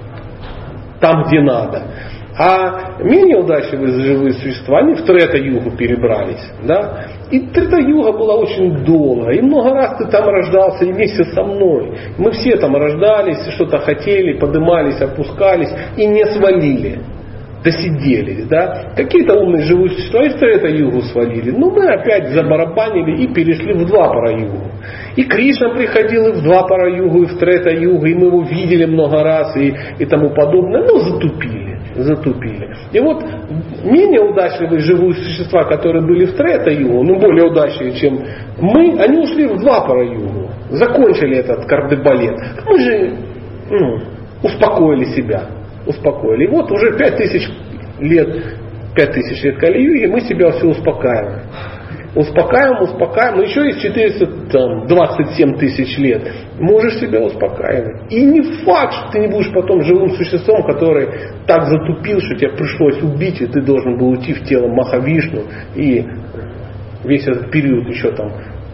там, где надо. А менее удачливые живые существа, они в трета-югу перебрались. Да? И трета-юга была очень долго. И много раз ты там рождался и вместе со мной. Мы все там рождались, что-то хотели, поднимались, опускались и не свалили. Досиделись. Да? Какие-то умные живые существа и в трета-югу свалили. Но мы опять забарабанили и перешли в два-пара-югу. И Кришна приходил и в два-пара-югу, и в трета-югу, и мы его видели много раз и, и тому подобное. Но затупили. затупили. И вот менее удачливые живые существа, которые были в трета-югу, ну более удачливые, чем мы, они ушли в два-пара-югу. Закончили этот кардебалет. Мы же ну, успокоили себя. Успокоили. И вот уже пять тысяч лет, пять тысяч лет Кали-юги, мы себя все успокаиваем. Успокаиваем, успокаиваем, но еще есть четыреста двадцать семь тысяч лет. Можешь себя успокаивать. И не факт, что ты не будешь потом живым существом, который так затупил, что тебе пришлось убить, и ты должен был уйти в тело Махавишну, и весь этот период еще там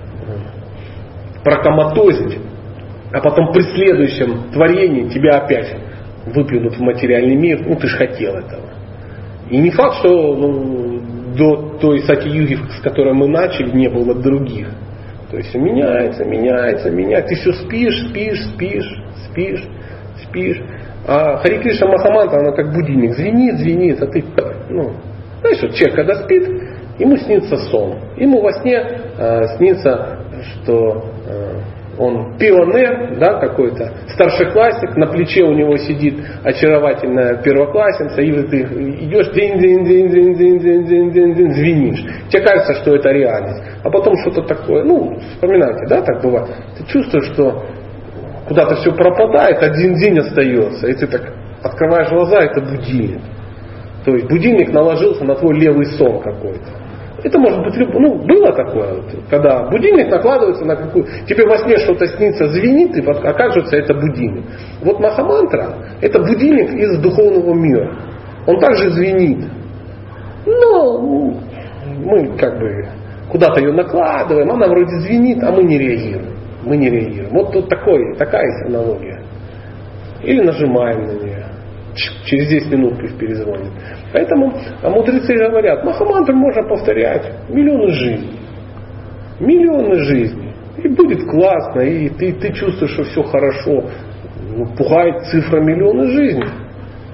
прокоматозить, а потом при следующем творении тебя опять выплюнут в материальный мир. Ну ты же хотел этого. И не факт, что до той сати-юги, с которой мы начали, не было других. То есть меняется, меняется, меняется. Ты все спишь, спишь, спишь, спишь, спишь. А Хари Кришна Махамантра, она как будильник. Звенит, звенит, а ты, ну, знаешь, вот человек, когда спит, ему снится сон. Ему во сне э, снится, что э, он пионер, да, какой-то, старшеклассник, на плече у него сидит очаровательная первоклассница, и ты идешь, дин, дин, дин, дин, дин, дин, дин, дин, дин, звенишь. Тебе кажется, что это реальность. А потом что-то такое, ну, вспоминайте, да, так бывает. Ты чувствуешь, что куда-то все пропадает, один день остается, и ты так открываешь глаза, это будильник. То есть будильник наложился на твой левый сон какой-то. Это может быть любое. Ну, было такое, когда будильник накладывается на какую... Тебе во сне что-то снится, звенит, и окажется это будильник. Вот Махамантра — это будильник из духовного мира. Он также звенит. Но мы как бы куда-то ее накладываем, она вроде звенит, а мы не реагируем. Мы не реагируем. Вот тут такой, такая есть аналогия. Или нажимаем на нее. Через десять минут пусть перезвонит. Поэтому мудрецы говорят, Махамантру можно повторять миллионы жизней. Миллионы жизней. И будет классно, и ты, ты чувствуешь, что все хорошо. Ну, пугает цифра миллиона жизней.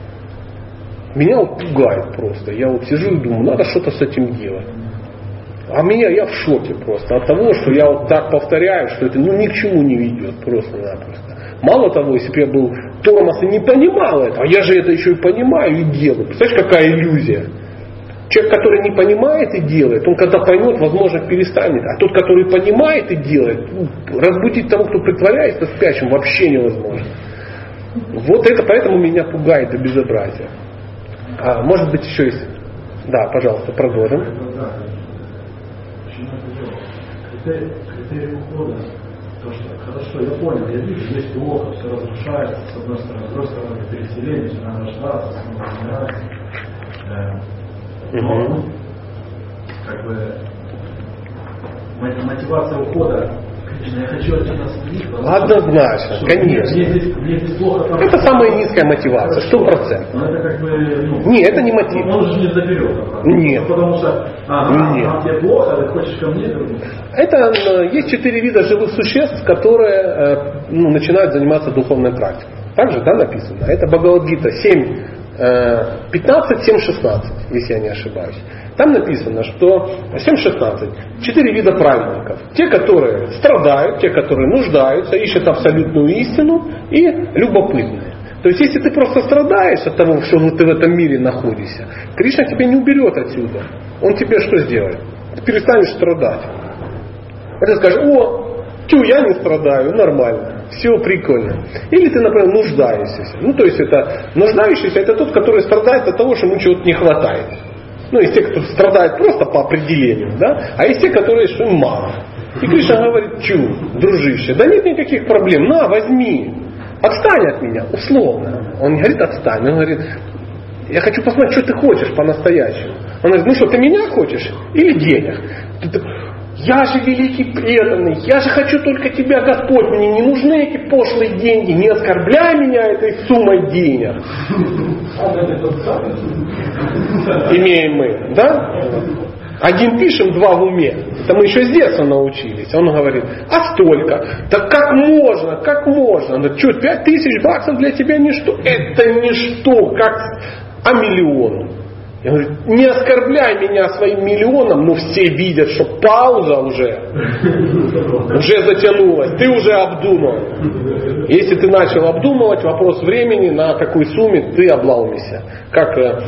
Меня вот пугает просто. Я вот сижу и думаю, надо что-то с этим делать. А меня, я в шоке просто от того, что я вот так повторяю, что это ну, ни к чему не ведет просто-напросто. Мало того, если бы я был тормоз и не понимал это, а я же это еще и понимаю и делаю. Представляешь, какая иллюзия? Человек, который не понимает и делает, он когда поймет, возможно, перестанет. А тот, который понимает и делает, разбудить того, кто притворяется спящим, вообще невозможно. Вот это поэтому меня пугает до безобразия. А, может быть, еще есть... Да, пожалуйста, продолжим. Критерий ухода, то, что хорошо, я понял, я вижу, здесь плохо, все разрушается, с одной стороны, с другой стороны, переселение, все надо рождаться, снова умирать. Но, угу. как бы, мотивация ухода, я хочу отсюда следить. Однозначно, что, конечно. Мне здесь, мне здесь плохо, там, это самая низкая мотивация, сто процентов. Но это как бы, ну, нет, это не мотив. Он же не заберет. Нет. Потому что, ага, нет. а тебе плохо, ты хочешь ко мне вернуться. Это есть четыре вида живых существ, которые ну, начинают заниматься духовной практикой. Так же, да, написано. Это Бхагавад-гита семь пятнадцать, семь шестнадцать, если я не ошибаюсь. Там написано, что семь шестнадцать. Четыре вида праведников. Те, которые страдают, те, которые нуждаются, ищут абсолютную истину и любопытные. То есть, если ты просто страдаешь от того, что ты в этом мире находишься, Кришна тебя не уберет отсюда. Он тебе что сделает? Ты перестанешь страдать. А ты скажешь, о, тю, я не страдаю, нормально. Все прикольно. Или ты, например, нуждаешься. Ну, то есть, это нуждающийся, это тот, который страдает от того, что ему чего-то не хватает. Ну, есть те, кто страдает просто по определению, да? А есть те, которые, что им мало. И Кришна говорит, чу, дружище, да нет никаких проблем, на, возьми. Отстань от меня, условно. Он не говорит отстань, он говорит, я хочу посмотреть, что ты хочешь по-настоящему. Он говорит, ну что, ты меня хочешь или денег? Я же великий преданный, я же хочу только тебя, Господь, мне не нужны эти пошлые деньги, не оскорбляй меня этой суммой денег. Имеем мы, да? Один пишем, два в уме. Это мы еще с детства научились. Он говорит, а столько? Да как можно, как можно? Он говорит, что, пять тысяч баксов для тебя ничто? Это ничто, как а миллион. Я говорю, не оскорбляй меня своим миллионом, но все видят, что пауза уже, уже затянулась, ты уже обдумал. Если ты начал обдумывать, вопрос времени, на какой сумме ты облаумися. Как э,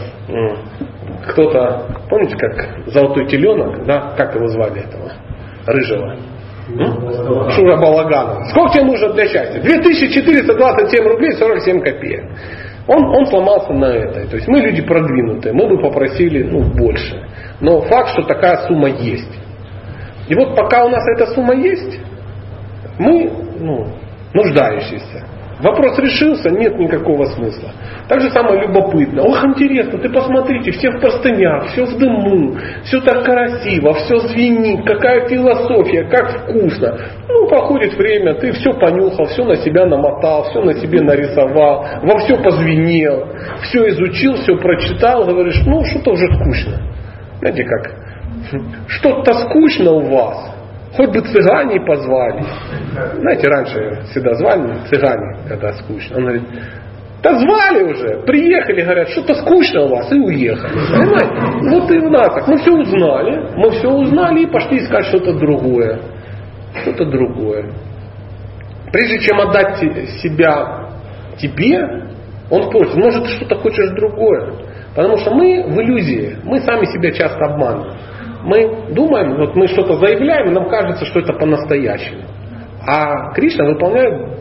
кто-то, помните, как золотой теленок, да, как его звали этого, рыжего? М? Шура Балаганова. Сколько тебе нужно для счастья? две тысячи четыреста двадцать семь рублей сорок семь копеек. Он, он сломался на этой. То есть мы люди продвинутые, мы бы попросили ну, больше. Но факт, что такая сумма есть. И вот пока у нас эта сумма есть, мы ну, нуждающиеся. Вопрос решился, нет никакого смысла. Так же самое любопытно. Ох, интересно, ты посмотрите, все в простынях, все в дыму, все так красиво, все звенит, какая философия, как вкусно. Ну, проходит время, ты все понюхал, все на себя намотал, все на себе нарисовал, во все позвенел, все изучил, все прочитал, говоришь, ну, что-то уже скучно. Знаете как, что-то скучно у вас. Хоть бы цыгане позвали. Знаете, раньше всегда звали цыгане, когда скучно. Он говорит, да звали уже, приехали, говорят, что-то скучно у вас, и уехали. Понимаете? Вот и у нас так. Мы все узнали, мы все узнали и пошли искать что-то другое. Что-то другое. Прежде чем отдать себя тебе, он спросит, может ты что-то хочешь другое? Потому что мы в иллюзии, мы сами себя часто обманываем. Мы думаем, вот мы что-то заявляем, и нам кажется, что это по-настоящему. А Кришна выполняет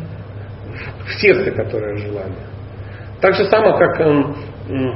в сердце, которое желание. Так же самое, как эм, эм,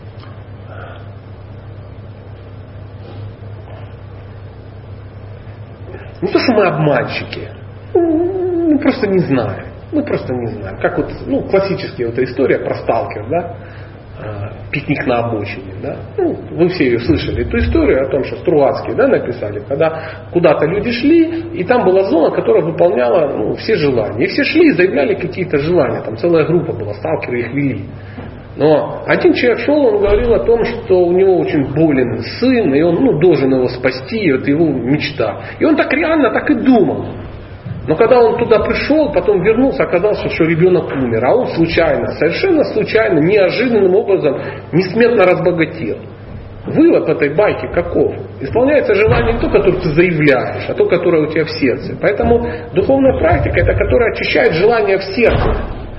не то, что мы обманщики, мы просто не знаем. Мы просто не знаем. Как вот, ну, классическая вот история про сталкер, да? Пикник на обочине. Да? Ну, вы все ее слышали, эту историю о том, что Стругацкие да, написали, когда куда-то люди шли, и там была зона, которая выполняла ну, все желания. И все шли и заявляли какие-то желания. Там целая группа была, сталкеры их вели. Но один человек шел, он говорил о том, что у него очень болен сын, и он ну, должен его спасти, это его мечта. И он так реально так и думал. Но когда он туда пришел, потом вернулся, оказалось, что ребенок умер. А он случайно, совершенно случайно, неожиданным образом, несметно разбогател. Вывод этой байки каков? Исполняется желание не то, которое ты заявляешь, а то, которое у тебя в сердце. Поэтому духовная практика, это которая очищает желание в сердце.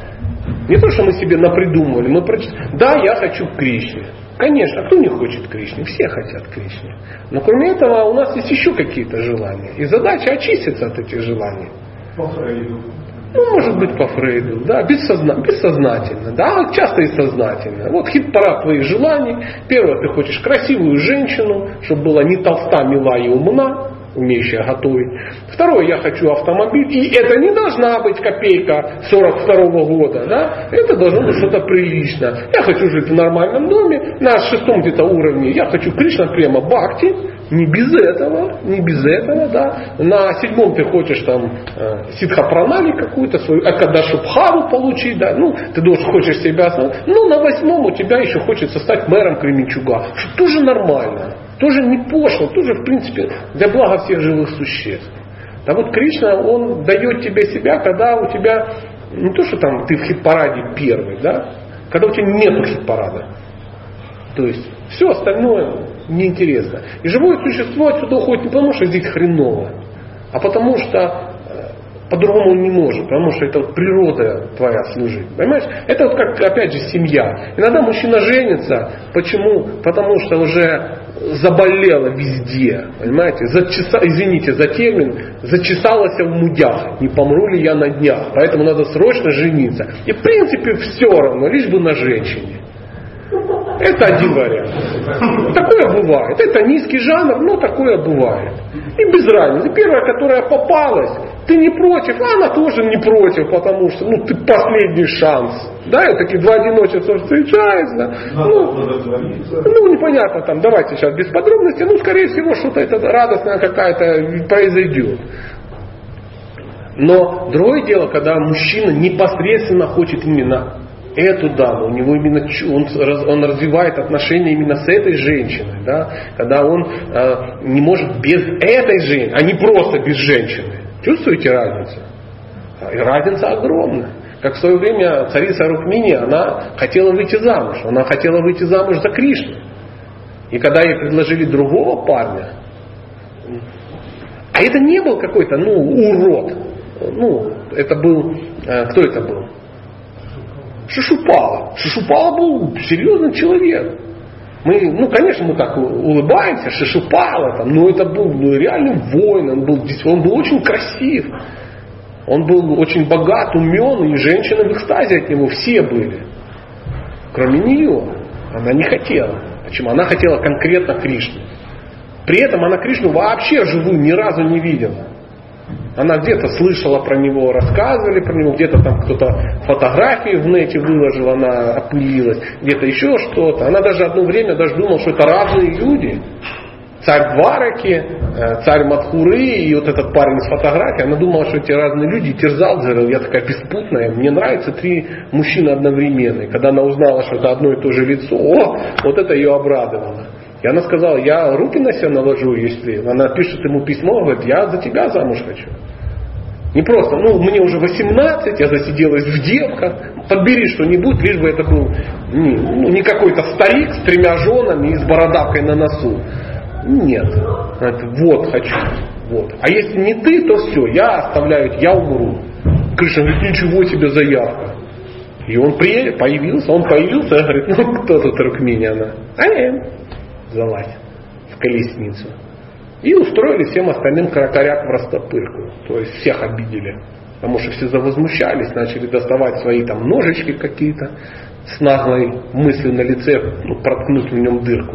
Не то, что мы себе напридумывали. Мы проч... Да, я хочу к Кришне. Конечно, кто не хочет Кришне? Все хотят Кришне. Но кроме этого у нас есть еще какие-то желания. И задача очиститься от этих желаний. По Фрейду. Ну, может быть, по Фрейду, да, бессозна... бессознательно, да, часто и сознательно. Вот хит-парад твоих желаний. Первое, ты хочешь красивую женщину, чтобы была не толста, мила и умна, умеющая готовить. Второе, я хочу автомобиль. И это не должна быть копейка сорок второго года, да, это должно быть что-то приличное. Я хочу жить в нормальном доме, на шестом где-то уровне я хочу Кришна према бхакти. Не без этого, не без этого, да. На седьмом ты хочешь там э, ситха-пранали какую-то свою, а когда шубхаву получить, да, ну, ты должен, хочешь себя основать. Ну, на восьмом у тебя еще хочется стать мэром Кременчуга, что тоже нормально, тоже не пошло, тоже, в принципе, для блага всех живых существ. А вот Кришна, он дает тебе себя, когда у тебя, не то, что там ты в хит-параде первый, да, когда у тебя нет хит-парада. То есть, все остальное неинтересно. И живое существо отсюда уходит не потому, что здесь хреново, а потому что э, по-другому он не может, потому что это вот природа твоя служить. Понимаешь? Это вот как, опять же, семья. Иногда мужчина женится. Почему? Потому что уже заболело везде. Понимаете? Зачеса... Извините за термин. Зачесалось в мудях. Не помру ли я на днях. Поэтому надо срочно жениться. И в принципе все равно, лишь бы на женщине. Это один вариант. Такое бывает. Это низкий жанр, но такое бывает. И без разницы. Первая, которая попалась, ты не против, а она тоже не против, потому что ну, ты последний шанс. Да, и такие два одиночества встречаются. Ну, ну, непонятно там, давайте сейчас без подробностей, ну, скорее всего, что-то это радостное какая-то произойдет. Но другое дело, когда мужчина непосредственно хочет именно эту даму, у него именно он, он развивает отношения именно с этой женщиной, да, когда он э, не может без этой женщины, а не просто без женщины. Чувствуете разницу? Разница огромная. Как в свое время царица Рукмини, она хотела выйти замуж, она хотела выйти замуж за Кришну. И когда ей предложили другого парня, а это не был какой-то, ну, урод, ну, это был, э, кто это был? Шишупала. Шишупала был серьезный человек. Мы, ну, конечно, мы так улыбаемся, Шишупала, там, но это был ну, реальный воин, он был, он был очень красив, он был очень богат, умен, и женщины в экстазе от него все были. Кроме нее. Она не хотела. Почему? Она хотела конкретно Кришну. При этом она Кришну вообще живую ни разу не видела. Она где-то слышала про него, рассказывали про него, где-то там кто-то фотографии в нете выложил, она опылилась, где-то еще что-то. Она даже одно время даже думала, что это разные люди. Царь Двараки, царь Мадхуры и вот этот парень с фотографией, она думала, что эти разные люди, и терзал, говорил, я такая беспутная, мне нравятся три мужчины одновременно. И когда она узнала, что это одно и то же лицо, о, вот это ее обрадовало. И она сказала, я руки на себя наложу, если она пишет ему письмо, говорит, я за тебя замуж хочу. Не просто, ну, мне уже восемнадцать, я засиделась в девках, подбери что-нибудь, лишь бы это был не, ну, не какой-то старик с тремя женами и с бородавкой на носу. Нет. Это, вот хочу. Вот. А если не ты, то все, я оставляю, я умру. Кришна говорит, ничего себе заявка. И он при, появился, он появился, и говорит, ну кто тут Рукмини, она? А я залазь в колесницу. И устроили всем остальным кракоряк в растопырку. То есть всех обидели. Потому что все завозмущались, начали доставать свои там ножички какие-то с наглой мыслью на лице, ну, проткнуть в нем дырку.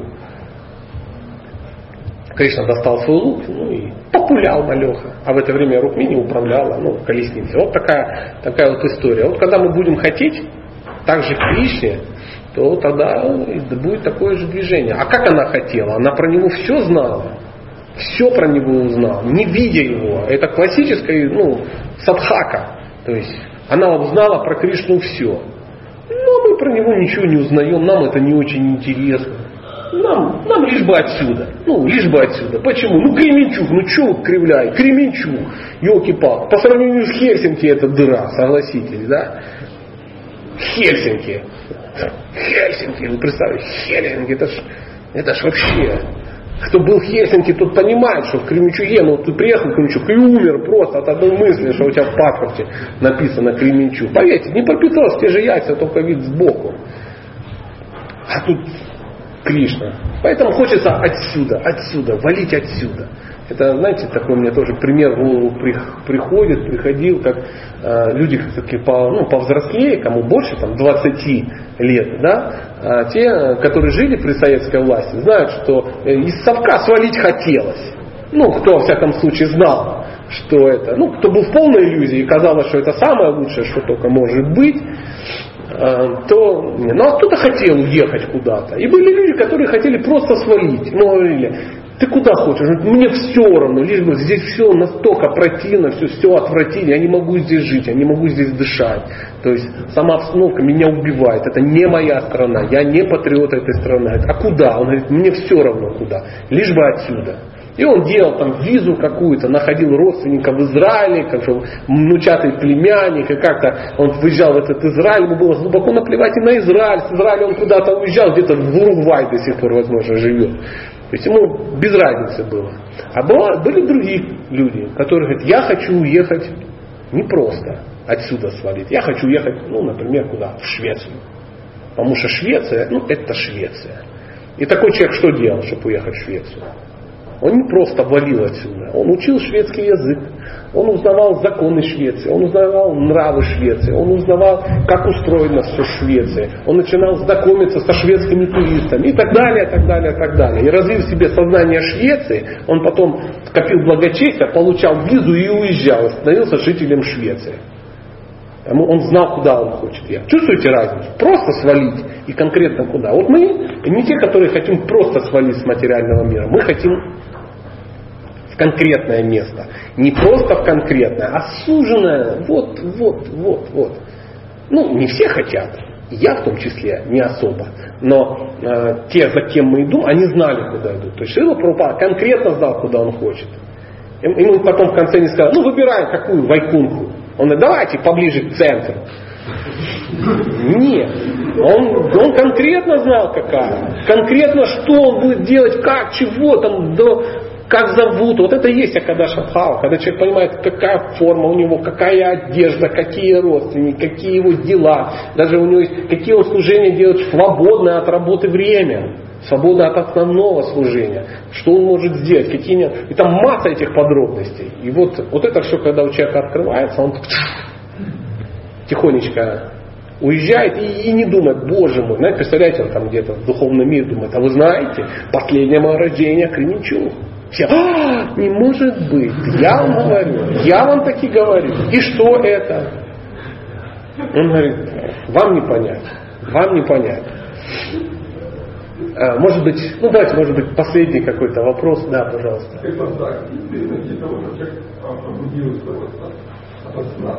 Кришна достал свой лук, ну и популял малеха. А в это время Рукмини управляла ну, колесницей. Вот такая, такая вот история. Вот когда мы будем хотеть так же к Кришне, то тогда будет такое же движение. А как она хотела? Она про него все знала. Все про него узнала, не видя его. Это классическая ну, садхака. То есть она узнала про Кришну все. Но мы про него ничего не узнаем, нам это не очень интересно. Нам, нам лишь бы отсюда. Ну, лишь бы отсюда. Почему? Ну, Кременчуг, ну что кривляй? Кременчуг. Ёлки-палки. По сравнению с Хельсинки это дыра, согласитесь, да? Хельсинки. Хельсинки, вы представьте, Хельсинки, это ж Это ж вообще... Кто был в Хельсинки, тот понимает, что в Кременчуге, ну ты приехал в Кременчуг и умер просто от одной мысли, что у тебя в паспорте написано Кременчуг. Поверьте, Днепропетровск, те же яйца, только вид сбоку. А тут Кришна. Поэтому хочется отсюда, отсюда, валить отсюда. Это, знаете, такой мне тоже пример в голову приходит, приходил, как э, люди такие по, ну, повзрослее, кому больше, там, двадцати лет, да, а те, которые жили при советской власти, знают, что из совка свалить хотелось. Ну, кто, во всяком случае, знал, что это, ну, кто был в полной иллюзии и казалось, что это самое лучшее, что только может быть, э, то, ну, а кто-то хотел уехать куда-то. И были люди, которые хотели просто свалить. Ему говорили: ты куда хочешь? Мне все равно, лишь бы здесь все настолько противно, все, все отвратительно, я не могу здесь жить, я не могу здесь дышать. То есть сама обстановка меня убивает, это не моя страна, я не патриот этой страны. А куда? Он говорит: мне все равно куда, лишь бы отсюда. И он делал там визу какую-то, находил родственников в Израиле, как же внучатый племянник, и как-то он выезжал в этот Израиль, ему было глубоко наплевать и на Израиль. С Израиля он куда-то уезжал, где-то в Уругвай до сих пор, возможно, живет. То есть ему без разницы было. А было, были другие люди, которые говорят: я хочу уехать не просто отсюда свалить, я хочу уехать, ну, например, куда? В Швецию. Потому что Швеция, ну, это Швеция. И такой человек что делал, чтобы уехать в Швецию? Он не просто валил отсюда, он учил шведский язык, он узнавал законы Швеции, он узнавал нравы Швеции, он узнавал, как устроено все в Швеции, он начинал знакомиться со шведскими туристами и так далее, так далее, так далее. И развив в себе сознание Швеции, он потом скопил благочестие, получал визу и уезжал, становился жителем Швеции. Он знал, куда он хочет ехать. Чувствуете разницу? Просто свалить и конкретно куда. Вот мы не те, которые хотим просто свалить с материального мира. Мы хотим в конкретное место. Не просто в конкретное, а суженное. Вот, вот, вот, вот. Ну, не все хотят. Я в том числе не особо. Но э, те, за кем мы идем, они знали, куда идут. То есть Шрила Прабхупада конкретно знал, куда он хочет. Ему потом в конце не сказали: ну выбираем какую Вайкунху. Он говорит: давайте поближе к центру. Нет. Он, он конкретно знал, какая. Конкретно, что он будет делать, как, чего там, до, как зовут. Вот это и есть Акадаша Бхава. Когда человек понимает, какая форма у него, какая одежда, какие родственники, какие его дела. Даже у него есть, какие он служения делает в свободное от работы время. Свобода от основного служения. Что он может сделать, какие нет. И там масса этих подробностей. И вот, вот это все, когда у человека открывается, он тихонечко уезжает и, и не думает: боже мой. Знаете, представляете, он там где-то в духовном мире думает: а вы знаете, последнее мое рождение Кременчуг. Все: а, не может быть. Я вам говорю. Я вам таки говорю. И что это? Он говорит: вам не понять. Вам не понять. Может быть, ну давайте, может быть, последний какой-то вопрос. Да, пожалуйста. Это так, признаки того, что человек пробудился от сна.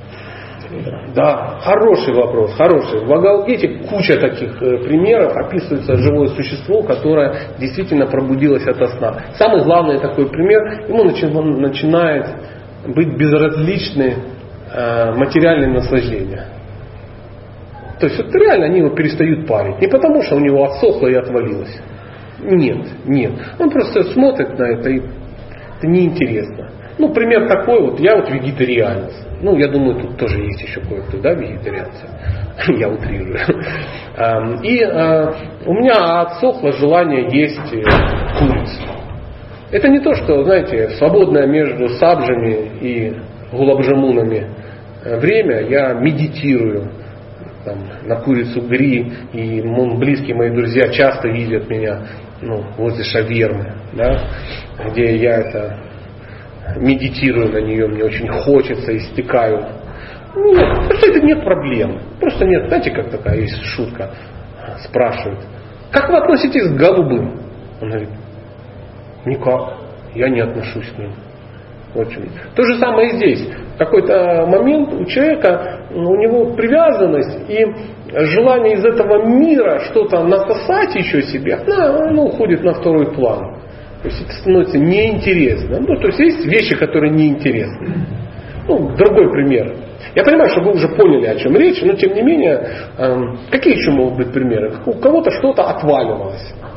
Да, хороший вопрос, хороший. В Бхагавад-гите куча таких примеров, описывается живое существо, которое действительно пробудилось ото сна. Самый главный такой пример: ему начинает быть безразличны материальные наслаждения. То есть вот реально они его перестают парить. Не потому, что у него отсохло и отвалилось. Нет, нет. Он просто смотрит на это, и это неинтересно. Ну, пример такой вот: я вот вегетарианец. Ну, я думаю, тут тоже есть еще кое-кто, да, вегетарианцы. Я утрирую. И у меня отсохло желание есть курицу. Это не то, что, знаете, свободное между сабжами и гулабжамунами время я медитирую там, на курицу гри, и близкие мои друзья часто видят меня, ну, возле шавермы, да, где я это медитирую на нее, мне очень хочется, истекаю. Нет, просто это нет проблем. Просто нет. Знаете, как такая есть шутка? Спрашивают: как вы относитесь к голубым? Он говорит: никак, я не отношусь к ним. Очень. То же самое и здесь. В какой-то момент у человека, у него привязанность и желание из этого мира что-то насосать еще себе, оно уходит на второй план. То есть это становится неинтересно. Ну, то есть есть вещи, которые неинтересны. Ну, другой пример. Я понимаю, что вы уже поняли, о чем речь, но тем не менее, эм, какие еще могут быть примеры? У кого-то что-то отваливалось.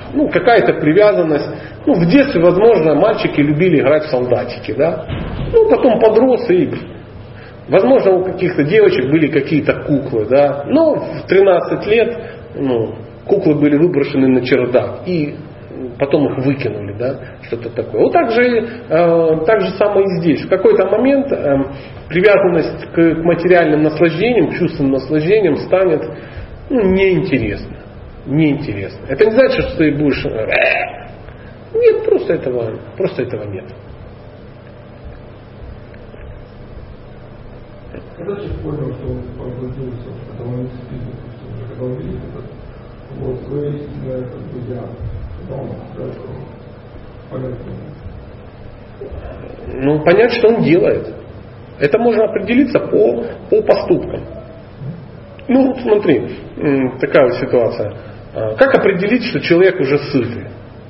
ну, какая-то привязанность. Ну, в детстве, возможно, мальчики любили играть в солдатики, да. Ну, потом подрос и, возможно, у каких-то девочек были какие-то куклы, да. Но в тринадцать лет, ну, куклы были выброшены на чердак и потом их выкинули, да, что-то такое. Вот так же, э, так же самое и здесь. В какой-то момент э, привязанность к, к материальным наслаждениям, к чувственным наслаждениям станет, ну, неинтересно. Неинтересно. Это не значит, что ты будешь... Нет, просто этого, просто этого нет. Когда человек понял, что он погрузился в это момент спиздил, когда он видит это, вот, свое истинное, как бы, я, когда он понять, ну, понять, что он делает. Это можно определиться по, по поступкам. Ну, смотри, такая вот ситуация. Как определить, что человек уже сытый?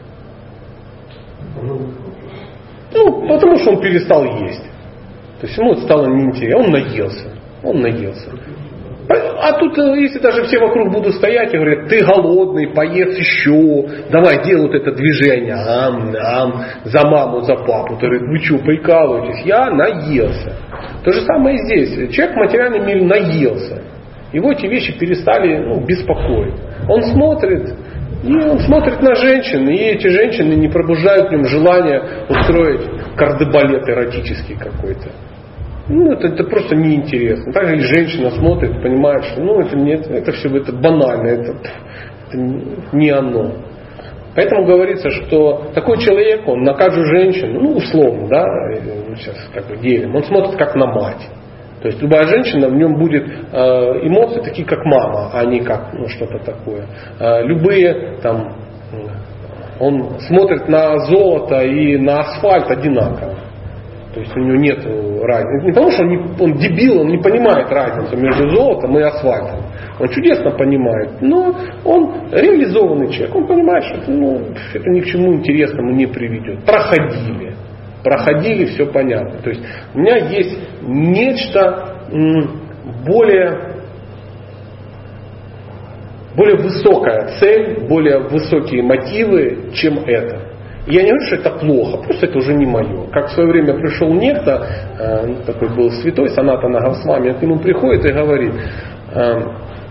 Ну, потому что он перестал есть. То есть ему стало неинтересно. Он наелся. Он наелся. А тут, если даже все вокруг будут стоять и говорят, ты голодный, поешь еще, давай делай вот это движение, ам, ам, за маму, за папу. Ты говоришь, вы что, прикалываетесь? Я наелся. То же самое и здесь. Человек в материальном мире наелся. Его эти вещи перестали, ну, беспокоить. Он смотрит, и он смотрит на женщин, и эти женщины не пробуждают в нем желание устроить кардебалет эротический какой-то. Ну, это, это просто неинтересно. Также и женщина смотрит, понимает, что ну, это, нет, это все это банально, это, это не оно. Поэтому говорится, что такой человек, он на каждую женщину, ну, условно, да, сейчас как бы делим, он смотрит как на мать. То есть любая женщина, в нем будет э, эмоции такие, как мама, а не как ну, что-то такое. Э, любые там, он смотрит на золото и на асфальт одинаково. То есть у него нет разницы. Не потому что он, не, он дебил, он не понимает разницу между золотом и асфальтом. Он чудесно понимает, но он реализованный человек. Он понимает, что это, ну, это ни к чему интересному не приведет. Проходили. Проходили, все понятно. То есть у меня есть нечто более, более высокая цель, более высокие мотивы, чем это. Я не говорю, что это плохо, просто это уже не мое. Как в свое время пришел некто, э, такой был святой, Санатана Госвами, к нему приходит и говорит, э,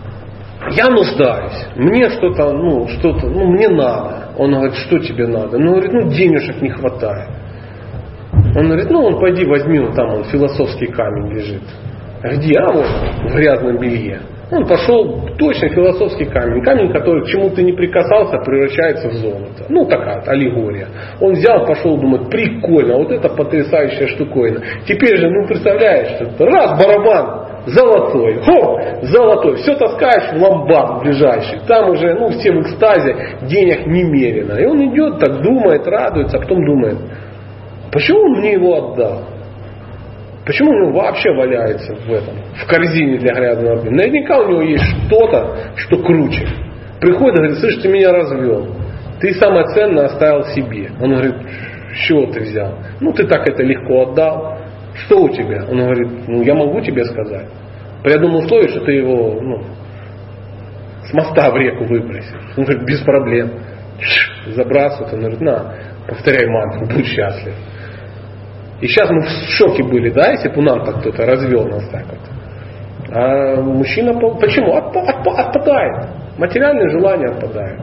я нуждаюсь, мне что-то, ну, что-то, ну, мне надо. Он говорит, что тебе надо? Ну, говорит, ну, денежек не хватает. Он говорит, ну, он пойди возьми, вот там он философский камень лежит. Где? А вот, в грязном белье. Он пошел, точно философский камень. Камень, который к чему ты не прикасался, превращается в золото. Ну, такая вот аллегория. Он взял, пошел, думает, прикольно, вот это потрясающая штуковина. Теперь же, ну, представляешь, что раз барабан, золотой, хоп, золотой, все таскаешь в ломбард ближайший. Там уже, ну, все в экстазе, денег немерено. И он идет, так думает, радуется, а потом думает, почему он мне его отдал? Почему он вообще валяется в этом, в корзине для грязного белья? Наверняка у него есть что-то, что круче. Приходит и говорит, слышь, ты меня развел. Ты самое ценное оставил себе. Он говорит, с чего ты взял? Ну, ты так это легко отдал. Что у тебя? Он говорит, ну, я могу тебе сказать. При одном условии, что ты его, ну, с моста в реку выбросишь. Он говорит, без проблем. Забрасывает. Он говорит, на, повторяй мантру, будь счастлив. И сейчас мы в шоке были, да, если бы нам так кто-то развел нас так вот. А мужчина, почему? Отпадает. Материальные желания отпадают.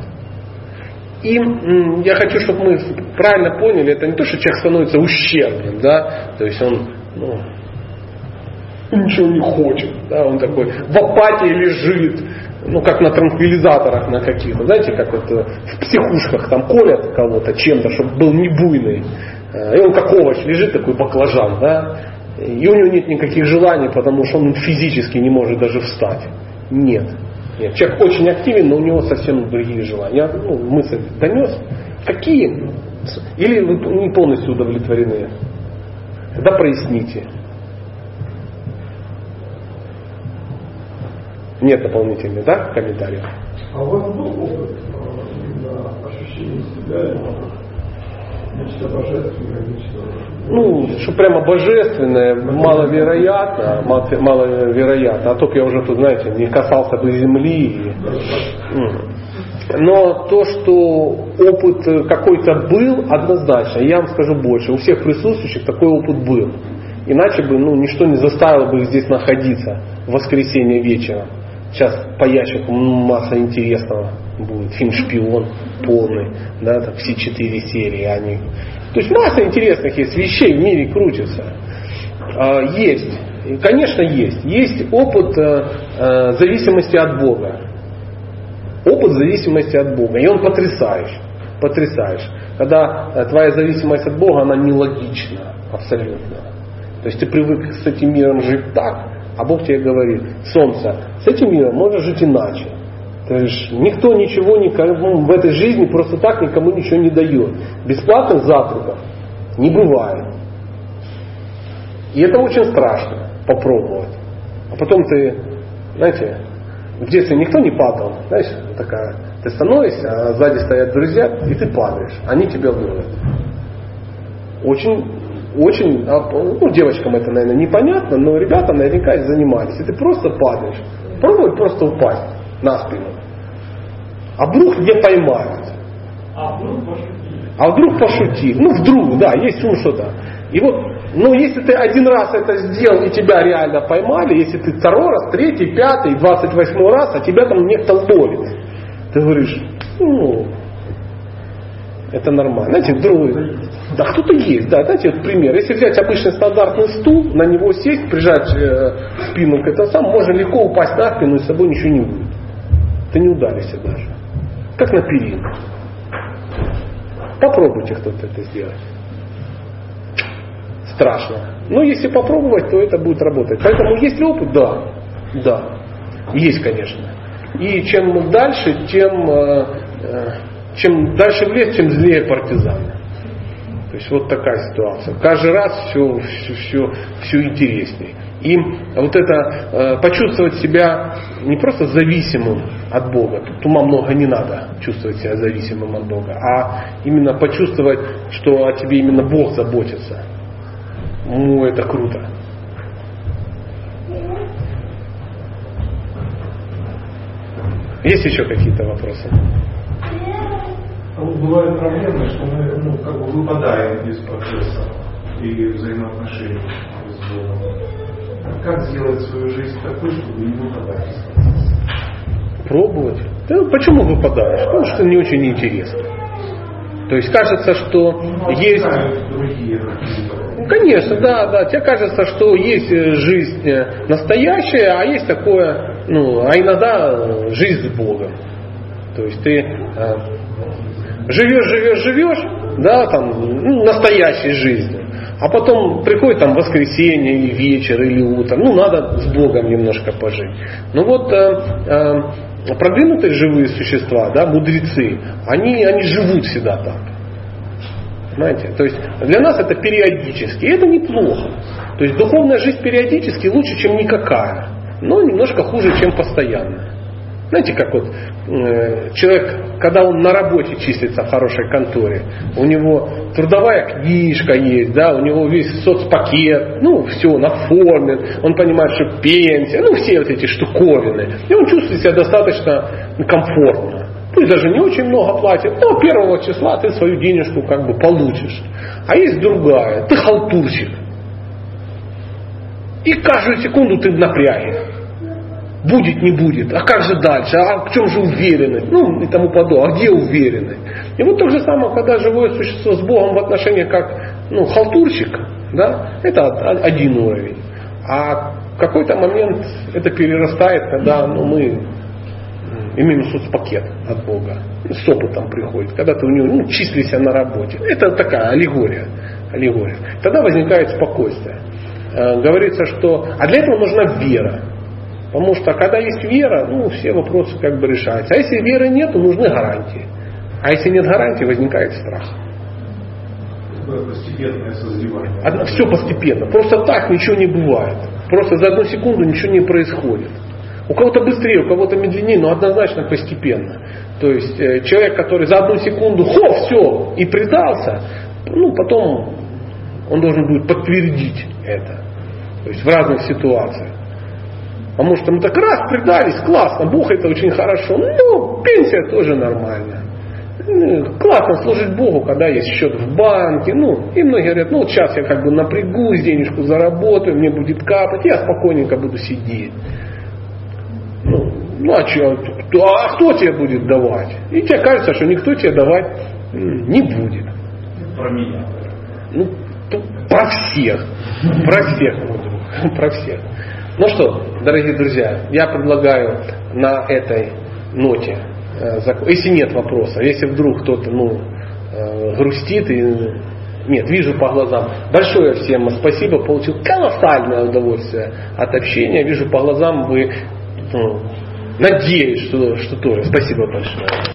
И м, я хочу, чтобы мы правильно поняли, это не то, что человек становится ущербным, да, то есть он, ну, ничего не хочет, да, он такой в апатии лежит, ну, как на транквилизаторах на каких-то, знаете, как вот в психушках там колят кого-то чем-то, чтобы был не буйный. И он как овощ лежит, такой баклажан, да, и у него нет никаких желаний, потому что он физически не может даже встать. Нет. Нет. Человек очень активен, но у него совсем другие желания. Я, ну, мысль донес. Какие? Или вы не полностью удовлетворены? Тогда проясните. Нет дополнительных, да, комментариев? А у вас был опыт именно ощущения себя, нечто божественное, нечто... Ну, что прямо божественное, маловероятно, маловероятно. А только я уже тут, знаете, не касался бы земли. И... Но то, что опыт какой-то был, однозначно, я вам скажу больше, у всех присутствующих такой опыт был. Иначе бы ну, ничто не заставило бы их здесь находиться в воскресенье вечером. Сейчас по ящику масса интересного будет. Фильм «Шпион» полный, да, там все четыре серии. Они... То есть масса интересных есть вещей в мире крутится. Есть, конечно есть. Есть опыт зависимости от Бога. Опыт зависимости от Бога. И он потрясающий. Потрясающий. Когда твоя зависимость от Бога, она нелогична абсолютно. То есть ты привык с этим миром жить так, а Бог тебе говорит: солнце, с этим миром можно жить иначе. То есть никто ничего никому в этой жизни просто так никому ничего не дает. Бесплатных завтраков не бывает. И это очень страшно попробовать. А потом ты, знаете, в детстве никто не падал. Знаешь, такая, ты становишься, а сзади стоят друзья, и ты падаешь. Они тебя ловят. Очень, очень, ну девочкам это, наверное, непонятно, но ребята наверняка занимались. И ты просто падаешь. Пробуй просто упасть на спину. А вдруг не поймают. А вдруг пошутили. А вдруг пошутили. Ну вдруг, да, есть ум что-то. И вот, ну если ты один раз это сделал и тебя реально поймали, если ты второй раз, третий, пятый, двадцать восьмой раз, а тебя там некто ловит, ты говоришь, ну, это нормально. Знаете, вдруг, да кто-то есть, да, знаете, вот пример. Если взять обычный стандартный стул, на него сесть, прижать э, спину к этому самому, можно легко упасть на спину и с собой ничего не будет. Ты не ударишься даже. Как на перину. Попробуйте кто-то это сделать. Страшно. Но если попробовать, то это будет работать. Поэтому есть ли опыт? Да. Да. Есть, конечно. И чем дальше, тем, э, э, чем дальше в лес, тем злее партизаны. То есть вот такая ситуация. Каждый раз все, все, все, все интереснее. И вот это э, почувствовать себя не просто зависимым от Бога, тут ума много не надо чувствовать себя зависимым от Бога, а именно почувствовать, что о тебе именно Бог заботится. Ну, это круто. Есть еще какие-то вопросы? Бывают проблемы, что мы ну, как бы выпадаем из процесса и взаимоотношений с Богом. Как сделать свою жизнь такой, чтобы не выпадать из процесса? Пробовать. Да, почему выпадаешь? Потому что не очень интересно. То есть кажется, что ну, есть... Другие, ну, конечно, да, да. Тебе кажется, что есть жизнь настоящая, а есть такое, ну, а иногда жизнь с Богом. То есть ты э, живешь, живешь, живешь, да, там, ну, настоящей жизнью. А потом приходит там воскресенье, или вечер, или утро. Ну, надо с Богом немножко пожить. Ну вот э, э, продвинутые живые существа, да, мудрецы, они, они живут всегда так. Понимаете? То есть для нас это периодически. И это неплохо. То есть духовная жизнь периодически лучше, чем никакая. Но немножко хуже, чем постоянная. Знаете, как вот э, человек, когда он на работе числится в хорошей конторе, у него трудовая книжка есть, да, у него весь соцпакет, ну, все, наформлен, он понимает, что пенсия, ну, все вот эти штуковины. И он чувствует себя достаточно комфортно. Пусть даже не очень много платит, но первого числа ты свою денежку как бы получишь. А есть другая, ты халтурщик. И каждую секунду ты в напряге. Будет, не будет, а как же дальше, а в чем же уверенность, ну и тому подобное, а где уверенность. И вот то же самое, когда живое существо с Богом в отношениях как ну, халтурщик, да, это один уровень. А в какой-то момент это перерастает, когда ну, мы имеем соцпакет от Бога, с опытом приходит, когда ты у него ну, числишься на работе. Это такая аллегория, аллегория. Тогда возникает спокойствие. Говорится, что, а для этого нужна вера. Потому что когда есть вера, ну, все вопросы как бы решаются. А если веры нет, то нужны гарантии. А если нет гарантий, возникает страх. Постепенное созревание. Одно, все постепенно. Просто так ничего не бывает. Просто за одну секунду ничего не происходит. У кого-то быстрее, у кого-то медленнее, но однозначно постепенно. То есть э, человек, который за одну секунду, хо, все, и предался, ну, потом он должен будет подтвердить это. То есть в разных ситуациях. А может, мы так раз предались, классно, Бог это очень хорошо. Ну, пенсия тоже нормально. Классно служить Богу, когда есть счет в банке. Ну, и многие говорят, ну вот сейчас я как бы напрягусь, денежку заработаю, мне будет капать, я спокойненько буду сидеть. Ну, ну а что, а кто тебе будет давать? И тебе кажется, что никто тебе давать не будет. Про меня. Ну, про всех. Про всех, мой друг. Про всех. Ну что, дорогие друзья, я предлагаю на этой ноте, если нет вопросов, если вдруг кто-то ну, грустит и нет, вижу по глазам. Большое всем спасибо, получил колоссальное удовольствие от общения. Вижу по глазам, вы ну, надеюсь, что, что тоже. Спасибо большое.